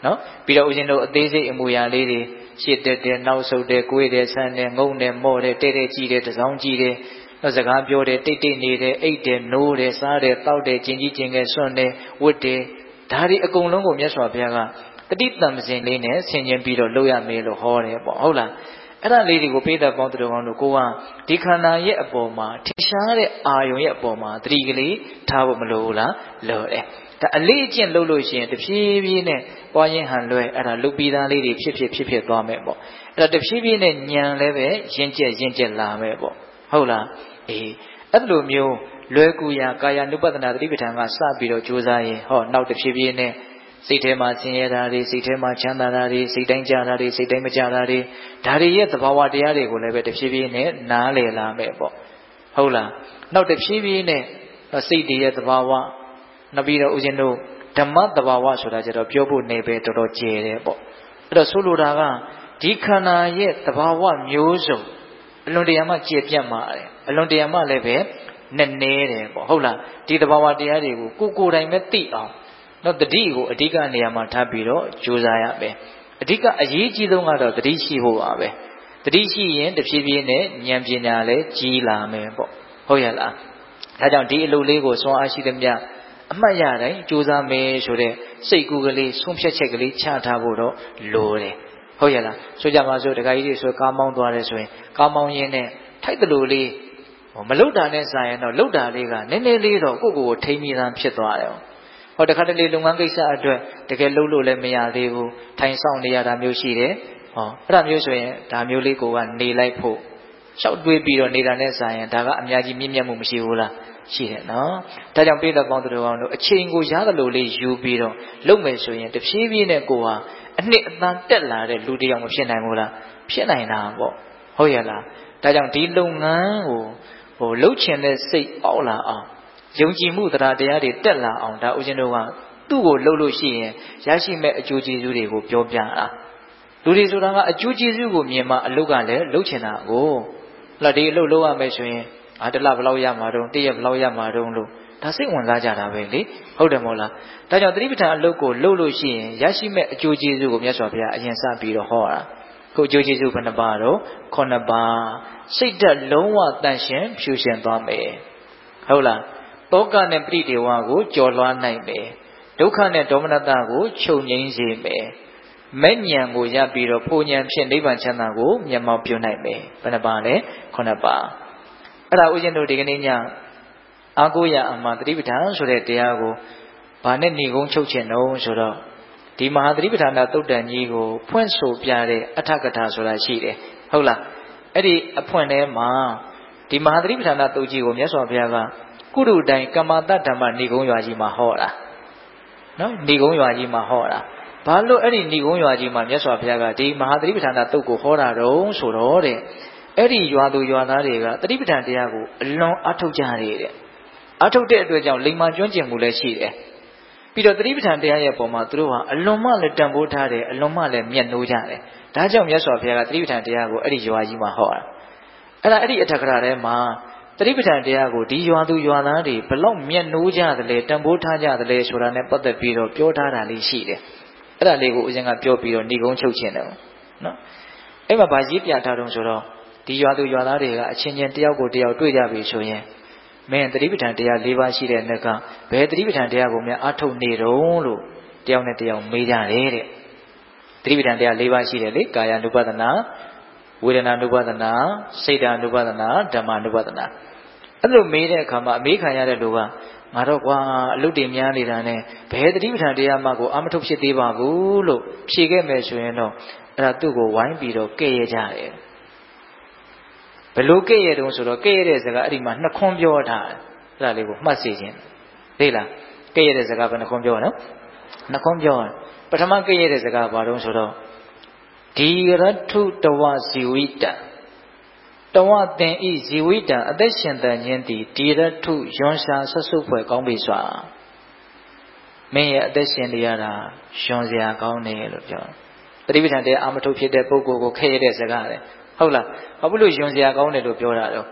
နော်ပြီးတော့ဦးဇင်းတို့အသေးစိတ်အမူအရာလေးတွေရှစ်တက်တယ်နောက်ဆုတ်တယ်ကိုယ်တယ်ဆန်းတယ်ငုံတယ်မော့တယ်တဲ့တဲ့ကြည့်တယ်တစောင်းကြည့်တယ်စကားပြောတယ်တိတ်တိတ်နေတယ်အိတ်တယ်နိုးတယ်စားတယ်တောက်တယ်ကျင်ကြီးကျင်ငယ်စွန့်တယ်ဝတ်တယ်ဒါတွေအကုန်လုံးကိုမြတ်စွာဘုရားကတတိတံပစဉ်လေးနဲ့ဆင်ခြင်ပြီးတော့လုပ်ရမယ်လို့ဟောတယ်ပေါ့ဟုတ်လားအဲ့ဒါလေးတွေကိုပိဋကပေါင်းသူတော်ကောင်းတို့ကိုကဒီခန္ဓာရဲ့အပေါ်မှာထင်ရှားတဲ့အာယုံရဲ့အပေါ်မှာတတိကလေးထားဖို့မလိုဘူးလားလိုတယ်ဒါအလေးအကျင့်လုပ်လို့ရှိရင်တဖြည်းဖြည်းနဲ့ပွားရင်ဟန်လွဲအဲ့ဒါလုပြီးသားလေးတွေဖြစ်သွားမယ်ပေါ့အဲ့ဒါတဖြည်းဖြည်းနဲ့ညံလည်းပဲရင့်ကျက်လာမယ်ပေါ့ဟုတ်လားအေးအဲ့လိုမျိုးလွယ်ကူရာကာယ ानु ပဒနာသတိပဋ္ဌာန်ကစပြီးတော့ကြိုးစားရင်ဟောနောက်တစ်ဖြည်းဖြည်းနဲ့စိတ်ထဲမှာဆင်းရဲတာတွေစိတ်ထဲမှာချမ်းသာတာတွေစိတ်တိုင်းကြတာတွေစိတ်တိုင်းမကြတာတွေဒါတွေရဲ့သဘာဝတရားတွေကိုလည်းပဲတစ်ဖြည်းဖြည်းနဲ့နားလည်လာမယ်ပေါ့ဟုတ်လားနောက်တစ်ဖြည်းဖြည်းနဲ့စိတ်တွေရဲ့သဘာဝနောက်ပြီးတော့ဦးဇင်းတို့ဓမ္မသဘာဝဆိုတာကြတော့ပြောဖို့နေပဲတော်တော်ကျယ်တယ်ပေါ့အဲ့တော့ဆိုလိုတာကဒီခန္ဓာရဲ့သဘာဝမျိုးစုံအလွန်တရာမှကျေပြတ်မှာတယ်အလွန်တရာမှလည်းပဲနဲ့နေတယ်ပေါ့ဟုတ်လားဒီသဘာဝတရားတွေကိုကိုယ်တိုင်ပဲသိအောင်တော့တတိကိုအဓိကနေရာမှာထားပြီးတော့ကြိုးစားရမယ်အဓိကအရေးကြီးဆုံးကတော့တတိရှိဖို့ပါပဲတတိရှိရင်တဖြည်းဖြည်းနဲ့ဉာဏ်ပညာလည်းကြီးလာမယ်ပေါ့ဟုတ်ရဲ့လားဒါကြောင့်ဒီအလုပ်လေးကိုစွမ်းအားရှိသမျှအမှတ်ရတိုင်းကြိုးစားမယ်ဆိုတဲ့စိတ်ကူးကလေးဆုံးဖြတ်ချက်ကလေးချထားဖို့တော့လိုတယ်ဟုတ်ရဲ့လားဆိုကြပါစို့တခါကြီးတွေဆိုကားမောင်းသွားတယ်ဆိုရင်ကားမောင်းရင်းနဲ့ထိုက်တလို့လေးမလုတာနဲ့ဆိုင်ရင်တော့လုတာလေးကနည်းနည်းလေးတော့ကိုယ့်ကိုယ်ထိမ့်မိသားဖြစ်သွားတယ်ဟောတခါတလေလုပ်ငန်းကိစ္စအတွက်တကယ်လုပ်လို့လည်းမရသေးဘူးထိုင်ဆောင်နေရတာမျိုးရှိတယ်ဟောအဲ့ဒါမျိုးဆိုရင်ဒါမျိုးလေးကိုကနေလိုက်ဖို့ရှောက်တွေးပြီးတော့နေတာနဲ့ဆိုင်ရင်ဒါကအများကြီးမြင့်မြတ်မှုမရှိဘူးလားရှိတယ်နော်ဒါကြောင့်ပိဋကပေါင်းသူတော်ကောင်းတို့အချိန်ကိုရသလိုလေးယူပြီးတော့လုပ်မယ်ဆိုရင်တဖြည်းဖြည်းနဲ့ကိုဟာအနှစ်အသန်းတက်လာတဲ့လူတစ်ယောက်မဖြစ်နိုင်ဘူးလားဖြစ်နိုင်တာပေါ့ဟုတ်ရဲ့လားဒါကြောင့်ဒီလုပ်ငန်းကိုလှုပ်ချင်တဲ့စိတ်ပေါက်လာအောင်ယုံကြည်မှုတရားတွေတက်လာအောင်ဒါဦးဇင်းတို့ကသူ့ကိုလှုပ်လို့ရှိရင်ရရှိမဲ့အကျိုးကျေးဇူးတွေကိုပြောပြတာလူတွေဆိုတာကအကျိုးကျေးဇူးကိုမြင်မှအလုပ်ကလည်းလှုပ်ချင်တာကိုဒီအလုပ်လုပ်ရမယ်ဆိုရင်တလဘယ်လောက်ရမှာတုန်းတရက်ဘယ်လောက်ရမှာတုန်းလို့ဒါစိတ်ဝင်စားကြတာပဲလေဟုတ်တယ်မဟုတ်လားဒါကြောင့်သတိပဋ္ဌာန်အလုပ်ကိုလှုပ်လို့ရှိရင်ရရှိမဲ့အကျိုးကျေးဇူးကိုမြတ်စွာဘုရားအရင်စပြီးတော့ဟောတာခုအကျိုးကျေးဇူးဘယ်နှပါတော့9ပါးစိတ်ဓာတ်လုံးဝတန့်ရှင်းဖြူရှင်သွားမယ်ဟုတ်လားတောကနဲ့ပရိဒေဝကိုကျော်လွှားနိုင်မယ်ဒုက္ခနဲ့ဒေါမနတကိုချုပ်ငြိမ်းစေမယ်မဲ့ဉဏ်ကိုရပြီးတော့ဖို့ဉဏ်ဖြင့်နိဗ္ဗာန်ချမ်းသာကိုမျက်မှောက်ပြုနိုင်မယ်ဘယ်နှပါလဲ9ပါးအဲ့ဒါဦးဇင်းတို့ဒီကနေ့ညအာကိုရအမှာသတိပဋ္ဌာန်ဆိုတဲ့တရားကိုဘာနဲ့ဏိကုံးချုပ်ချင်တော့ဆိုတော့ဒီမဟာသတိပဋ္ဌာန်သုတ်တန်ကြီးကိုဖွင့်ဆိုပြတဲ့အဋ္ဌကထာဆိုတာရှိတယ်ဟုတ်လားအဲ့ဒီအဖွင့်ထဲမှာဒီမဟာသတိပဋ္ဌာန်သုတ်ကြီးကိုမြတ်စွာဘုရားကကုရုတိုင်ကမ္မတဓမ္မဏိကုံးရွာကြီးမှာဟောတာနော်ဏိကုံးရွာကြီးမှာဟောတာဘာလို့အဲ့ဒီဏိကုံးရွာကြီးမှာမြတ်စွာဘုရားကဒီမဟာသတိပဋ္ဌာန်သုတ်ကိုဟောတာတော့ဆိုတော့တဲ့အဲ့ဒီရွာသူရွာသားတွေကသတိပဋ္ဌာန်တရားကိုအလွန်အားထုတ်ကြတယ်တဲ့အထုတ်တဲ့အတွက်ကြောင့်လိမ္မာကျွမ်းကျင်မှုလည်းရှိတယ်ပြီးတော့သတိပဋ္ဌာန်တရားရဲ့ပုံမှာသူတို့ဟာအလွန်မှလည်းတန်ဖိုးထားတယ်အလွန်မှလည်းမြတ်နိုးကြတယ်ဒါကြောင့်မြတ်စွာဘုရားကသတိပဋ္ဌာန်တရားကိုအဲ့ဒီရွာကြီးမှာဟောတာအဲ့ဒီအထက်ကရာထဲမှာသတိပဋ္ဌာန်တရားကိုဒီရွာသူရွာသားတွေဘလောက်မြတ်နိုးကြသလဲတန်ဖိုးထားကြသလဲဆိုတာနဲ့ပတ်သက်ပြီးတော့ပြောထားတာလေးရှိတယ်အဲ့ဒါလေးကိုဦးဇင်းကပြောပြီးတော့ဏိကုံးချုပ်ခြင်းတယ်နော်အဲ့မှာဗာရေးပြထားတော့ဆိုတော့ဒီရွာသူရွာသားတွေကအချင်းချင်းတယောက်ကိုတယောက်တွေ့ကြပြီဆိုရင်မင်းသတိပဋ္ဌာန်တရား၄ပါးရှိတဲ့နှစ်ကဘယ်သတိပဋ္ဌာန်တရားကိုများအားထုတ်နေတုံးလို့တယောက်နဲ့တယောက်မေးကြတယ်တဲ့သတိပဋ္ဌာန်တရား၄ပါးရှိတယ်လေကာယ ानु ပဒနာဝေဒနာ ानु ပဒနာစိတ်ဓာ ानु ပဒနာဓမ္မ ानु ပဒနာအဲ့လိုမေးတဲ့အခါမှာအမေးခံရတဲ့လူကငါတော့ကွာအလုတ်တွေများနေတာနဲ့ဘယ်သတိပဋ္ဌာန်တရားမှကိုအာမထုတ်ဖြစ်သေးပါဘူးလို့ဖြေခဲ့မယ်ဆိုရင်တော့အဲ့ဒါသူ့ကိုဝိုင်းပြီးတော့ကဲ့ရဲ့ကြတယ်ဘယ်လိုကဲ့ရဲ့တုံးဆိုတော့ကဲ့ရဲ့တဲ့စကားအဲ့ဒီမှာနှစ်ခွန်းပြောထားတယ်အဲ့ဒါလေးကိုမှတ်စေခြင်းသိလားကဲ့ရဲ့တဲ့စကားဘယ်နှခွန်းပြောနော်နှစ်ခွန်းပြောတယ်ပထမကဲ့ရဲ့တဲ့စကားဘာတုံးဆိုတော့ဒီရထုတဝဇီဝိတတဝသင်ဤဇီဝိတအသက်ရှင်တန်ခြင်းသည်ဒီရထုယွန်ရှာဆက်စုပ်ဖွယ်ကောင်းပြီစွာမင်းရဲ့အသက်ရှင်နေရတာယွန်စရာကောင်းတယ်လို့ပြောသတိပဋ္ဌာန်တရားအာမထုတ်ဖြစ်တဲ့ပုဂ္ဂိုလ်ကိုခဲရတဲ့စကားလေဟုတ်လားဘာဖြစ်လို့ယွန်စရာကောင်းတယ်လို့ပြောတာတော့သ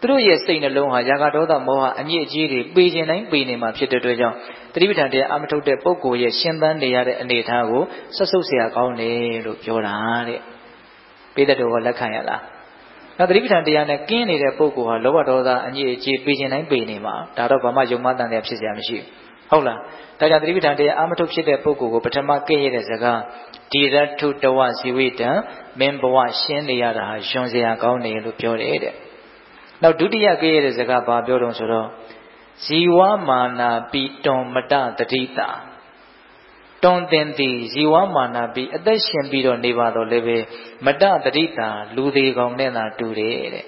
သူတို့ရဲ့စိတ်နှလုံးဟာယာကဒေါသမောဟအညစ်အကြေးတွေပေခြင်းတိုင်းပေနေမှာဖြစ်တဲ့အတွက်ကြောင့်သတိပဋ္ဌာန်တရားအမထုတ်တဲ့ပုဂ္ဂိုလ်ရဲ့ရှင်းသန်းနေရတဲ့အနေအထားကိုဆက်ဆုပ်เสียကောင်းတယ်လို့ပြောတာတဲ့ပိဋကတော်ကလက်ခံရလားနောက်သတိပဋ္ဌာန်တရားနဲ့ကင်းနေတဲ့ပုဂ္ဂိုလ်ဟာလောဘဒေါသအညစ်အကြေးပေခြင်းတိုင်းပေနေမှာဒါတော့ဘာမှယုံမှန်တယ်ဖြစ်เสียမရှိဘူးဟုတ်လားဒါကြောင့်သတိပဋ္ဌာန်တရားအမထုတ်ဖြစ်တဲ့ပုဂ္ဂိုလ်ကိုပထမကဲ့ရဲ့တဲ့စကားဒီရထုတဝဇီဝိတံမင်းဘဝရှင်းနေရတာဟာယွန်เสียကောင်းတယ်လို့ပြောတယ်တဲ့နောက်ဒုတိယကဲ့ရဲ့တဲ့စကားဘာပြောတော့ဆိုတော့ဇီဝမာနာပိတွန်မတတတိတာတွန်တင်သည်ဇီဝမာနာပိအသက်ရှင်ပြီးတော့နေပါတော့လည်းပဲမတတတိတာလူသေးကောင်နဲ့သာတူတယ်တဲ့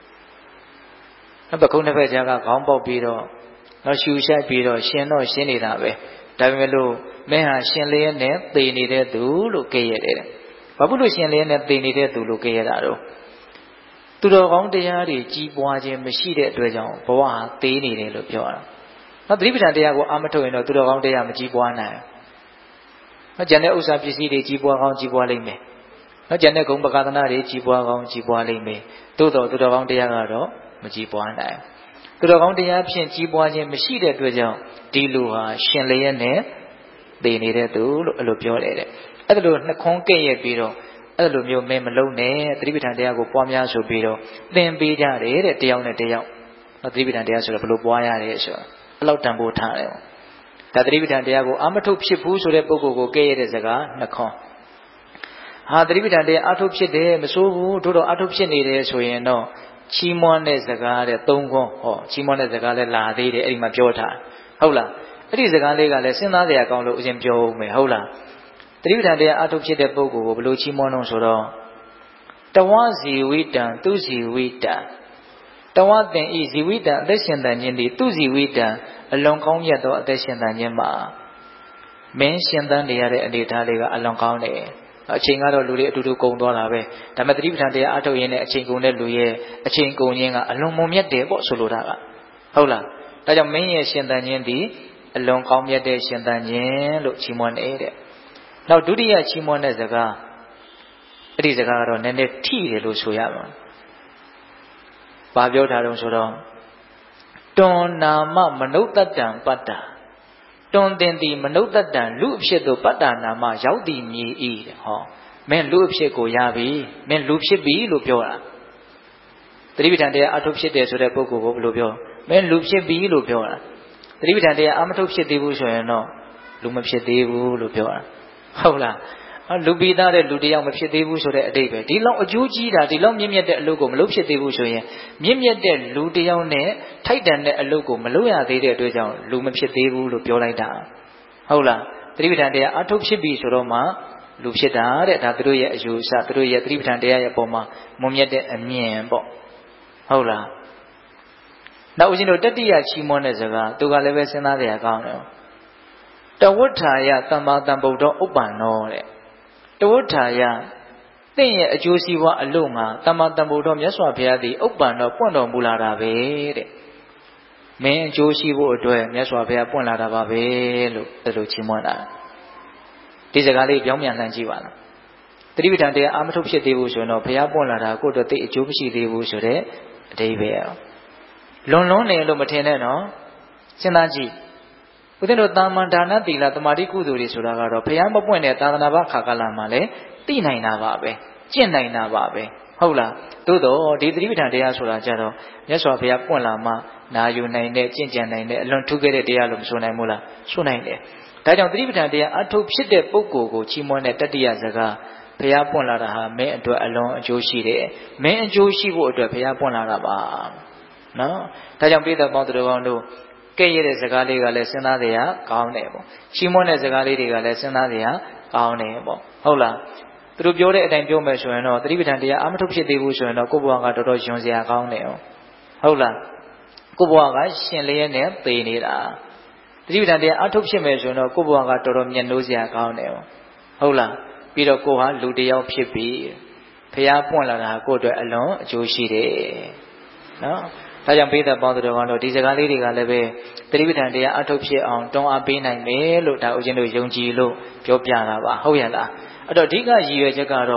နောက်ပကုန်းတစ်ဖက်ကြားကခေါင်းပေါက်ပြီးတော့နောက်ရှူရှိုက်ပြီးတော့ရှင်တော့ရှင်းနေတာပဲဒါပေမဲ့လို့မင်းဟာရှင်လျက်နဲ့သေနေတဲ့သူလို့ကဲ့ရဲ့တယ်ဘာဖြစ်လို့ရှင်လျက်နဲ့သေနေတဲ့သူလို့ကဲ့ရဲ့တာတော့သူတော်ကောင်းတရားတွေကြီးပွားခြင်းမရှိတဲ့အတွက်ကြောင့်ဘဝဟာသေးနေတယ်လို့ပြောတာ။နောက်သတိပဋ္ဌာန်တရားကိုအာမထုတ်ရင်တော့သူတော်ကောင်းတရားမကြီးပွားနိုင်ဘူး။နောက်ကျန်တဲ့ဥစ္စာပစ္စည်းတွေကြီးပွားကောင်းကြီးပွားလိမ့်မယ်။နောက်ကျန်တဲ့ဂုဏ်ပကသနာတွေကြီးပွားကောင်းကြီးပွားလိမ့်မယ်။သို့တော်သူတော်ကောင်းတရားကတော့မကြီးပွားနိုင်ဘူး။သူတော်ကောင်းတရားဖြင့်ကြီးပွားခြင်းမရှိတဲ့အတွက်ကြောင့်ဒီလူဟာရှင်လျက်နဲ့သေနေတဲ့သူလို့အဲ့လိုပြောတယ်တဲ့။အဲ့ဒါလိုနှခွန်းကဲ့ရဲ့ပြီးတော့အဲ့လိုမျိုးမင်းမလုံးနဲ့သတိပဋ္ဌာန်တရားကိုပွားများဆိုပြီးတော့သင်ပေးကြတယ်တဲ့တယောက်နဲ့တယောက်သတိပဋ္ဌာန်တရားဆိုတော့ဘယ်လိုပွားရတယ်ဆိုတာအဲ့လောက်တန်ဖိုးထားတယ်ဒါသတိပဋ္ဌာန်တရားကိုအာမထုတ်ဖြစ်ဘူးဆိုတဲ့ပုဂ္ဂိုလ်ကိုကဲ့ရဲ့တဲ့စကားနှခွန်းဟာသတိပဋ္ဌာန်တရားအာထုတ်ဖြစ်တယ်မစိုးဘူးတို့တော့အာထုတ်ဖြစ်နေတယ်ဆိုရင်တော့ချီးမွမ်းတဲ့စကားတဲ့သုံးခွန်းဟောချီးမွမ်းတဲ့စကားလည်းလာသေးတယ်အဲ့ဒီမှာပြောထားဟုတ်လားအဲ့ဒီစကားလေးကလည်းစဉ်းစားစရာကောင်းလို့အရင်ပြောဦးမယ်ဟုတ်လားသတိပဋ္ဌာန်တရားအထုတ်ဖြစ်တဲ့ပုဂ္ဂိုလ်ကိုဘယ်လိုချီးမွမ်းတော့ဆိုတော့တဝဇီဝိတံသူဇီဝိတံတဝသင်ဤဇီဝိတံအသက်ရှင်တန်ခြင်းသည်သူဇီဝိတံအလွန်ကောင်းမြတ်သောအသက်ရှင်တန်ခြင်းမှာမင်းရှင်သန်နေရတဲ့အနေအထားလေးကအလွန်ကောင်းတယ်အချိန်ကတော့လူတွေအတူတူကုန်သွားတာပဲဒါပေမဲ့သတိပဋ္ဌာန်တရားအထုတ်ရင်းနဲ့အချိန်ကုန်တဲ့လူရဲ့အချိန်ကုန်ခြင်းကအလွန်မုံမြတ်တယ်ပေါ့ဆိုလိုတာကဟုတ်လားဒါကြောင့်မင်းရဲ့ရှင်သန်ခြင်းသည်အလွန်ကောင်းမြတ်တဲ့ရှင်သန်ခြင်းလို့ချီးမွမ်းနေတဲ့နောက်ဒုတိယချီးမွမ်းတဲ့စကားအဲ့ဒီစကားကတော့နည်းနည်းထိတယ်လို့ဆိုရမှာ။ဘာပြောထားတော့ဆိုတော့တွန်နာမမနုဿတ္တံပတ္တာတွန်တင်သည်မနုဿတ္တံလူအဖြစ်သို့ပတ္တာနာမရောက်သည်မြည်၏တဲ့ဟောမင်းလူအဖြစ်ကိုရပြီမင်းလူဖြစ်ပြီလို့ပြောတာသတိပဋ္ဌာန်တရားအထုတ်ဖြစ်တယ်ဆိုတဲ့ပုဂ္ဂိုလ်ကိုဘယ်လိုပြောမင်းလူဖြစ်ပြီလို့ပြောတာသတိပဋ္ဌာန်တရားအမထုတ်ဖြစ်သေးဘူးဆိုရင်တော့လူမဖြစ်သေးဘူးလို့ပြောတာဟုတ်လားလူပိသားတဲ့လူတယောက်မဖြစ်သေးဘူးဆိုတဲ့အတိတ်ပဲဒီလောက်အကျိုးကြီးတာဒီလောက်မြင့်မြတ်တဲ့အလုပ်ကိုမလုပ်ဖြစ်သေးဘူးဆိုရင်မြင့်မြတ်တဲ့လူတယောက်နဲ့ထိုက်တန်တဲ့အလုပ်ကိုမလုပ်ရသေးတဲ့အတွက်ကြောင့်လူမဖြစ်သေးဘူးလို့ပြောလိုက်တာဟုတ်လားသတိပဋ္ဌာန်တရားအထုတ်ဖြစ်ပြီဆိုတော့မှလူဖြစ်တာတဲ့ဒါသူတို့ရဲ့အယူအဆသူတို့ရဲ့သတိပဋ္ဌာန်တရားရဲ့အပေါ်မှာမွန်မြတ်တဲ့အမြင်ပေါ့ဟုတ်လားနောက်ဦးဇင်းတို့တတိယချီးမွမ်းတဲ့စကားသူကလည်းပဲစဉ်းစားစရာကောင်းတယ်တဝဋ္ဌာယသမ္မာသမ္ဗုဒ္ဓဥပ္ပန္နောတဲ့တဝဋ္ဌာယသင်ရဲ့အကျိုးစီးပွားအလို့ငါသမ္မာသမ္ဗုဒ္ဓမြတ်စွာဘုရားသည်ဥပ္ပန္နောပွင့်တော်မူလာတာပဲတဲ့မင်းအကျိုးရှိဖို့အတွက်မြတ်စွာဘုရားပွင့်လာတာပါပဲလို့အဲ့လိုချီးမွမ်းတာဒီစကားလေးပြောင်းပြန်လှန်ကြည့်ပါလားသတိပဋ္ဌာန်တရားအာမထုတ်ဖြစ်သေးဘူးဆိုရင်တော့ဘုရားပွင့်လာတာကိုယ့်အတွက်သိအကျိုးမရှိသေးဘူးဆိုတဲ့အဓိပ္ပာယ်လွန်နေလို့မထင်နဲ့နော်စဉ်းစားကြည့်ဦးဇင်းတို့တာမန်ဒါနသီလသမာဓိကုသိုလ်တွေဆိုတာကတော့ဘုရားမပွင့်တဲ့သာသနာ့ဘခါကာလမှာလည်းသိနိုင်တာပါပဲကျင့်နိုင်တာပါပဲဟုတ်လားသို့တော့ဒီသတိပဋ္ဌာန်တရားဆိုတာကြတော့မြတ်စွာဘုရားပွင့်လာမှနာယူနိုင်တဲ့ကျင့်ကြံနိုင်တဲ့အလွန်ထူးခဲ့တဲ့တရားလို့မဆိုနိုင်ဘူးလားဆိုနိုင်တယ်ဒါကြောင့်သတိပဋ္ဌာန်တရားအထုတ်ဖြစ်တဲ့ပုဂ္ဂိုလ်ကိုချီးမွမ်းတဲ့တတိယစကားဘုရားပွင့်လာတာဟာမင်းအတွက်အလွန်အကျိုးရှိတယ်မင်းအကျိုးရှိဖို့အတွက်ဘုရားပွင့်လာတာပါနော်ဒါကြောင့်ပိဋကပေါင်းသူတော်ကောင်းတို့ကဲ့ရဲ့တဲ့စကားလေးကလည်းစဉ်းစားစရာကောင်းတယ်ပေါ့ချီးမွမ်းတဲ့စကားလေးတွေကလည်းစဉ်းစားစရာကောင်းတယ်ပေါ့ဟုတ်လားသူတို့ပြောတဲ့အတိုင်းပြောမယ်ဆိုရင်တော့သတိပဋ္ဌာန်တရားအာမထုတ်ဖြစ်သေးဘူးဆိုရင်တော့ကိုယ့်ဘဝကတော်တော်ယွန်စရာကောင်းတယ်ဟုတ်လားကိုယ့်ဘဝကရှင်လျက်နဲ့သေနေတာသတိပဋ္ဌာန်တရားအာထုတ်ဖြစ်မယ်ဆိုရင်တော့ကိုယ့်ဘဝကတော်တော်မျက်နှိုးစရာကောင်းတယ်ဟုတ်လားပြီးတော့ကိုယ်ဟာလူတစ်ယောက်ဖြစ်ပြီးဘုရားပွင့်လာတာကိုယ့်အတွက်အလွန်အကျိုးရှိတယ်နော်ဒါကြောင့်ပိဋကပေါင်းသူတော်ကောင်းတို့ဒီစကားလေးတွေကလည်းပဲသတိပဋ္ဌာန်တရားအထုတ်ဖြစ်အောင်တွန်းအားပေးနိုင်မယ်လို့ဒါဦးဇင်းတို့ယုံကြည်လို့ပြောပြတာပါဟုတ်ရဲ့လားအဲ့တော့အဓိကရည်ရွယ်ချက်ကတော့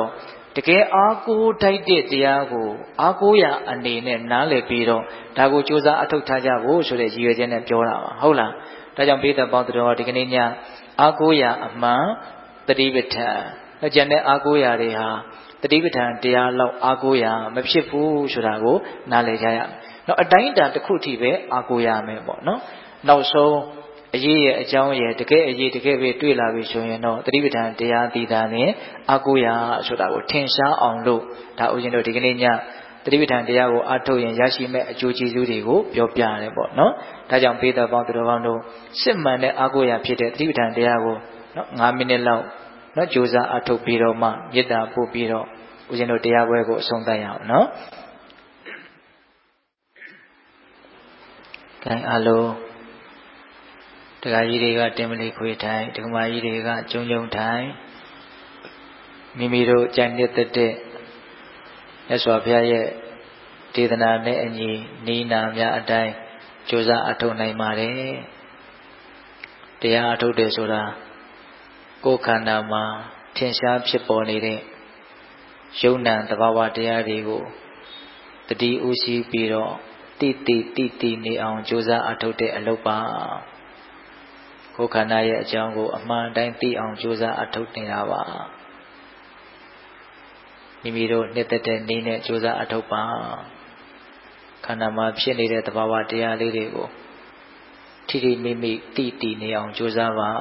တကယ်အားကိုးထိုက်တဲ့တရားကိုအားကိုးရအနေနဲ့နားလည်ပြီးတော့ဒါကိုကြိုးစားအထောက်ထားကြဖို့ဆိုတဲ့ရည်ရွယ်ချက်နဲ့ပြောတာပါဟုတ်လားဒါကြောင့်ပိဋကပေါင်းတော်ဒီကနေ့ညအားကိုးရအမှန်တတိပဋ္ဌာန်ကျန်တဲ့အားကိုးရတွေဟာတတိပဋ္ဌာန်တရားလောက်အားကိုးရမဖြစ်ဘူးဆိုတာကိုနားလည်ကြရမယ်နော်အတိုင်းအတာတစ်ခုထိပဲအားကိုးရမယ်ပေါ့နော်နောက်ဆုံးအရေးရဲ့အကြောင်းရဲ့တကယ်အရေးတကယ်ပဲတွေ့လာပြီဆိုရင်တော့တတိပဋ္ဌာန်တရားတည်တာနဲ့အားကိုးရဆိုတာကိုထင်ရှားအောင်လို့ဒါဦးဇင်းတို့ဒီကနေ့ညတတိပဋ္ဌာန်တရားကိုအားထုတ်ရင်ရရှိမဲ့အကျိုးကျေးဇူးတွေကိုပြောပြရတယ်ပေါ့နော်ဒါကြောင့်ပိဋကပေါင်းသူတော်ကောင်းတို့စစ်မှန်တဲ့အားကိုးရဖြစ်တဲ့တတိပဋ္ဌာန်တရားကိုနော်9မိနစ်လောက်နော်ကြိုးစားအားထုတ်ပြီးတော့မှမေတ္တာပို့ပြီးတော့ဦးဇင်းတို့တရားပွဲကိုအဆုံးသတ်ရအောင်နော်ကဲအားလုံးတရားကြီးတွေကတင်မလီခွေထိုင်ဒကမာကြီးတွေကကျုံကျုံထိုင်မိမိတို့ကြံနေတဲ့မြတ်စွာဘုရားရဲ့ဒေသနာနဲ့အညီနိနာများအတိုင်းကြိုးစားအထောက်နိုင်ပါတယ်တရားအထုတ်တယ်ဆိုတာကိုယ်ခန္ဓာမှာထင်ရှားဖြစ်ပေါ်နေတဲ့ယုံ nant သဘာဝတရားတွေကိုတတိဥရှိပြီးတော့တိနေအောင်ကြိုးစားအထုတ်တဲ့အလုပ်ပါကိုယ်ခန္ဓာရဲ့အကြောင်းကိုအမှန်တိုင်းသိအောင်ကြိုးစားအထုတ်နေတာပါမိမိတို့နှစ်သက်တဲ့နည်းနဲ့ကြိုးစားအထုတ်ပါခန္ဓာမှာဖြစ်နေတဲ့သဘာဝတရားလေးတွေကိုထိထိမိမိသိနေအောင်ကြိုးစားပါ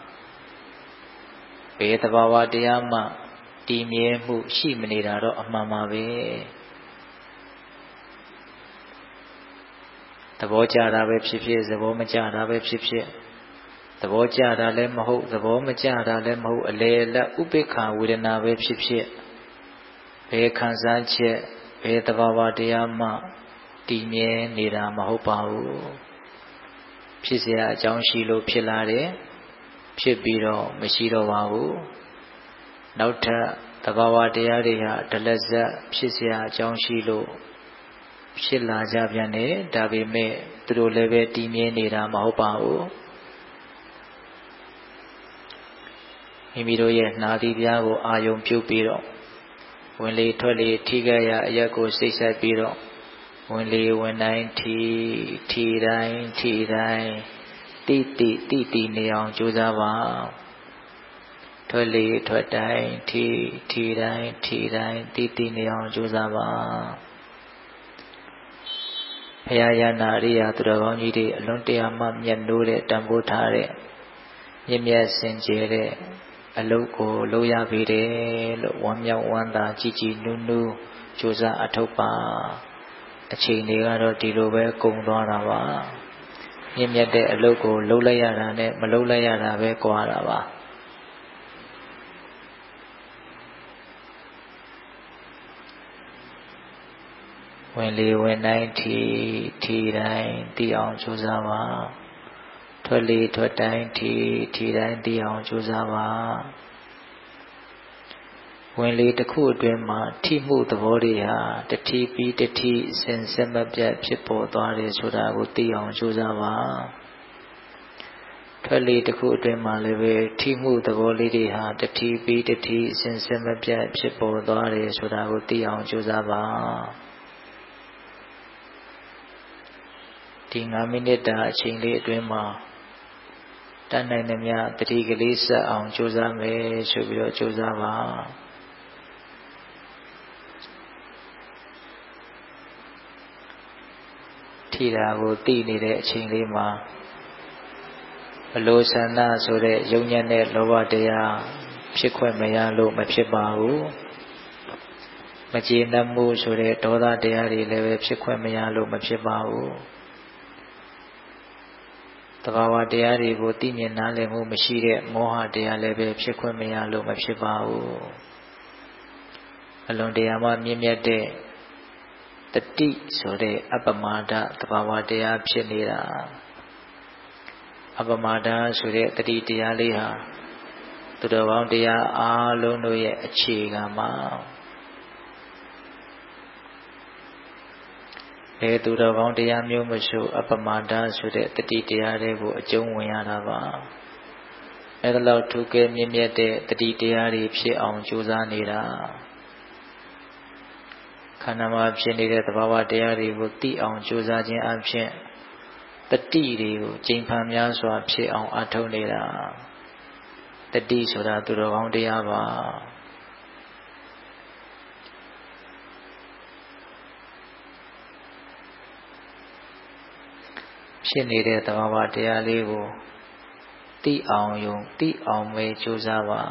ဘယ်သဘာဝတရားမှတည်မြဲမှုရှိမနေတာတော့အမှန်ပါပဲသဘောကျတာပဲဖြစ်ဖြစ်သဘောမကျတာပဲဖြစ်ဖြစ်သဘောကျတာလည်းမဟုတ်သဘောမကျတာလည်းမဟုတ်အလေအလတ်ဥပိ္ပခာဝေဒနာပဲဖြစ်ဖြစ်ဘယ်ခံစားချက်ဘယ်သဘာဝတရားမှတည်မြဲနေတာမဟုတ်ပါဘူးဖြစ်เสียအကြောင်းရှိလို့ဖြစ်လာတယ်ဖြစ်ပြီးတော့မရှိတော့ပါဘူးနောက်ထပ်သဘာဝတရားတွေဟာဒလဇတ်ဖြစ်เสียအကြောင်းရှိလို့ဖြစ်လာကြပြန်တယ်ဒါပေမဲ့သူတို့လည်းပဲတည်မြဲနေတာမဟုတ်ပါဘူးမိမိတို့ရဲ့နှာသီးပြားကိုအာယုံပြုတ်ပြီးတော့ဝင်လေထွက်လေထိခဲ့ရအရက်ကိုစိတ်ဆက်ပြီးတော့ဝင်လေဝင်တိုင်းထီတိုင်းတိနေအောင်ကြိုးစားပါထွက်လေထွက်တိုင်းထီတိုင်းတိနေအောင်ကြိုးစားပါဘုရားရနာရိယာသူတော်ကောင်းကြီးတွေအလွန်တရာမှမြတ်နိုးတဲ့တန်ဖိုးထားတဲ့မြင့်မြတ်စင်ကြယ်တဲ့အလုပ်ကိုလုပ်ရပြီတယ်လို့ဝမ်းမြောက်ဝမ်းသာကြည်နူးကြိုးစားအထောက်ပါအချိန်တွေကတော့ဒီလိုပဲကုန်သွားတာပါမြင့်မြတ်တဲ့အလုပ်ကိုလုပ်လိုက်ရတာနဲ့မလုပ်လိုက်ရတာပဲကွာတာပါဝင်လေဝင်တိုင်းထီတိုင်းသိအောင်ကြိုးစားပါထွက်လေထွက်တိုင်းထီတိုင်းသိအောင်ကြိုးစားပါဝင်လေတစ်ခုအတွင်းမှာထိမှုသဘောတွေဟာတတိပြီးတတိစဉ်ဆက်မပြတ်ဖြစ်ပေါ်သွားတယ်ဆိုတာကိုသိအောင်ကြိုးစားပါထွက်လေတစ်ခုအတွင်းမှာလည်းပဲထိမှုသဘောလေးတွေဟာတတိပြီးတတိစဉ်ဆက်မပြတ်ဖြစ်ပေါ်သွားတယ်ဆိုတာကိုသိအောင်ကြိုးစားပါဒီ9မိနစ်တာအချိန်လေးအတွင်းမှာတတ်နိုင်သမျှတတိကလေးဆက်အောင်ကြိုးစားမယ်ဆိုပြီးတော့ကြိုးစားပါထိတာကိုသိနေတဲ့အချိန်လေးမှာဘလို့ဆန္ဒဆိုတဲ့ယုံညံ့တဲ့လောဘတရားဖြစ်ခွင့်မရလို့မဖြစ်ပါဘူးမကျေနပ်မှုဆိုတဲ့ဒေါသတရားတွေလည်းပဲဖြစ်ခွင့်မရလို့မဖြစ်ပါဘူးသဘာဝတရားတွေကိုသိမြင်နားလည်မှုမရှိတဲ့မောဟတရားလည်းပဲဖြစ်ခွင့်မရလို့မဖြစ်ပါဘူးအလွန်တရာမှမြင့်မြတ်တဲ့တတိဆိုတဲ့အပမာဒသဘာဝတရားဖြစ်နေတာအပမာဒဆိုတဲ့တတိတရားလေးဟာသူတော်ကောင်းတရားအားလုံးတို့ရဲ့အခြေခံမှာဘယ်သူတော်ကောင်းတရားမျိုးမဆိုအပမာဒဆိုတဲ့တတိတရားတွေကိုအကျုံးဝင်ရတာပါအဲဒါလောက်ထူးကဲမြင့်မြတ်တဲ့တတိတရားတွေဖြစ်အောင်ကြိုးစားနေတာခန္ဓာမှာဖြစ်နေတဲ့သဘာဝတရားတွေကိုသိအောင်ကြိုးစားခြင်းအပြင်တတိတွေကိုကျင့်ဖန်များစွာဖြစ်အောင်အထောက်နေတာတတိဆိုတာသူတော်ကောင်းတရားပါဖြစ်နေတဲ့သဘာဝတရားလေးကိုသိအောင်ယုံသိအောင်ပဲကြိုးစားပါ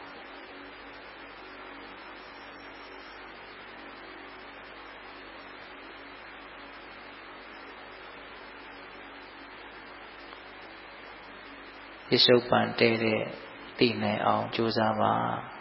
ပစ္စုပန်တဲ့သိနိုင်အောင်ကြိုးစားပါ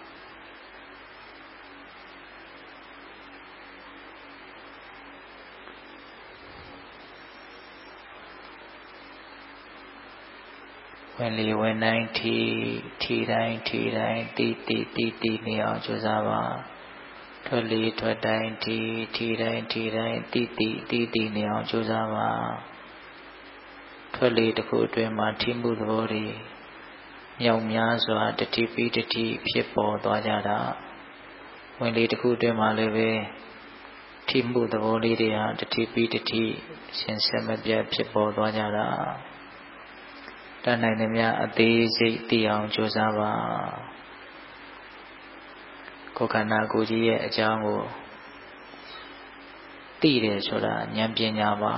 ဝင်လေဝင်တိုင်းထီတိုင်းတီနေအောင်ကြိုးစားပါထွက်လေထွက်တိုင်းထီတိုင်းတီနေအောင်ကြိုးစားပါထွက်လေတစ်ခုအတွင်းမှာထိမှုသဘောတွေမြောက်များစွာတတိပိတတိဖြစ်ပေါ်သွားကြတာဝင်လေတစ်ခုအတွင်းမှာလည်းပဲထိမှုသဘောလေးတွေဟာတတိပိတတိရှင်ဆက်မပြတ်ဖြစ်ပေါ်သွားကြတာတတ်နိုင်သမျှအသေးစိတ်သိအောင်ကြိုးစားပါကိုယ်ခန္ဓာကိုယ်ကြီးရဲ့အကြောင်းကိုသိတယ်ဆိုတာဉာဏ်ပညာပါ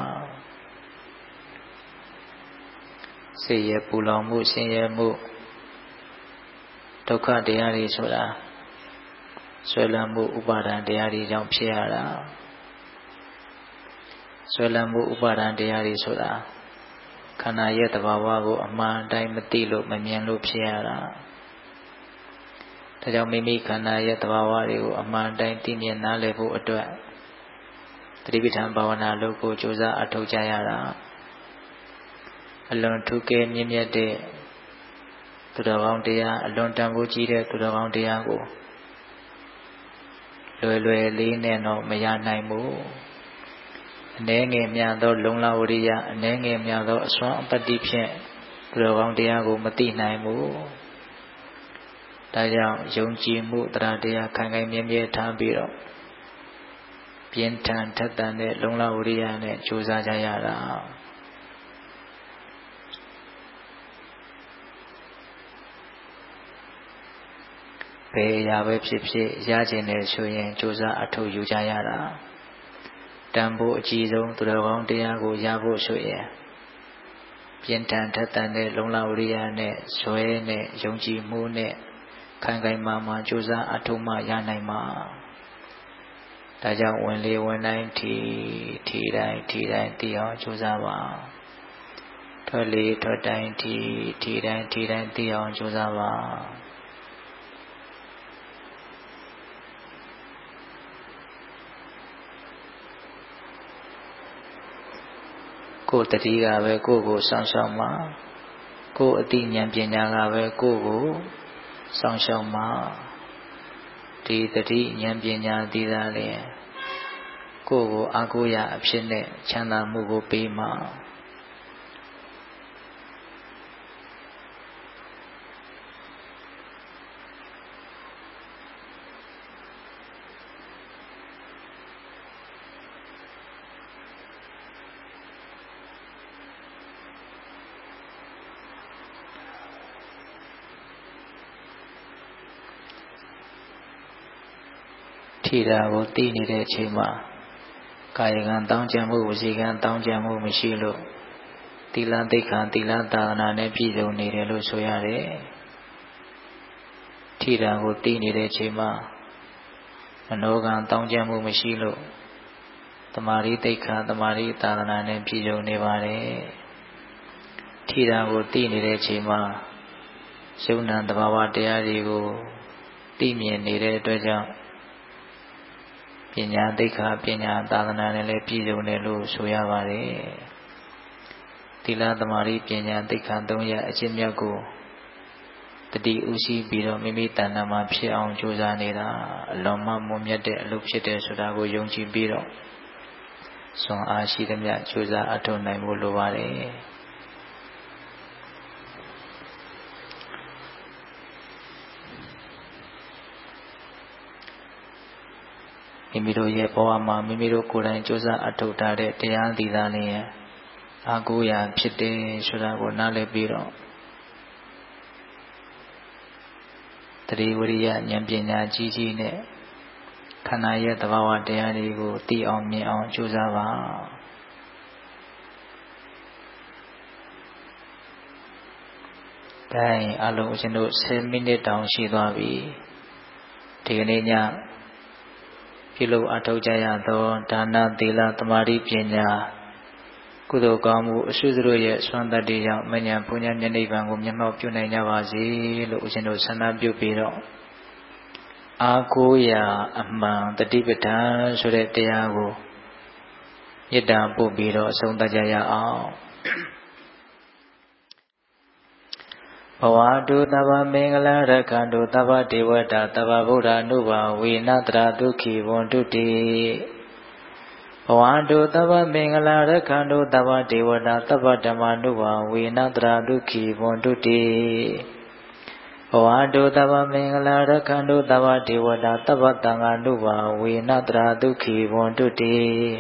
စိတ်ရဲ့ပူလောင်မှုဆင်းရဲမှုဒုက္ခတရားတွေဆိုတာဆွဲလန်းမှုဥပါဒံတရားတွေကြောင့်ဖြစ်ရတာဆွဲလန်းမှုဥပါဒံတရားတွေဆိုတာခန္ဓာရဲ့သဘာဝကိုအမှန်တိုင်းမသိလို့မမြင်လို့ဖြစ်ရတာဒါကြောင့်မိမိခန္ဓာရဲ့သဘာဝတွေကိုအမှန်တိုင်းသိမြင်နားလည်ဖို့အတွက်သတိပဋ္ဌာန်ဘာဝနာလုပ်ကိုကြိုးစားအထောက်ကြရတာအလွန်ထူးကဲမြင့်မြတ်တဲ့သူတော်ကောင်းတရားအလွန်တန်ဖိုးကြီးတဲ့သူတော်ကောင်းတရားကိုလွယ်လေးနဲ့တော့မရနိုင်ဘူးအနည်းငယ်များသောလုံလဝရိယအနည်းငယ်များသောအစွမ်းအပတ္တိဖြင့်သူတော်ကောင်းတရားကိုမသိနိုင်ဘူးဒါကြောင့်ယုံကြည်မှုတရားတရားခိုင်ခိုင်မြဲမြဲထားပြီးတော့ပြင်းထန်ထက်သန်တဲ့လုံလဝရိယနဲ့ကြိုးစားကြရတာဘယ်အရာပဲဖြစ်ဖြစ်ရခြင်းနဲ့ဆိုရင်ကြိုးစားအထောက်ယူကြရတာတန်ဖိုးအကြီးဆုံးသူတော်ကောင်းတရားကိုရဖို့ဆိုရင်ပြင်းထန်ထက်သန်တဲ့လုံလဝရိယနဲ့ဇွဲနဲ့ယုံကြည်မှုနဲ့ခိုင်ခိုင်မာမာကြိုးစားအထောက်မှရနိုင်မှာဒါကြောင့်ဝင်လေဝင်တိုင်းထီတိုင်းသိအောင်ကြိုးစားပါထွက်လေထွက်တိုင်းထီတိုင်းသိအောင်ကြိုးစားပါကိုယ်တတိကပဲကိုယ့်ကိုစောင့်ရှောက်မှာကိုယ်အသိဉာဏ်ပညာကပဲကိုယ့်ကိုစောင့်ရှောက်မှာဒီတတိဉာဏ်ပညာသိတာလေကိုယ့်ကိုအားကိုးရအဖြစ်နဲ့ချမ်းသာမှုကိုပေးမှာထီတာကိုသိနေတဲ့အချိန်မှာကာယကံတောင်းကြမှုဝစီကံတောင်းကြမှုမရှိလို့သီလသိက္ခာသီလသာသနာနဲ့ပြည့်စုံနေတယ်လို့ဆိုရတယ်ထီတာကိုသိနေတဲ့အချိန်မှာမနောကံတောင်းကြမှုမရှိလို့သမာဓိသိက္ခာသမာဓိသာသနာနဲ့ပြည့်စုံနေပါတယ်ထီတာကိုသိနေတဲ့အချိန်မှာယုံနာသဘာဝတရားတွေကိုသိမြင်နေတဲ့အတွက်ကြောင့်ပညာသိက္ခာပညာသာသနာနဲ့လည်းပြည့်စုံတယ်လို့ဆိုရပါတယ်သီလသမာဓိပညာသိက္ခာ၃ရပ်အကျင့်မြတ်ကိုတတိဥရှိပြီးတော့မိမိတဏ္ဍာမှာဖြစ်အောင်ကြိုးစားနေတာအလွန်မှမွန်မြတ်တဲ့အလုပ်ဖြစ်တယ်ဆိုတာကိုယုံကြည်ပြီးတော့စွမ်းအားရှိသမျှကြိုးစားအထောက်နိုင်ဖို့လိုပါတယ်မိမိတို့ရဲ့ဘဝမှာမိမိတို့ကိုယ်တိုင်ကြိုးစားအထောက်ထားတဲ့တရားသီလနဲ့အားကိုးရာဖြစ်တယ်ဆိုတာကိုနားလည်ပြီးတော့တတိဝရိယဉာဏ်ပညာကြီးကြီးနဲ့ခန္ဓာရဲ့သဘာဝတရားတွေကိုသိအောင်မြင်အောင်ကြိုးစားပါဒါရင်အလုံးအရှင်တို့10မိနစ်တောင်ရှိသွားပြီဒီကနေ့ညပြုလုပ်အထောက်ကြရသောဒါနသီလသမာဓိပညာကုသိုလ်ကောင်းမှုအစွတ်တို့ရဲ့ဆွမ်းတတ္တိကြောင့်မဉ္ဇဉ်ဘုညာမျက်နှိပ်ပံကိုမျက်မှောက်ပြုနိုင်ကြပါစေလို့ဦးဇင်းတို့ဆန္ဒပြုပြီးတော့အာကိုရာအမှန်တတိပဋ္ဌာန်ဆိုတဲ့တရားကိုမေတ္တာပို့ပြီးတော့အဆုံးသတ်ကြရအောင်ဘဝတုသဗ္ဗမင်္ဂလရက္ခန္တုသဗ္ဗဒေဝတာသဗ္ဗဗုဒ္ဓ ानु ဘာဝေနတရာဒုက္ခိဝန္တုတိဘဝတုသဗ္ဗမင်္ဂလရက္ခန္တုသဗ္ဗဒေဝတာသဗ္ဗဓမ္မာ ानु ဘာဝေနတရာဒုက္ခိဝန္တုတိဘဝတုသဗ္ဗမင်္ဂလရက္ခန္တုသဗ္ဗဒေဝတာသဗ္ဗသံဃာ ानु ဘာဝေနတရာဒုက္ခိဝန္တုတိ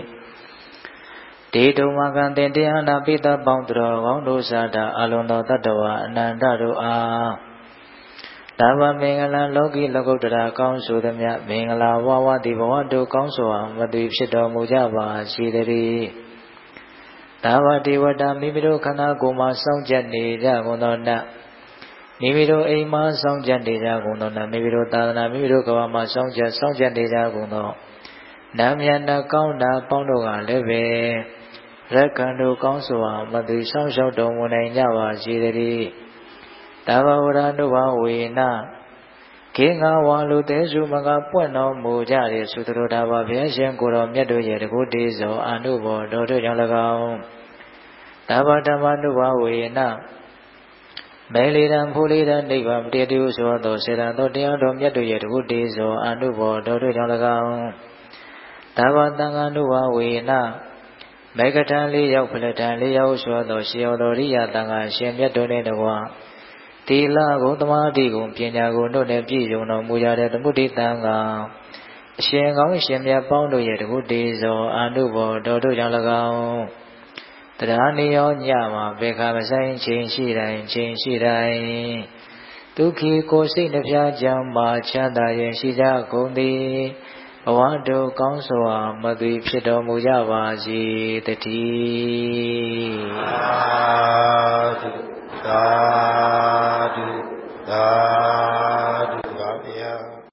ဒေတုံမကံတင်တရားနာပိသပေါင်းတော်ကောင်းတို့စာတာအလုံးသောတတ္တဝါအနန္တတို့အားသဗ္ဗမင်္ဂလလောကီလောကုတ္တရာကောင်းဆိုသည်မြမင်္ဂလာဝဝတိဘဝတို့ကောင်းစွာမသွေဖြစ်တော်မူကြပါစေတည်းသဗ္ဗဒေဝတာမိမိတို့ခန္ဓာကိုယ်မှာစောင့်ကြနေကြကုန်သောနတ်မိမိတို့အိမ်မှာစောင့်ကြနေကြကုန်သောနတ်မိမိတို့သာသနာမိမိတို့ကဘာမှာစောင့်ကြနေကြကုန်သောနတ်မြတ်နှကောင်းတာပေါင်းတို့ကလည်းပဲရက္ခန္တုကောင်းစွာမသွေဆောင်ရှောက်တော်မူနိုင်ကြပါစေတည်းသဗ္ဗဝရ ानु ဘာဝေနခေငါဝါလူသေးစုမကပွင့်တော်မူကြတဲ့သုတ္တရာဘာဘုရားရှင်ကိုတော်မြတ်တို့ရဲ့တကုတေဇောအနုဘောတော်တို့ကြောင့်၎င်းသဗ္ဗဓမ္မ ानु ဘာဝေနမဲလီရန်ဖူလီရန်နိဗ္ဗာန်တည်းတူဆိုသောစေတသောတရားတော်မြတ်တို့ရဲ့တကုတေဇောအနုဘောတော်တို့ကြောင့်၎င်းသဗ္ဗသံဃာ ानु ဘာဝေနမေကထံလေးရောက်ဖလက်ထံလေးရောက်ဆိုသောရှေယောတော်ရိယတန်ခါရှင်မြတ်တို့နှင့်တကွာသီလကိုသမာဓိကိုပညာကိုတို့နှင့်ပြည့်စုံတော်မူကြတဲ့သမုဒိတံဃာအရှင်ကောင်းရှင်မြတ်ပေါင်းတို့ရဲ့တကုတေဇောအာနုဘောတော်တို့ကြောင့်၎င်းတရားနိယောညမှာဘေခါမဆိုင်ချိန်ရှိတိုင်းဒုက္ခိကိုစိတ်နှဖျားကြမ်းမှာချမ်းသာရင်ရှိကြကုန်သည်ဘဝတို့ကောင်းစွာမသွေဖြစ်တော်မူကြပါစေတည်း